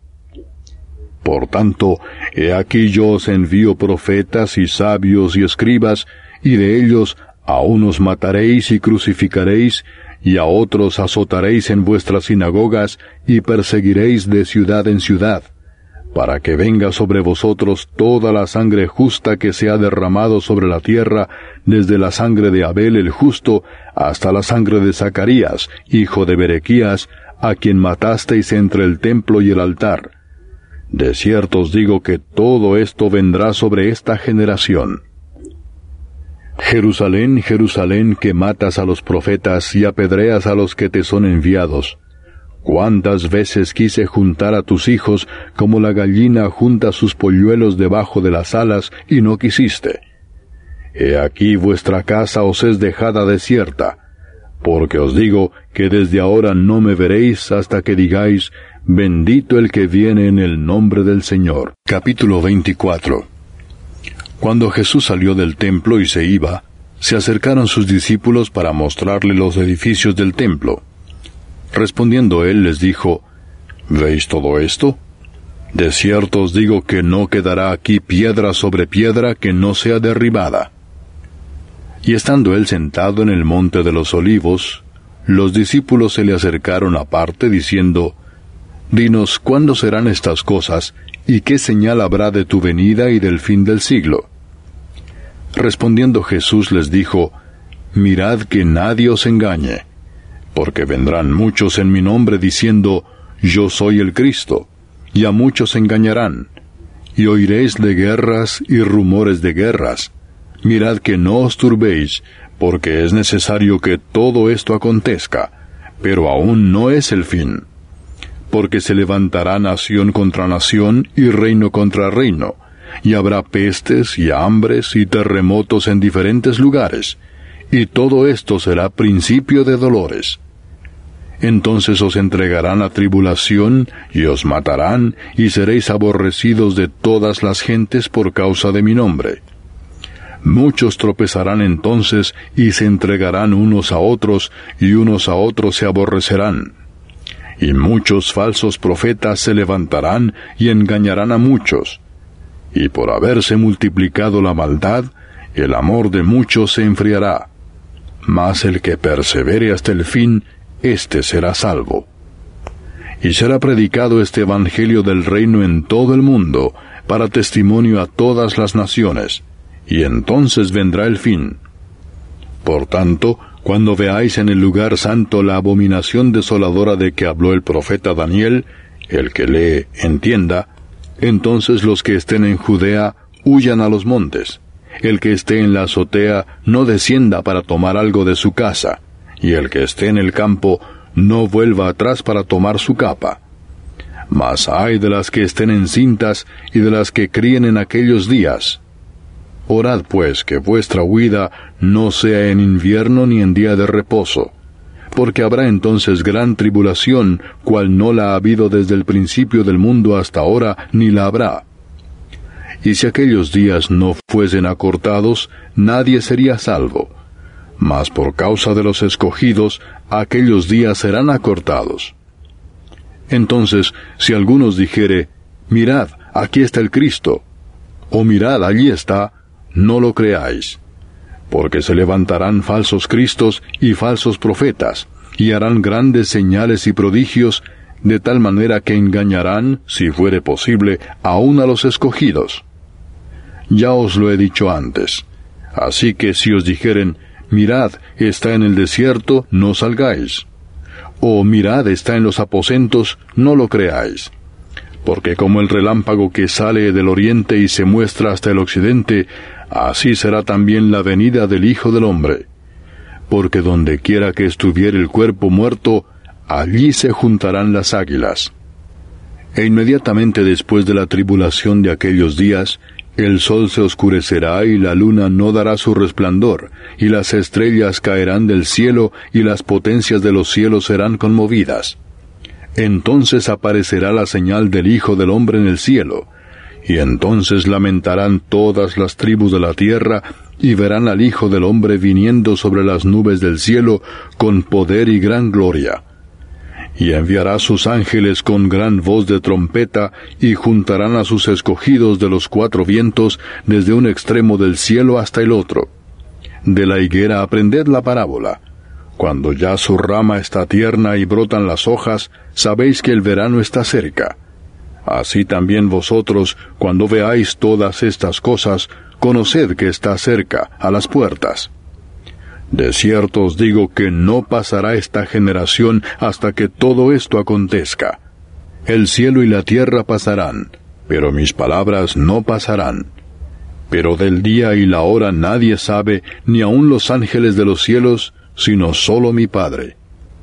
Por tanto, he aquí yo os envío profetas y sabios y escribas, y de ellos a unos mataréis y crucificaréis, y a otros azotaréis en vuestras sinagogas, y perseguiréis de ciudad en ciudad, para que venga sobre vosotros toda la sangre justa que se ha derramado sobre la tierra, desde la sangre de Abel el justo, hasta la sangre de Zacarías, hijo de Berequías, a quien matasteis entre el templo y el altar. De cierto os digo que todo esto vendrá sobre esta generación. Jerusalén, Jerusalén, que matas a los profetas y apedreas a los que te son enviados. ¿Cuántas veces quise juntar a tus hijos como la gallina junta sus polluelos debajo de las alas, y no quisiste? He aquí vuestra casa os es dejada desierta, porque os digo que desde ahora no me veréis hasta que digáis, bendito el que viene en el nombre del Señor. Capítulo veinticuatro. Cuando Jesús salió del templo y se iba, se acercaron sus discípulos para mostrarle los edificios del templo. Respondiendo él les dijo, ¿veis todo esto? De cierto os digo que no quedará aquí piedra sobre piedra que no sea derribada. Y estando él sentado en el monte de los olivos, los discípulos se le acercaron aparte diciendo, Dinos, ¿cuándo serán estas cosas, y qué señal habrá de tu venida y del fin del siglo? Respondiendo Jesús les dijo, Mirad que nadie os engañe, porque vendrán muchos en mi nombre diciendo, Yo soy el Cristo, y a muchos engañarán, y oiréis de guerras y rumores de guerras. Mirad que no os turbéis, porque es necesario que todo esto acontezca, pero aún no es el fin. Porque se levantará nación contra nación y reino contra reino, y habrá pestes y hambres y terremotos en diferentes lugares, y todo esto será principio de dolores. Entonces os entregarán a tribulación, y os matarán, y seréis aborrecidos de todas las gentes por causa de mi nombre. Muchos tropezarán entonces, y se entregarán unos a otros, y unos a otros se aborrecerán. Y muchos falsos profetas se levantarán, y engañarán a muchos. Y por haberse multiplicado la maldad, el amor de muchos se enfriará. Mas el que persevere hasta el fin, éste será salvo. Y será predicado este evangelio del reino en todo el mundo, para testimonio a todas las naciones, y entonces vendrá el fin. Por tanto, cuando veáis en el lugar santo la abominación desoladora de que habló el profeta Daniel, el que lee, entienda, entonces los que estén en Judea, huyan a los montes. El que esté en la azotea, no descienda para tomar algo de su casa, y el que esté en el campo, no vuelva atrás para tomar su capa. Mas ay de las que estén encintas y de las que críen en aquellos días. Orad pues que vuestra huida no sea en invierno ni en día de reposo, porque habrá entonces gran tribulación, cual no la ha habido desde el principio del mundo hasta ahora, ni la habrá. Y si aquellos días no fuesen acortados, nadie sería salvo. Mas por causa de los escogidos, aquellos días serán acortados. Entonces, si algunos dijere, mirad, aquí está el Cristo, o mirad, allí está, no lo creáis. Porque se levantarán falsos cristos y falsos profetas, y harán grandes señales y prodigios, de tal manera que engañarán, si fuere posible, aun a los escogidos. Ya os lo he dicho antes. Así que si os dijeren, mirad, está en el desierto, no salgáis. O mirad, está en los aposentos, no lo creáis. Porque como el relámpago que sale del oriente y se muestra hasta el occidente, así será también la venida del Hijo del Hombre. Porque donde quiera que estuviere el cuerpo muerto, allí se juntarán las águilas. E inmediatamente después de la tribulación de aquellos días, el sol se oscurecerá y la luna no dará su resplandor, y las estrellas caerán del cielo, y las potencias de los cielos serán conmovidas. Entonces aparecerá la señal del Hijo del Hombre en el cielo, y entonces lamentarán todas las tribus de la tierra, y verán al Hijo del Hombre viniendo sobre las nubes del cielo, con poder y gran gloria. Y enviará sus ángeles con gran voz de trompeta, y juntarán a sus escogidos de los cuatro vientos, desde un extremo del cielo hasta el otro. De la higuera aprended la parábola. Cuando ya su rama está tierna y brotan las hojas, sabéis que el verano está cerca. Así también vosotros, cuando veáis todas estas cosas, conoced que está cerca, a las puertas. De cierto os digo que no pasará esta generación hasta que todo esto acontezca. El cielo y la tierra pasarán, pero mis palabras no pasarán. Pero del día y la hora nadie sabe, ni aun los ángeles de los cielos, sino solo mi Padre.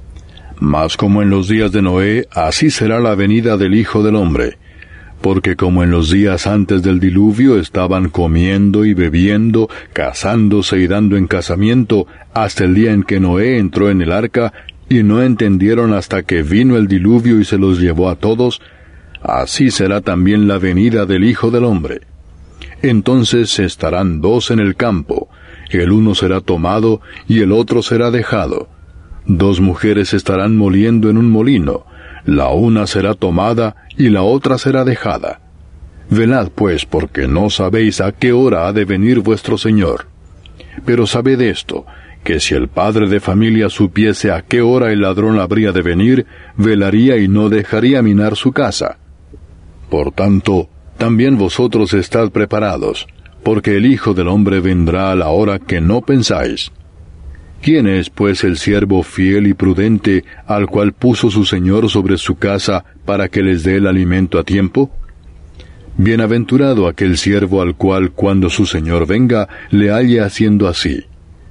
Mas como en los días de Noé, así será la venida del Hijo del Hombre. Porque como en los días antes del diluvio estaban comiendo y bebiendo, casándose y dando en casamiento, hasta el día en que Noé entró en el arca, y no entendieron hasta que vino el diluvio y se los llevó a todos, así será también la venida del Hijo del Hombre. Entonces estarán dos en el campo, el uno será tomado y el otro será dejado. Dos mujeres estarán moliendo en un molino, la una será tomada y la otra será dejada. Velad pues, porque no sabéis a qué hora ha de venir vuestro Señor. Pero sabed esto, que si el padre de familia supiese a qué hora el ladrón habría de venir, velaría y no dejaría minar su casa. Por tanto, también vosotros estad preparados, porque el Hijo del Hombre vendrá a la hora que no pensáis. ¿Quién es, pues, el siervo fiel y prudente, al cual puso su Señor sobre su casa, para que les dé el alimento a tiempo? Bienaventurado aquel siervo al cual, cuando su Señor venga, le halle haciendo así.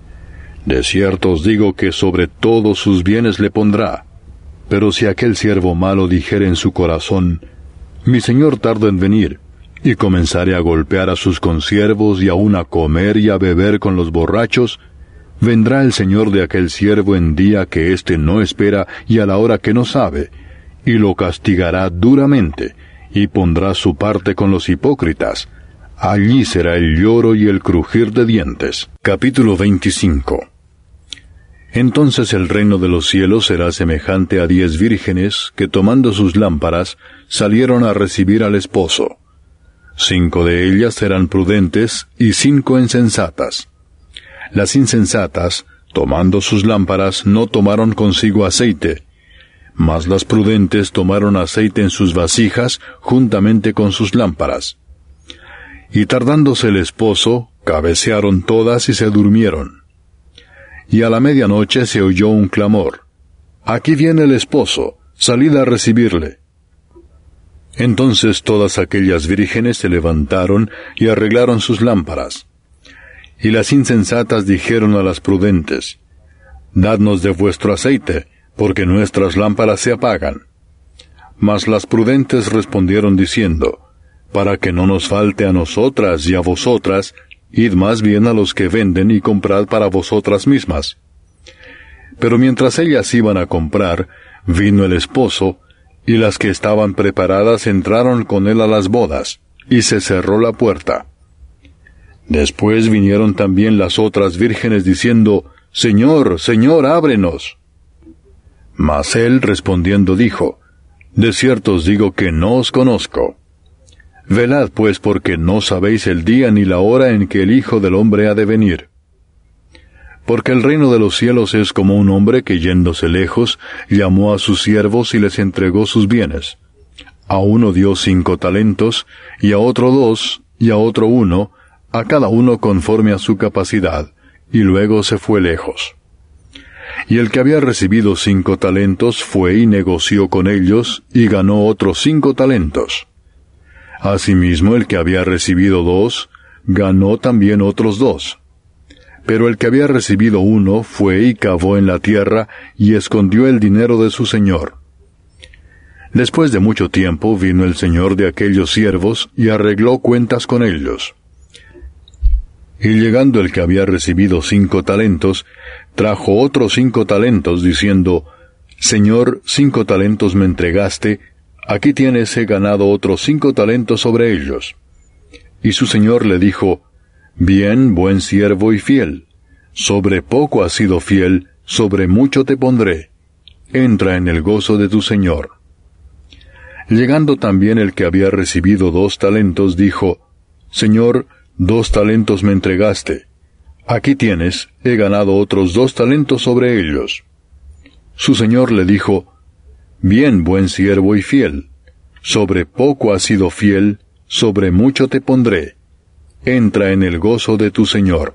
De cierto os digo que sobre todos sus bienes le pondrá. Pero si aquel siervo malo dijere en su corazón, mi Señor tarda en venir, y comenzare a golpear a sus consiervos, y aun a comer y a beber con los borrachos, vendrá el Señor de aquel siervo en día que éste no espera y a la hora que no sabe, y lo castigará duramente, y pondrá su parte con los hipócritas. Allí será el lloro y el crujir de dientes. Capítulo veinticinco. Entonces el reino de los cielos será semejante a diez vírgenes que, tomando sus lámparas, salieron a recibir al esposo. Cinco de ellas serán prudentes y cinco insensatas. Las insensatas, tomando sus lámparas, no tomaron consigo aceite, mas las prudentes tomaron aceite en sus vasijas, juntamente con sus lámparas. Y tardándose el esposo, cabecearon todas y se durmieron. Y a la medianoche se oyó un clamor: «Aquí viene el esposo, salid a recibirle». Entonces todas aquellas vírgenes se levantaron y arreglaron sus lámparas. Y las insensatas dijeron a las prudentes: «Dadnos de vuestro aceite, porque nuestras lámparas se apagan. Mas las prudentes respondieron diciendo, para que no nos falte a nosotras y a vosotras, id más bien a los que venden y comprad para vosotras mismas. Pero mientras ellas iban a comprar, vino el esposo, y las que estaban preparadas entraron con él a las bodas, y se cerró la puerta. Después vinieron también las otras vírgenes diciendo, Señor, Señor, ábrenos. Mas él respondiendo dijo, De cierto os digo que no os conozco. Velad pues porque no sabéis el día ni la hora en que el Hijo del Hombre ha de venir. Porque el reino de los cielos es como un hombre que yéndose lejos, llamó a sus siervos y les entregó sus bienes. A uno dio cinco talentos, y a otro dos, y a otro uno, a cada uno conforme a su capacidad, y luego se fue lejos. Y el que había recibido cinco talentos fue y negoció con ellos, y ganó otros cinco talentos. Asimismo el que había recibido dos, ganó también otros dos. Pero el que había recibido uno fue y cavó en la tierra, y escondió el dinero de su señor. Después de mucho tiempo vino el señor de aquellos siervos, y arregló cuentas con ellos. Y llegando el que había recibido cinco talentos, trajo otros cinco talentos, diciendo, Señor, cinco talentos me entregaste, aquí tienes, he ganado otros cinco talentos sobre ellos. Y su señor le dijo, Bien, buen siervo y fiel, sobre poco has sido fiel, sobre mucho te pondré. Entra en el gozo de tu señor. Llegando también el que había recibido dos talentos, dijo, Señor, dos talentos me entregaste. Aquí tienes, he ganado otros dos talentos sobre ellos. Su señor le dijo, Bien, buen siervo y fiel, sobre poco has sido fiel, sobre mucho te pondré. Entra en el gozo de tu señor.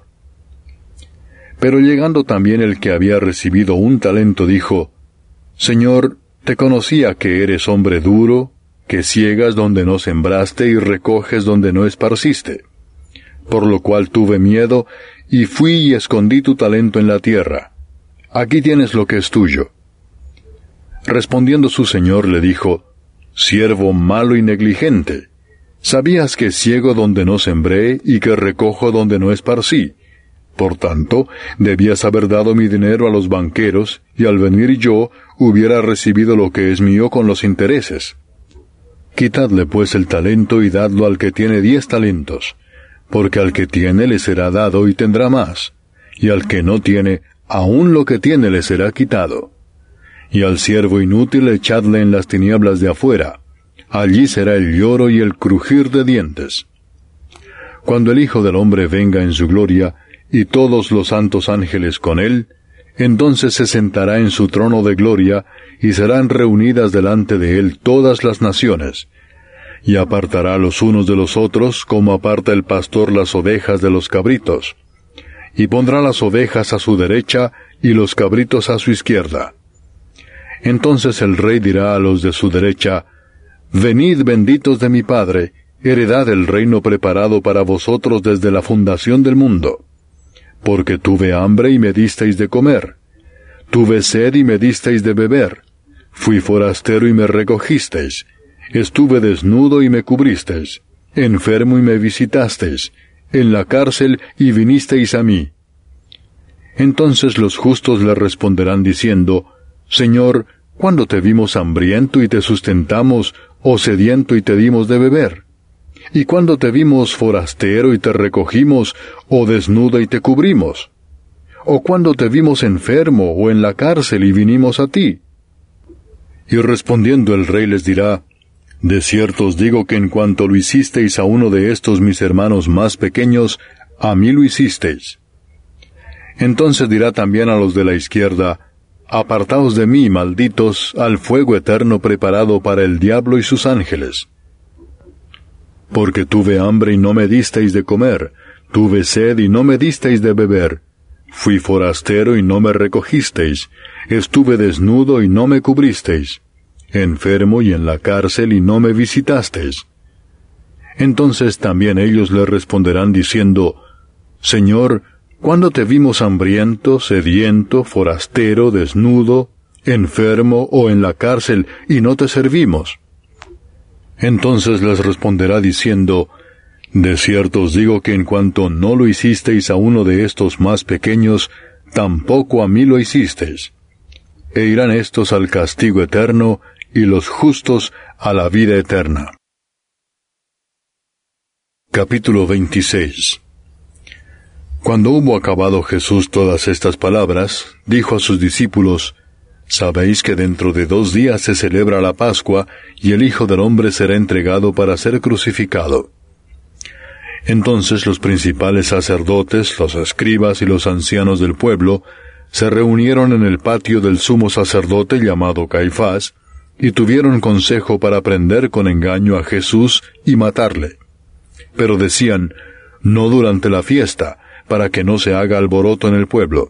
Pero llegando también el que había recibido un talento, dijo, Señor, te conocía que eres hombre duro, que ciegas donde no sembraste y recoges donde no esparciste. Por lo cual tuve miedo, y fui y escondí tu talento en la tierra. Aquí tienes lo que es tuyo. Respondiendo su señor le dijo, Siervo malo y negligente, ¿sabías que ciego donde no sembré y que recojo donde no esparcí? Por tanto, debías haber dado mi dinero a los banqueros, y al venir yo hubiera recibido lo que es mío con los intereses. Quitadle pues el talento y dadlo al que tiene diez talentos, porque al que tiene le será dado y tendrá más, y al que no tiene, aun lo que tiene le será quitado. Y al siervo inútil echadle en las tinieblas de afuera, allí será el lloro y el crujir de dientes. Cuando el Hijo del Hombre venga en su gloria, y todos los santos ángeles con él, entonces se sentará en su trono de gloria, y serán reunidas delante de él todas las naciones, y apartará los unos de los otros, como aparta el pastor las ovejas de los cabritos, y pondrá las ovejas a su derecha, y los cabritos a su izquierda. Entonces el rey dirá a los de su derecha, Venid benditos de mi Padre, heredad el reino preparado para vosotros desde la fundación del mundo. Porque tuve hambre y me disteis de comer, tuve sed y me disteis de beber, fui forastero y me recogisteis, estuve desnudo y me cubristeis, enfermo y me visitasteis, en la cárcel y vinisteis a mí. Entonces los justos le responderán diciendo, Señor, ¿cuándo te vimos hambriento y te sustentamos, o sediento y te dimos de beber? ¿Y cuándo te vimos forastero y te recogimos, o desnudo y te cubrimos? ¿O cuándo te vimos enfermo o en la cárcel y vinimos a ti? Y respondiendo el rey les dirá, De cierto os digo que en cuanto lo hicisteis a uno de estos mis hermanos más pequeños, a mí lo hicisteis. Entonces dirá también a los de la izquierda, Apartaos de mí, malditos, al fuego eterno preparado para el diablo y sus ángeles. Porque tuve hambre y no me disteis de comer, tuve sed y no me disteis de beber, fui forastero y no me recogisteis, estuve desnudo y no me cubristeis, enfermo y en la cárcel y no me visitasteis. Entonces también ellos le responderán diciendo, Señor, ¿cuándo te vimos hambriento, sediento, forastero, desnudo, enfermo o en la cárcel, y no te servimos? Entonces les responderá diciendo, de cierto os digo que en cuanto no lo hicisteis a uno de estos más pequeños, tampoco a mí lo hicisteis. E irán éstos al castigo eterno, y los justos a la vida eterna. Capítulo veintiséis. Cuando hubo acabado Jesús todas estas palabras, dijo a sus discípulos, Sabéis que dentro de dos días se celebra la Pascua, y el Hijo del Hombre será entregado para ser crucificado. Entonces los principales sacerdotes, los escribas y los ancianos del pueblo se reunieron en el patio del sumo sacerdote llamado Caifás, y tuvieron consejo para prender con engaño a Jesús y matarle. Pero decían, no durante la fiesta, para que no se haga alboroto en el pueblo.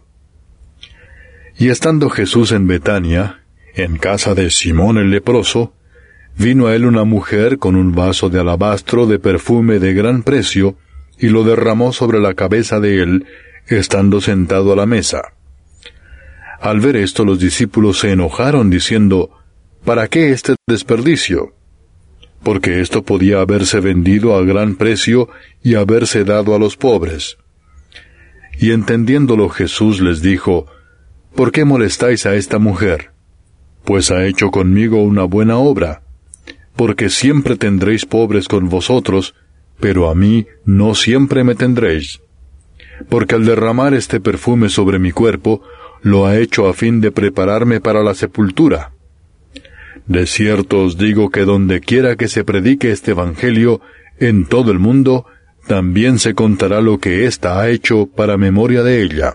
Y estando Jesús en Betania, en casa de Simón el leproso, vino a él una mujer con un vaso de alabastro de perfume de gran precio, y lo derramó sobre la cabeza de él, estando sentado a la mesa. Al ver esto los discípulos se enojaron, diciendo, ¿para qué este desperdicio? Porque esto podía haberse vendido a gran precio y haberse dado a los pobres. Y entendiéndolo Jesús les dijo, ¿por qué molestáis a esta mujer? Pues ha hecho conmigo una buena obra. Porque siempre tendréis pobres con vosotros, pero a mí no siempre me tendréis. Porque al derramar este perfume sobre mi cuerpo, lo ha hecho a fin de prepararme para la sepultura. De cierto os digo que donde quiera que se predique este Evangelio, en todo el mundo, también se contará lo que ésta ha hecho para memoria de ella.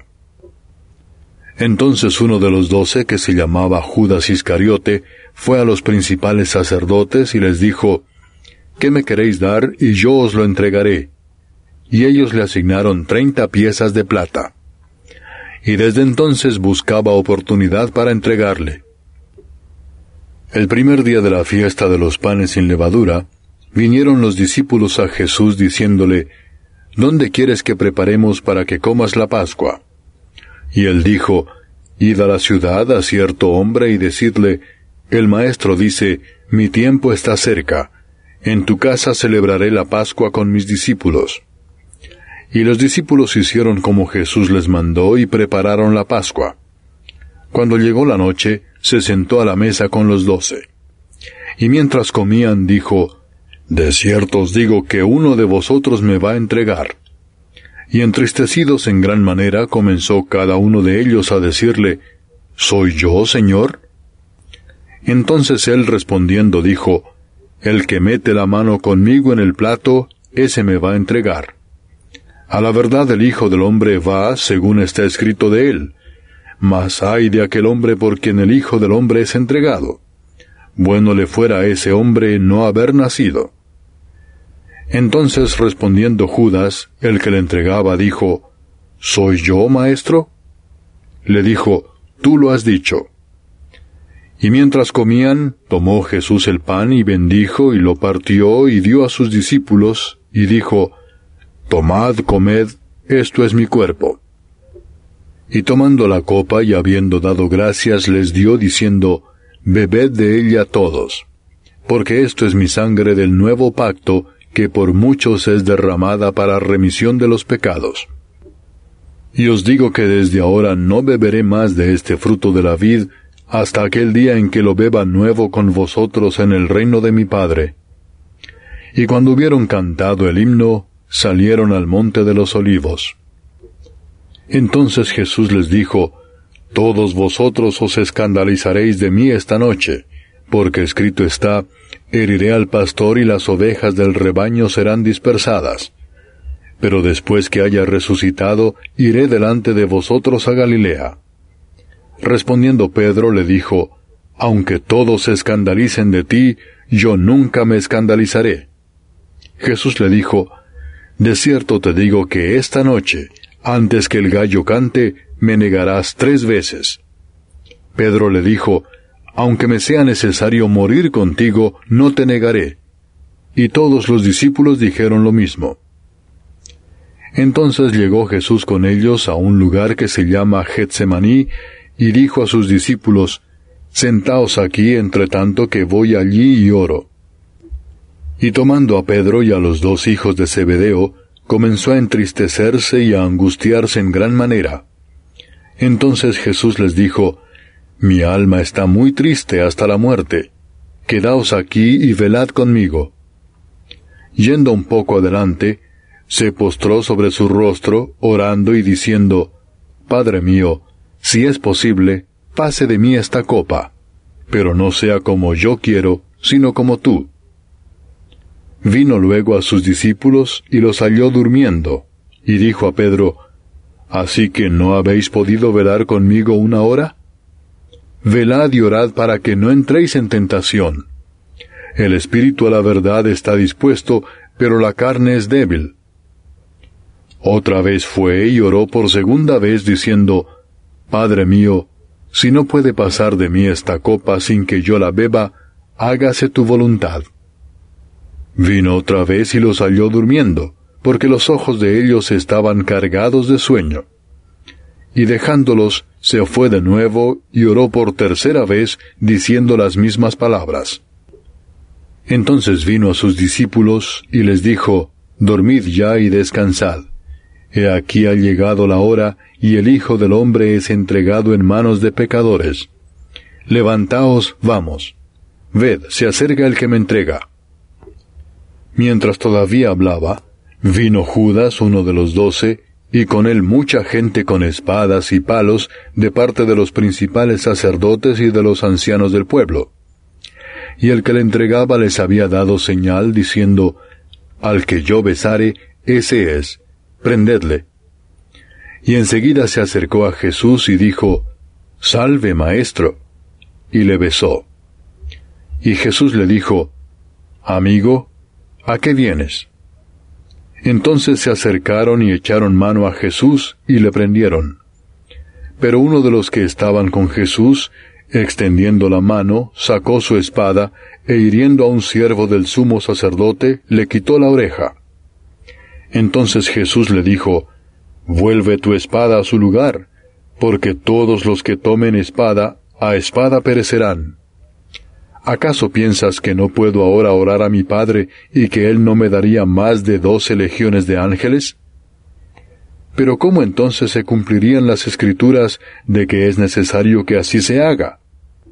Entonces uno de los doce, que se llamaba Judas Iscariote, fue a los principales sacerdotes y les dijo, ¿qué me queréis dar y yo os lo entregaré? Y ellos le asignaron treinta piezas de plata. Y desde entonces buscaba oportunidad para entregarle. El primer día de la fiesta de los panes sin levadura, vinieron los discípulos a Jesús diciéndole, ¿dónde quieres que preparemos para que comas la Pascua? Y él dijo, Id a la ciudad a cierto hombre y decidle, el maestro dice, mi tiempo está cerca, en tu casa celebraré la Pascua con mis discípulos. Y los discípulos hicieron como Jesús les mandó y prepararon la Pascua. Cuando llegó la noche, se sentó a la mesa con los doce. Y mientras comían, dijo, de cierto os digo que uno de vosotros me va a entregar. Y entristecidos en gran manera, comenzó cada uno de ellos a decirle, ¿soy yo, Señor? Entonces él respondiendo dijo, el que mete la mano conmigo en el plato, ese me va a entregar. A la verdad el Hijo del Hombre va, según está escrito de él. Mas ay de aquel hombre por quien el Hijo del Hombre es entregado. Bueno le fuera a ese hombre no haber nacido. Entonces respondiendo Judas, el que le entregaba, dijo, ¿soy yo, maestro? Le dijo, tú lo has dicho. Y mientras comían, tomó Jesús el pan y bendijo y lo partió y dio a sus discípulos, y dijo, Tomad, comed, esto es mi cuerpo. Y tomando la copa y habiendo dado gracias, les dio diciendo, Bebed de ella todos, porque esto es mi sangre del nuevo pacto, que por muchos es derramada para remisión de los pecados. Y os digo que desde ahora no beberé más de este fruto de la vid, hasta aquel día en que lo beba nuevo con vosotros en el reino de mi Padre. Y cuando hubieron cantado el himno, salieron al monte de los olivos. Entonces Jesús les dijo, Todos vosotros os escandalizaréis de mí esta noche, porque escrito está, heriré al pastor y las ovejas del rebaño serán dispersadas. Pero después que haya resucitado, iré delante de vosotros a Galilea. Respondiendo Pedro le dijo, Aunque todos se escandalicen de ti, yo nunca me escandalizaré. Jesús le dijo, De cierto te digo que esta noche, antes que el gallo cante, me negarás tres veces. Pedro le dijo, Aunque me sea necesario morir contigo, no te negaré. Y todos los discípulos dijeron lo mismo. Entonces llegó Jesús con ellos a un lugar que se llama Getsemaní, y dijo a sus discípulos, sentaos aquí entre tanto que voy allí y oro. Y tomando a Pedro y a los dos hijos de Zebedeo, comenzó a entristecerse y a angustiarse en gran manera. Entonces Jesús les dijo, Mi alma está muy triste hasta la muerte. Quedaos aquí y velad conmigo. Yendo un poco adelante, se postró sobre su rostro, orando y diciendo, Padre mío, si es posible, pase de mí esta copa, pero no sea como yo quiero, sino como tú. Vino luego a sus discípulos y los halló durmiendo, y dijo a Pedro, ¿Así que no habéis podido velar conmigo una hora? Velad y orad para que no entréis en tentación. El espíritu a la verdad está dispuesto, pero la carne es débil. Otra vez fue y oró por segunda vez diciendo, Padre mío, si no puede pasar de mí esta copa sin que yo la beba, hágase tu voluntad. Vino otra vez y los halló durmiendo, porque los ojos de ellos estaban cargados de sueño. Y dejándolos, se fue de nuevo y oró por tercera vez, diciendo las mismas palabras. Entonces vino a sus discípulos y les dijo, Dormid ya y descansad. He aquí ha llegado la hora, y el Hijo del Hombre es entregado en manos de pecadores. Levantaos, vamos. Ved, se acerca el que me entrega. Mientras todavía hablaba, vino Judas, uno de los doce, y con él mucha gente con espadas y palos, de parte de los principales sacerdotes y de los ancianos del pueblo. Y el que le entregaba les había dado señal, diciendo, Al que yo besare, ese es, prendedle. Y enseguida se acercó a Jesús y dijo, Salve, maestro, y le besó. Y Jesús le dijo, Amigo, ¿a qué vienes? Entonces se acercaron y echaron mano a Jesús y le prendieron. Pero uno de los que estaban con Jesús, extendiendo la mano, sacó su espada, e hiriendo a un siervo del sumo sacerdote, le quitó la oreja. Entonces Jesús le dijo, Vuelve tu espada a su lugar, porque todos los que tomen espada, a espada perecerán. ¿Acaso piensas que no puedo ahora orar a mi Padre, y que Él no me daría más de doce legiones de ángeles? Pero ¿cómo entonces se cumplirían las Escrituras de que es necesario que así se haga?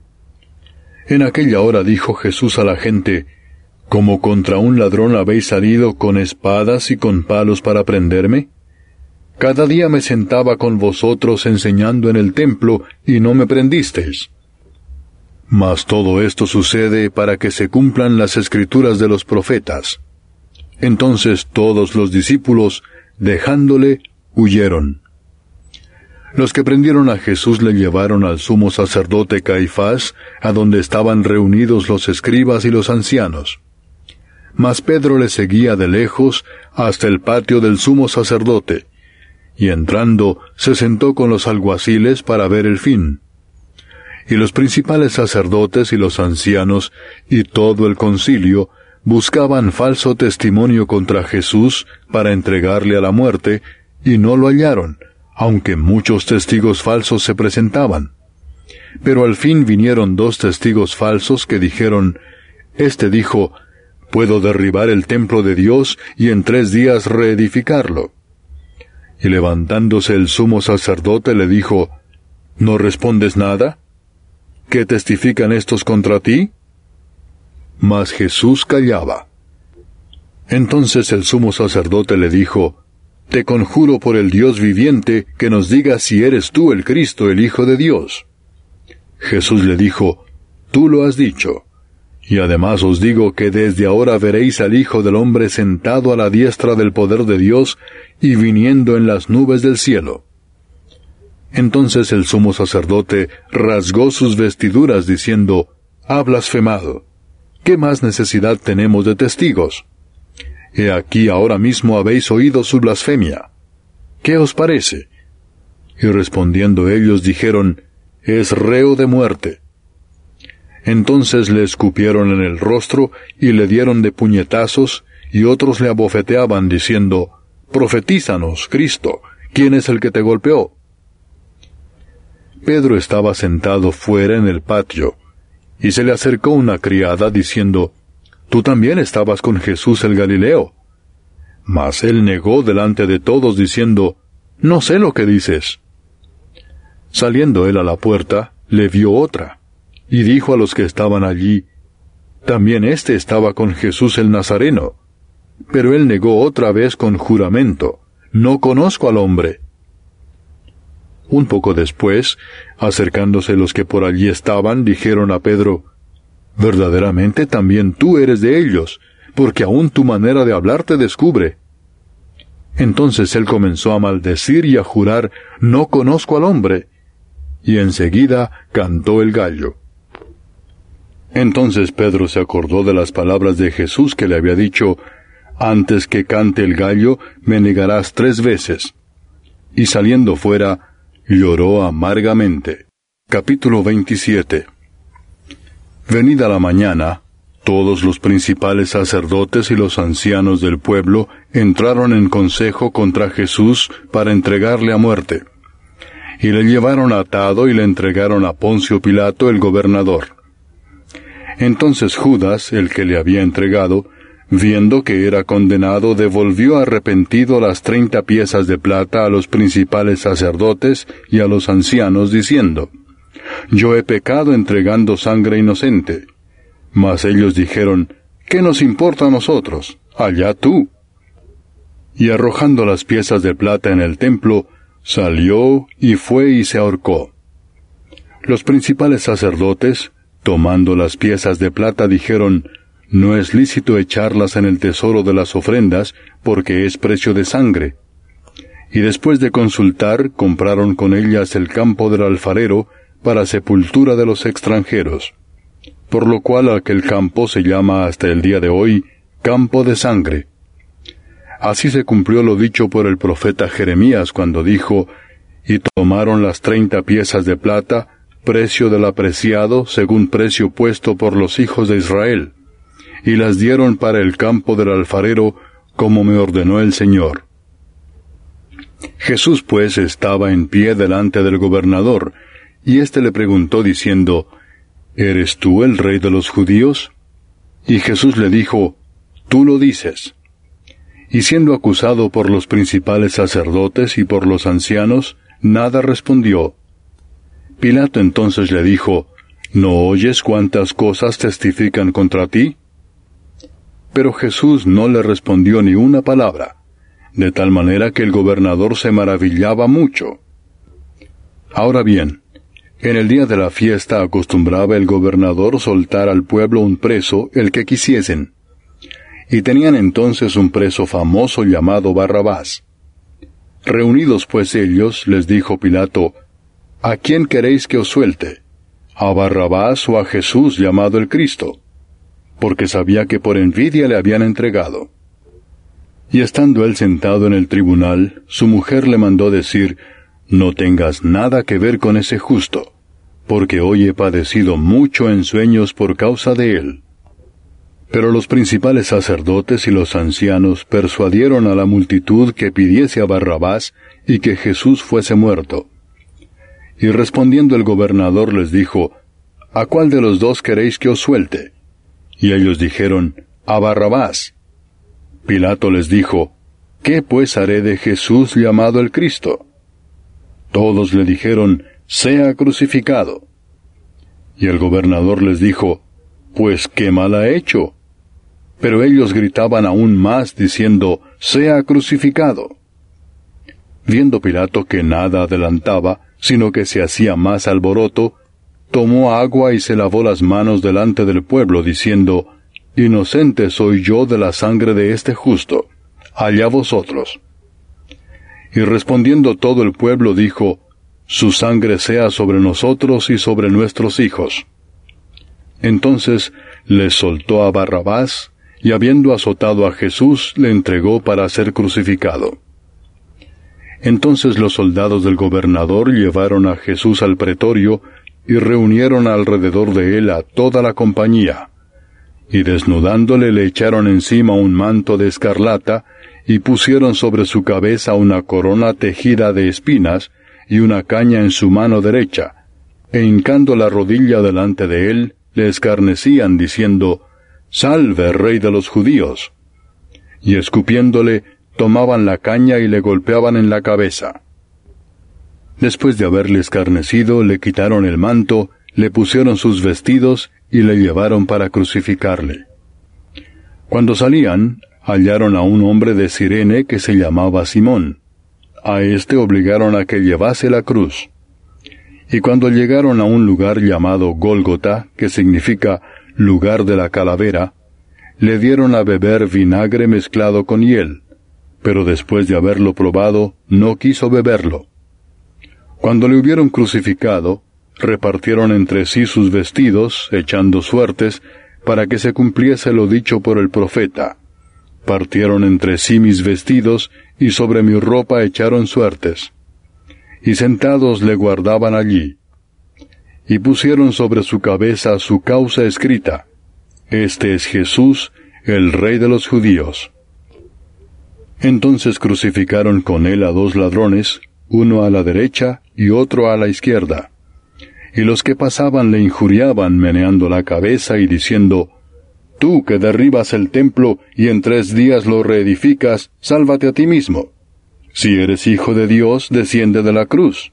En aquella hora dijo Jesús a la gente, ¿Como contra un ladrón habéis salido con espadas y con palos para prenderme? Cada día me sentaba con vosotros enseñando en el templo, y no me prendisteis. Mas todo esto sucede para que se cumplan las Escrituras de los profetas. Entonces todos los discípulos, dejándole, huyeron. Los que prendieron a Jesús le llevaron al sumo sacerdote Caifás, a donde estaban reunidos los escribas y los ancianos. Mas Pedro le seguía de lejos hasta el patio del sumo sacerdote, y entrando se sentó con los alguaciles para ver el fin. Y los principales sacerdotes y los ancianos y todo el concilio buscaban falso testimonio contra Jesús para entregarle a la muerte, y no lo hallaron, aunque muchos testigos falsos se presentaban. Pero al fin vinieron dos testigos falsos que dijeron, Este dijo, Puedo derribar el templo de Dios y en tres días reedificarlo. Y levantándose el sumo sacerdote le dijo, ¿No respondes nada? ¿Qué testifican estos contra ti? Mas Jesús callaba. Entonces el sumo sacerdote le dijo, Te conjuro por el Dios viviente que nos digas si eres tú el Cristo, el Hijo de Dios. Jesús le dijo, Tú lo has dicho. Y además os digo que desde ahora veréis al Hijo del Hombre sentado a la diestra del poder de Dios y viniendo en las nubes del cielo. Entonces el sumo sacerdote rasgó sus vestiduras diciendo, Ha blasfemado. ¿Qué más necesidad tenemos de testigos? He aquí ahora mismo habéis oído su blasfemia. ¿Qué os parece? Y respondiendo ellos dijeron, Es reo de muerte. Entonces le escupieron en el rostro y le dieron de puñetazos, y otros le abofeteaban diciendo, Profetízanos, Cristo, ¿quién es el que te golpeó? Pedro estaba sentado fuera en el patio, y se le acercó una criada diciendo, «Tú también estabas con Jesús el Galileo». Mas él negó delante de todos diciendo, «No sé lo que dices». Saliendo él a la puerta, le vio otra, y dijo a los que estaban allí, «También éste estaba con Jesús el Nazareno». Pero él negó otra vez con juramento, «No conozco al hombre». Un poco después, acercándose los que por allí estaban, dijeron a Pedro, «Verdaderamente también tú eres de ellos, porque aún tu manera de hablar te descubre». Entonces él comenzó a maldecir y a jurar, «No conozco al hombre». Y enseguida cantó el gallo. Entonces Pedro se acordó de las palabras de Jesús que le había dicho, «Antes que cante el gallo, me negarás tres veces». Y saliendo fuera, lloró amargamente. Capítulo veintisiete. Venida la mañana, todos los principales sacerdotes y los ancianos del pueblo entraron en consejo contra Jesús para entregarle a muerte. Y le llevaron atado y le entregaron a Poncio Pilato el gobernador. Entonces Judas, el que le había entregado, viendo que era condenado, devolvió arrepentido las treinta piezas de plata a los principales sacerdotes y a los ancianos, diciendo, «Yo he pecado entregando sangre inocente». Mas ellos dijeron, «¿Qué nos importa a nosotros? Allá tú». Y arrojando las piezas de plata en el templo, salió y fue y se ahorcó. Los principales sacerdotes, tomando las piezas de plata, dijeron, «No es lícito echarlas en el tesoro de las ofrendas, porque es precio de sangre». Y después de consultar, compraron con ellas el campo del alfarero para sepultura de los extranjeros. Por lo cual aquel campo se llama hasta el día de hoy Campo de Sangre. Así se cumplió lo dicho por el profeta Jeremías cuando dijo, «Y tomaron las treinta piezas de plata, precio del apreciado, según precio puesto por los hijos de Israel, y las dieron para el campo del alfarero, como me ordenó el Señor». Jesús pues estaba en pie delante del gobernador, y éste le preguntó diciendo, «¿Eres tú el rey de los judíos?» Y Jesús le dijo, «Tú lo dices». Y siendo acusado por los principales sacerdotes y por los ancianos, nada respondió. Pilato entonces le dijo, «¿No oyes cuántas cosas testifican contra ti?» Pero Jesús no le respondió ni una palabra, de tal manera que el gobernador se maravillaba mucho. Ahora bien, en el día de la fiesta acostumbraba el gobernador soltar al pueblo un preso, el que quisiesen. Y tenían entonces un preso famoso llamado Barrabás. Reunidos pues ellos, les dijo Pilato, «¿A quién queréis que os suelte? ¿A Barrabás o a Jesús llamado el Cristo?» Porque sabía que por envidia le habían entregado. Y estando él sentado en el tribunal, su mujer le mandó decir, «No tengas nada que ver con ese justo, porque hoy he padecido mucho en sueños por causa de él». Pero los principales sacerdotes y los ancianos persuadieron a la multitud que pidiese a Barrabás y que Jesús fuese muerto. Y respondiendo el gobernador les dijo, «¿A cuál de los dos queréis que os suelte?» Y ellos dijeron, «A Barrabás». Pilato les dijo, «¿Qué pues haré de Jesús llamado el Cristo?» Todos le dijeron, «Sea crucificado». Y el gobernador les dijo, «Pues qué mal ha hecho». Pero ellos gritaban aún más, diciendo, «Sea crucificado». Viendo Pilato que nada adelantaba, sino que se hacía más alboroto, tomó agua y se lavó las manos delante del pueblo, diciendo, «Inocente soy yo de la sangre de este justo, allá vosotros». Y respondiendo todo el pueblo dijo, «Su sangre sea sobre nosotros y sobre nuestros hijos». Entonces les soltó a Barrabás, y habiendo azotado a Jesús, le entregó para ser crucificado. Entonces los soldados del gobernador llevaron a Jesús al pretorio, y reunieron alrededor de él a toda la compañía. Y desnudándole le echaron encima un manto de escarlata, y pusieron sobre su cabeza una corona tejida de espinas, y una caña en su mano derecha, e hincando la rodilla delante de él, le escarnecían, diciendo, «Salve, Rey de los judíos». Y escupiéndole, tomaban la caña y le golpeaban en la cabeza. Después de haberle escarnecido, le quitaron el manto, le pusieron sus vestidos y le llevaron para crucificarle. Cuando salían, hallaron a un hombre de Cirene que se llamaba Simón. A éste obligaron a que llevase la cruz. Y cuando llegaron a un lugar llamado Gólgota, que significa lugar de la calavera, le dieron a beber vinagre mezclado con hiel, pero después de haberlo probado, no quiso beberlo. Cuando le hubieron crucificado, repartieron entre sí sus vestidos, echando suertes, para que se cumpliese lo dicho por el profeta. Partieron entre sí mis vestidos, y sobre mi ropa echaron suertes. Y sentados le guardaban allí. Y pusieron sobre su cabeza su causa escrita: Este es Jesús, el Rey de los judíos. Entonces crucificaron con él a dos ladrones, uno a la derecha y otro a la izquierda. Y los que pasaban le injuriaban meneando la cabeza y diciendo: Tú que derribas el templo y en tres días lo reedificas, sálvate a ti mismo. Si eres hijo de Dios, desciende de la cruz.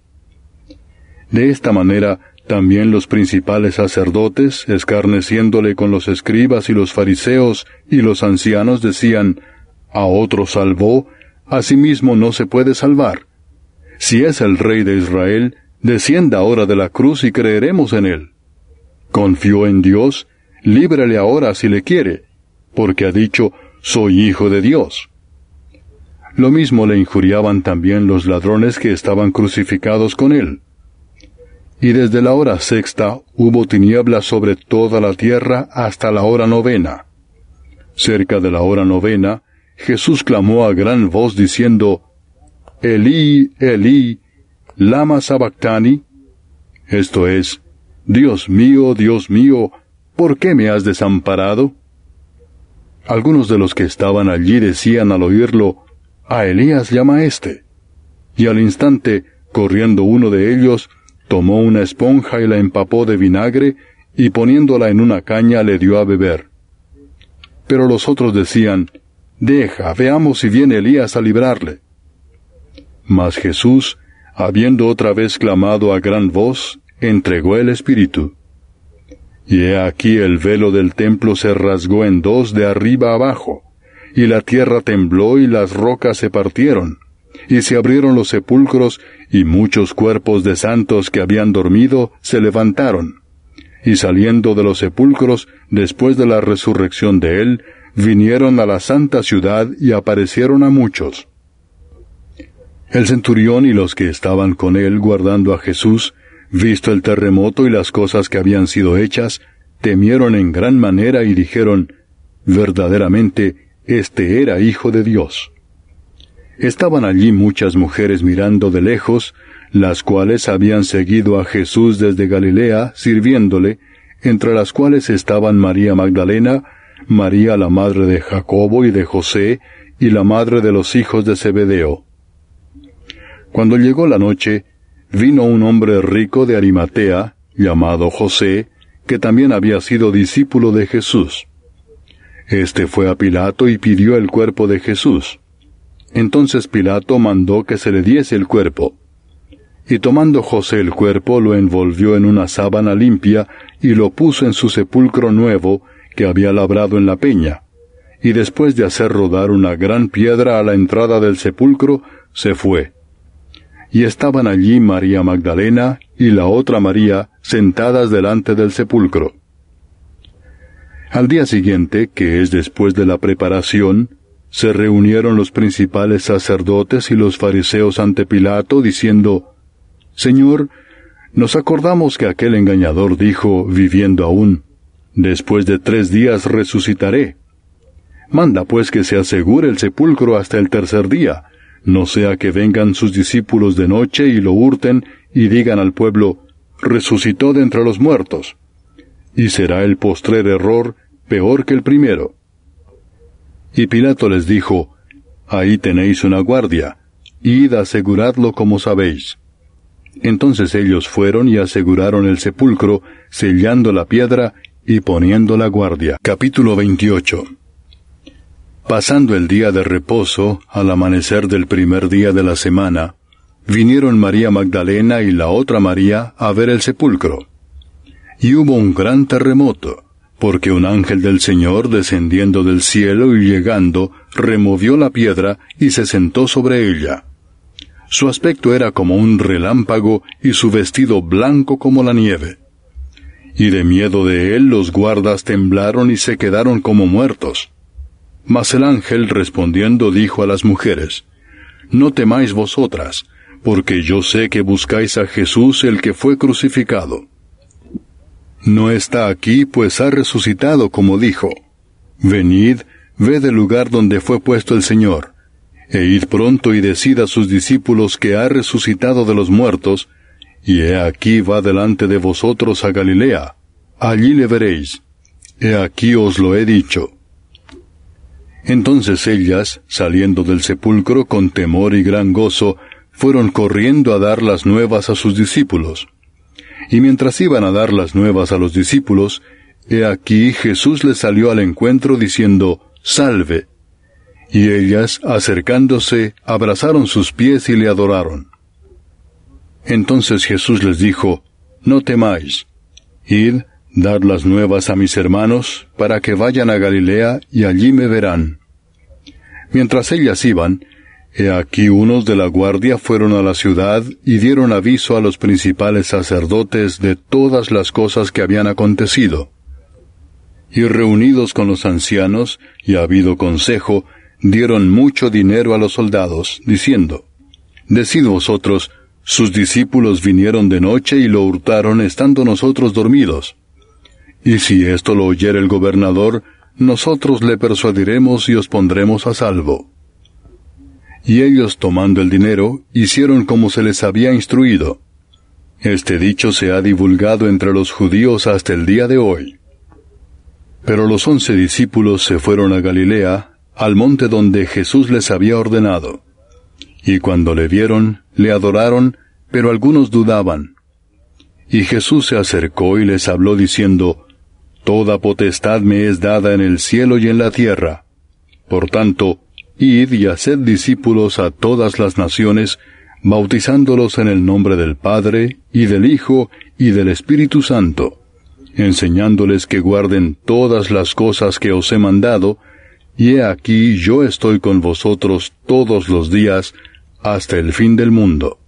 De esta manera, también los principales sacerdotes, escarneciéndole con los escribas y los fariseos y los ancianos, decían: A otro salvó, a sí mismo no se puede salvar. Si es el Rey de Israel, descienda ahora de la cruz y creeremos en él. Confió en Dios, líbrele ahora si le quiere, porque ha dicho: Soy hijo de Dios. Lo mismo le injuriaban también los ladrones que estaban crucificados con él. Y desde la hora sexta hubo tinieblas sobre toda la tierra hasta la hora novena. Cerca de la hora novena, Jesús clamó a gran voz diciendo: Elí, Elí, lama sabactani. Esto es: Dios mío, Dios mío, ¿por qué me has desamparado? Algunos de los que estaban allí decían al oírlo: A Elías llama éste. Y al instante, corriendo uno de ellos, tomó una esponja y la empapó de vinagre, y poniéndola en una caña le dio a beber. Pero los otros decían: Deja, veamos si viene Elías a librarle. Mas Jesús, habiendo otra vez clamado a gran voz, entregó el Espíritu. Y he aquí el velo del templo se rasgó en dos de arriba abajo, y la tierra tembló y las rocas se partieron, y se abrieron los sepulcros, y muchos cuerpos de santos que habían dormido se levantaron. Y saliendo de los sepulcros, después de la resurrección de él, vinieron a la santa ciudad y aparecieron a muchos. El centurión y los que estaban con él guardando a Jesús, visto el terremoto y las cosas que habían sido hechas, temieron en gran manera y dijeron: Verdaderamente, este era Hijo de Dios. Estaban allí muchas mujeres mirando de lejos, las cuales habían seguido a Jesús desde Galilea, sirviéndole, entre las cuales estaban María Magdalena, María la madre de Jacobo y de José, y la madre de los hijos de Zebedeo. Cuando llegó la noche, vino un hombre rico de Arimatea, llamado José, que también había sido discípulo de Jesús. Este fue a Pilato y pidió el cuerpo de Jesús. Entonces Pilato mandó que se le diese el cuerpo. Y tomando José el cuerpo, lo envolvió en una sábana limpia y lo puso en su sepulcro nuevo, que había labrado en la peña. Y después de hacer rodar una gran piedra a la entrada del sepulcro, se fue. Y estaban allí María Magdalena y la otra María sentadas delante del sepulcro. Al día siguiente, que es después de la preparación, se reunieron los principales sacerdotes y los fariseos ante Pilato, diciendo: Señor, nos acordamos que aquel engañador dijo, viviendo aún: Después de tres días resucitaré. Manda pues que se asegure el sepulcro hasta el tercer día, no sea que vengan sus discípulos de noche y lo hurten y digan al pueblo: resucitó de entre los muertos. Y será el postrer error peor que el primero. Y Pilato les dijo: Ahí tenéis una guardia, id aseguradlo como sabéis. Entonces ellos fueron y aseguraron el sepulcro, sellando la piedra y poniendo la guardia. Capítulo veintiocho. Pasando el día de reposo, al amanecer del primer día de la semana, vinieron María Magdalena y la otra María a ver el sepulcro. Y hubo un gran terremoto, porque un ángel del Señor, descendiendo del cielo y llegando, removió la piedra y se sentó sobre ella. Su aspecto era como un relámpago y su vestido blanco como la nieve. Y de miedo de él los guardas temblaron y se quedaron como muertos. Mas el ángel respondiendo dijo a las mujeres: No temáis vosotras, porque yo sé que buscáis a Jesús el que fue crucificado. No está aquí, pues ha resucitado como dijo. Venid, ved el lugar donde fue puesto el Señor, e id pronto y decid a sus discípulos que ha resucitado de los muertos, y he aquí va delante de vosotros a Galilea, allí le veréis. He aquí os lo he dicho. Entonces ellas, saliendo del sepulcro con temor y gran gozo, fueron corriendo a dar las nuevas a sus discípulos. Y mientras iban a dar las nuevas a los discípulos, he aquí Jesús les salió al encuentro diciendo: Salve. Y ellas, acercándose, abrazaron sus pies y le adoraron. Entonces Jesús les dijo: No temáis. Id, dad las nuevas a mis hermanos, para que vayan a Galilea, y allí me verán. Mientras ellas iban, he aquí unos de la guardia fueron a la ciudad y dieron aviso a los principales sacerdotes de todas las cosas que habían acontecido. Y reunidos con los ancianos, y habido consejo, dieron mucho dinero a los soldados, diciendo: Decid vosotros, sus discípulos vinieron de noche y lo hurtaron estando nosotros dormidos. Y si esto lo oyere el gobernador, nosotros le persuadiremos y os pondremos a salvo. Y ellos, tomando el dinero, hicieron como se les había instruido. Este dicho se ha divulgado entre los judíos hasta el día de hoy. Pero los once discípulos se fueron a Galilea, al monte donde Jesús les había ordenado. Y cuando le vieron, le adoraron, pero algunos dudaban. Y Jesús se acercó y les habló diciendo: Toda potestad me es dada en el cielo y en la tierra. Por tanto, id y haced discípulos a todas las naciones, bautizándolos en el nombre del Padre, y del Hijo, y del Espíritu Santo, enseñándoles que guarden todas las cosas que os he mandado, y he aquí yo estoy con vosotros todos los días, hasta el fin del mundo.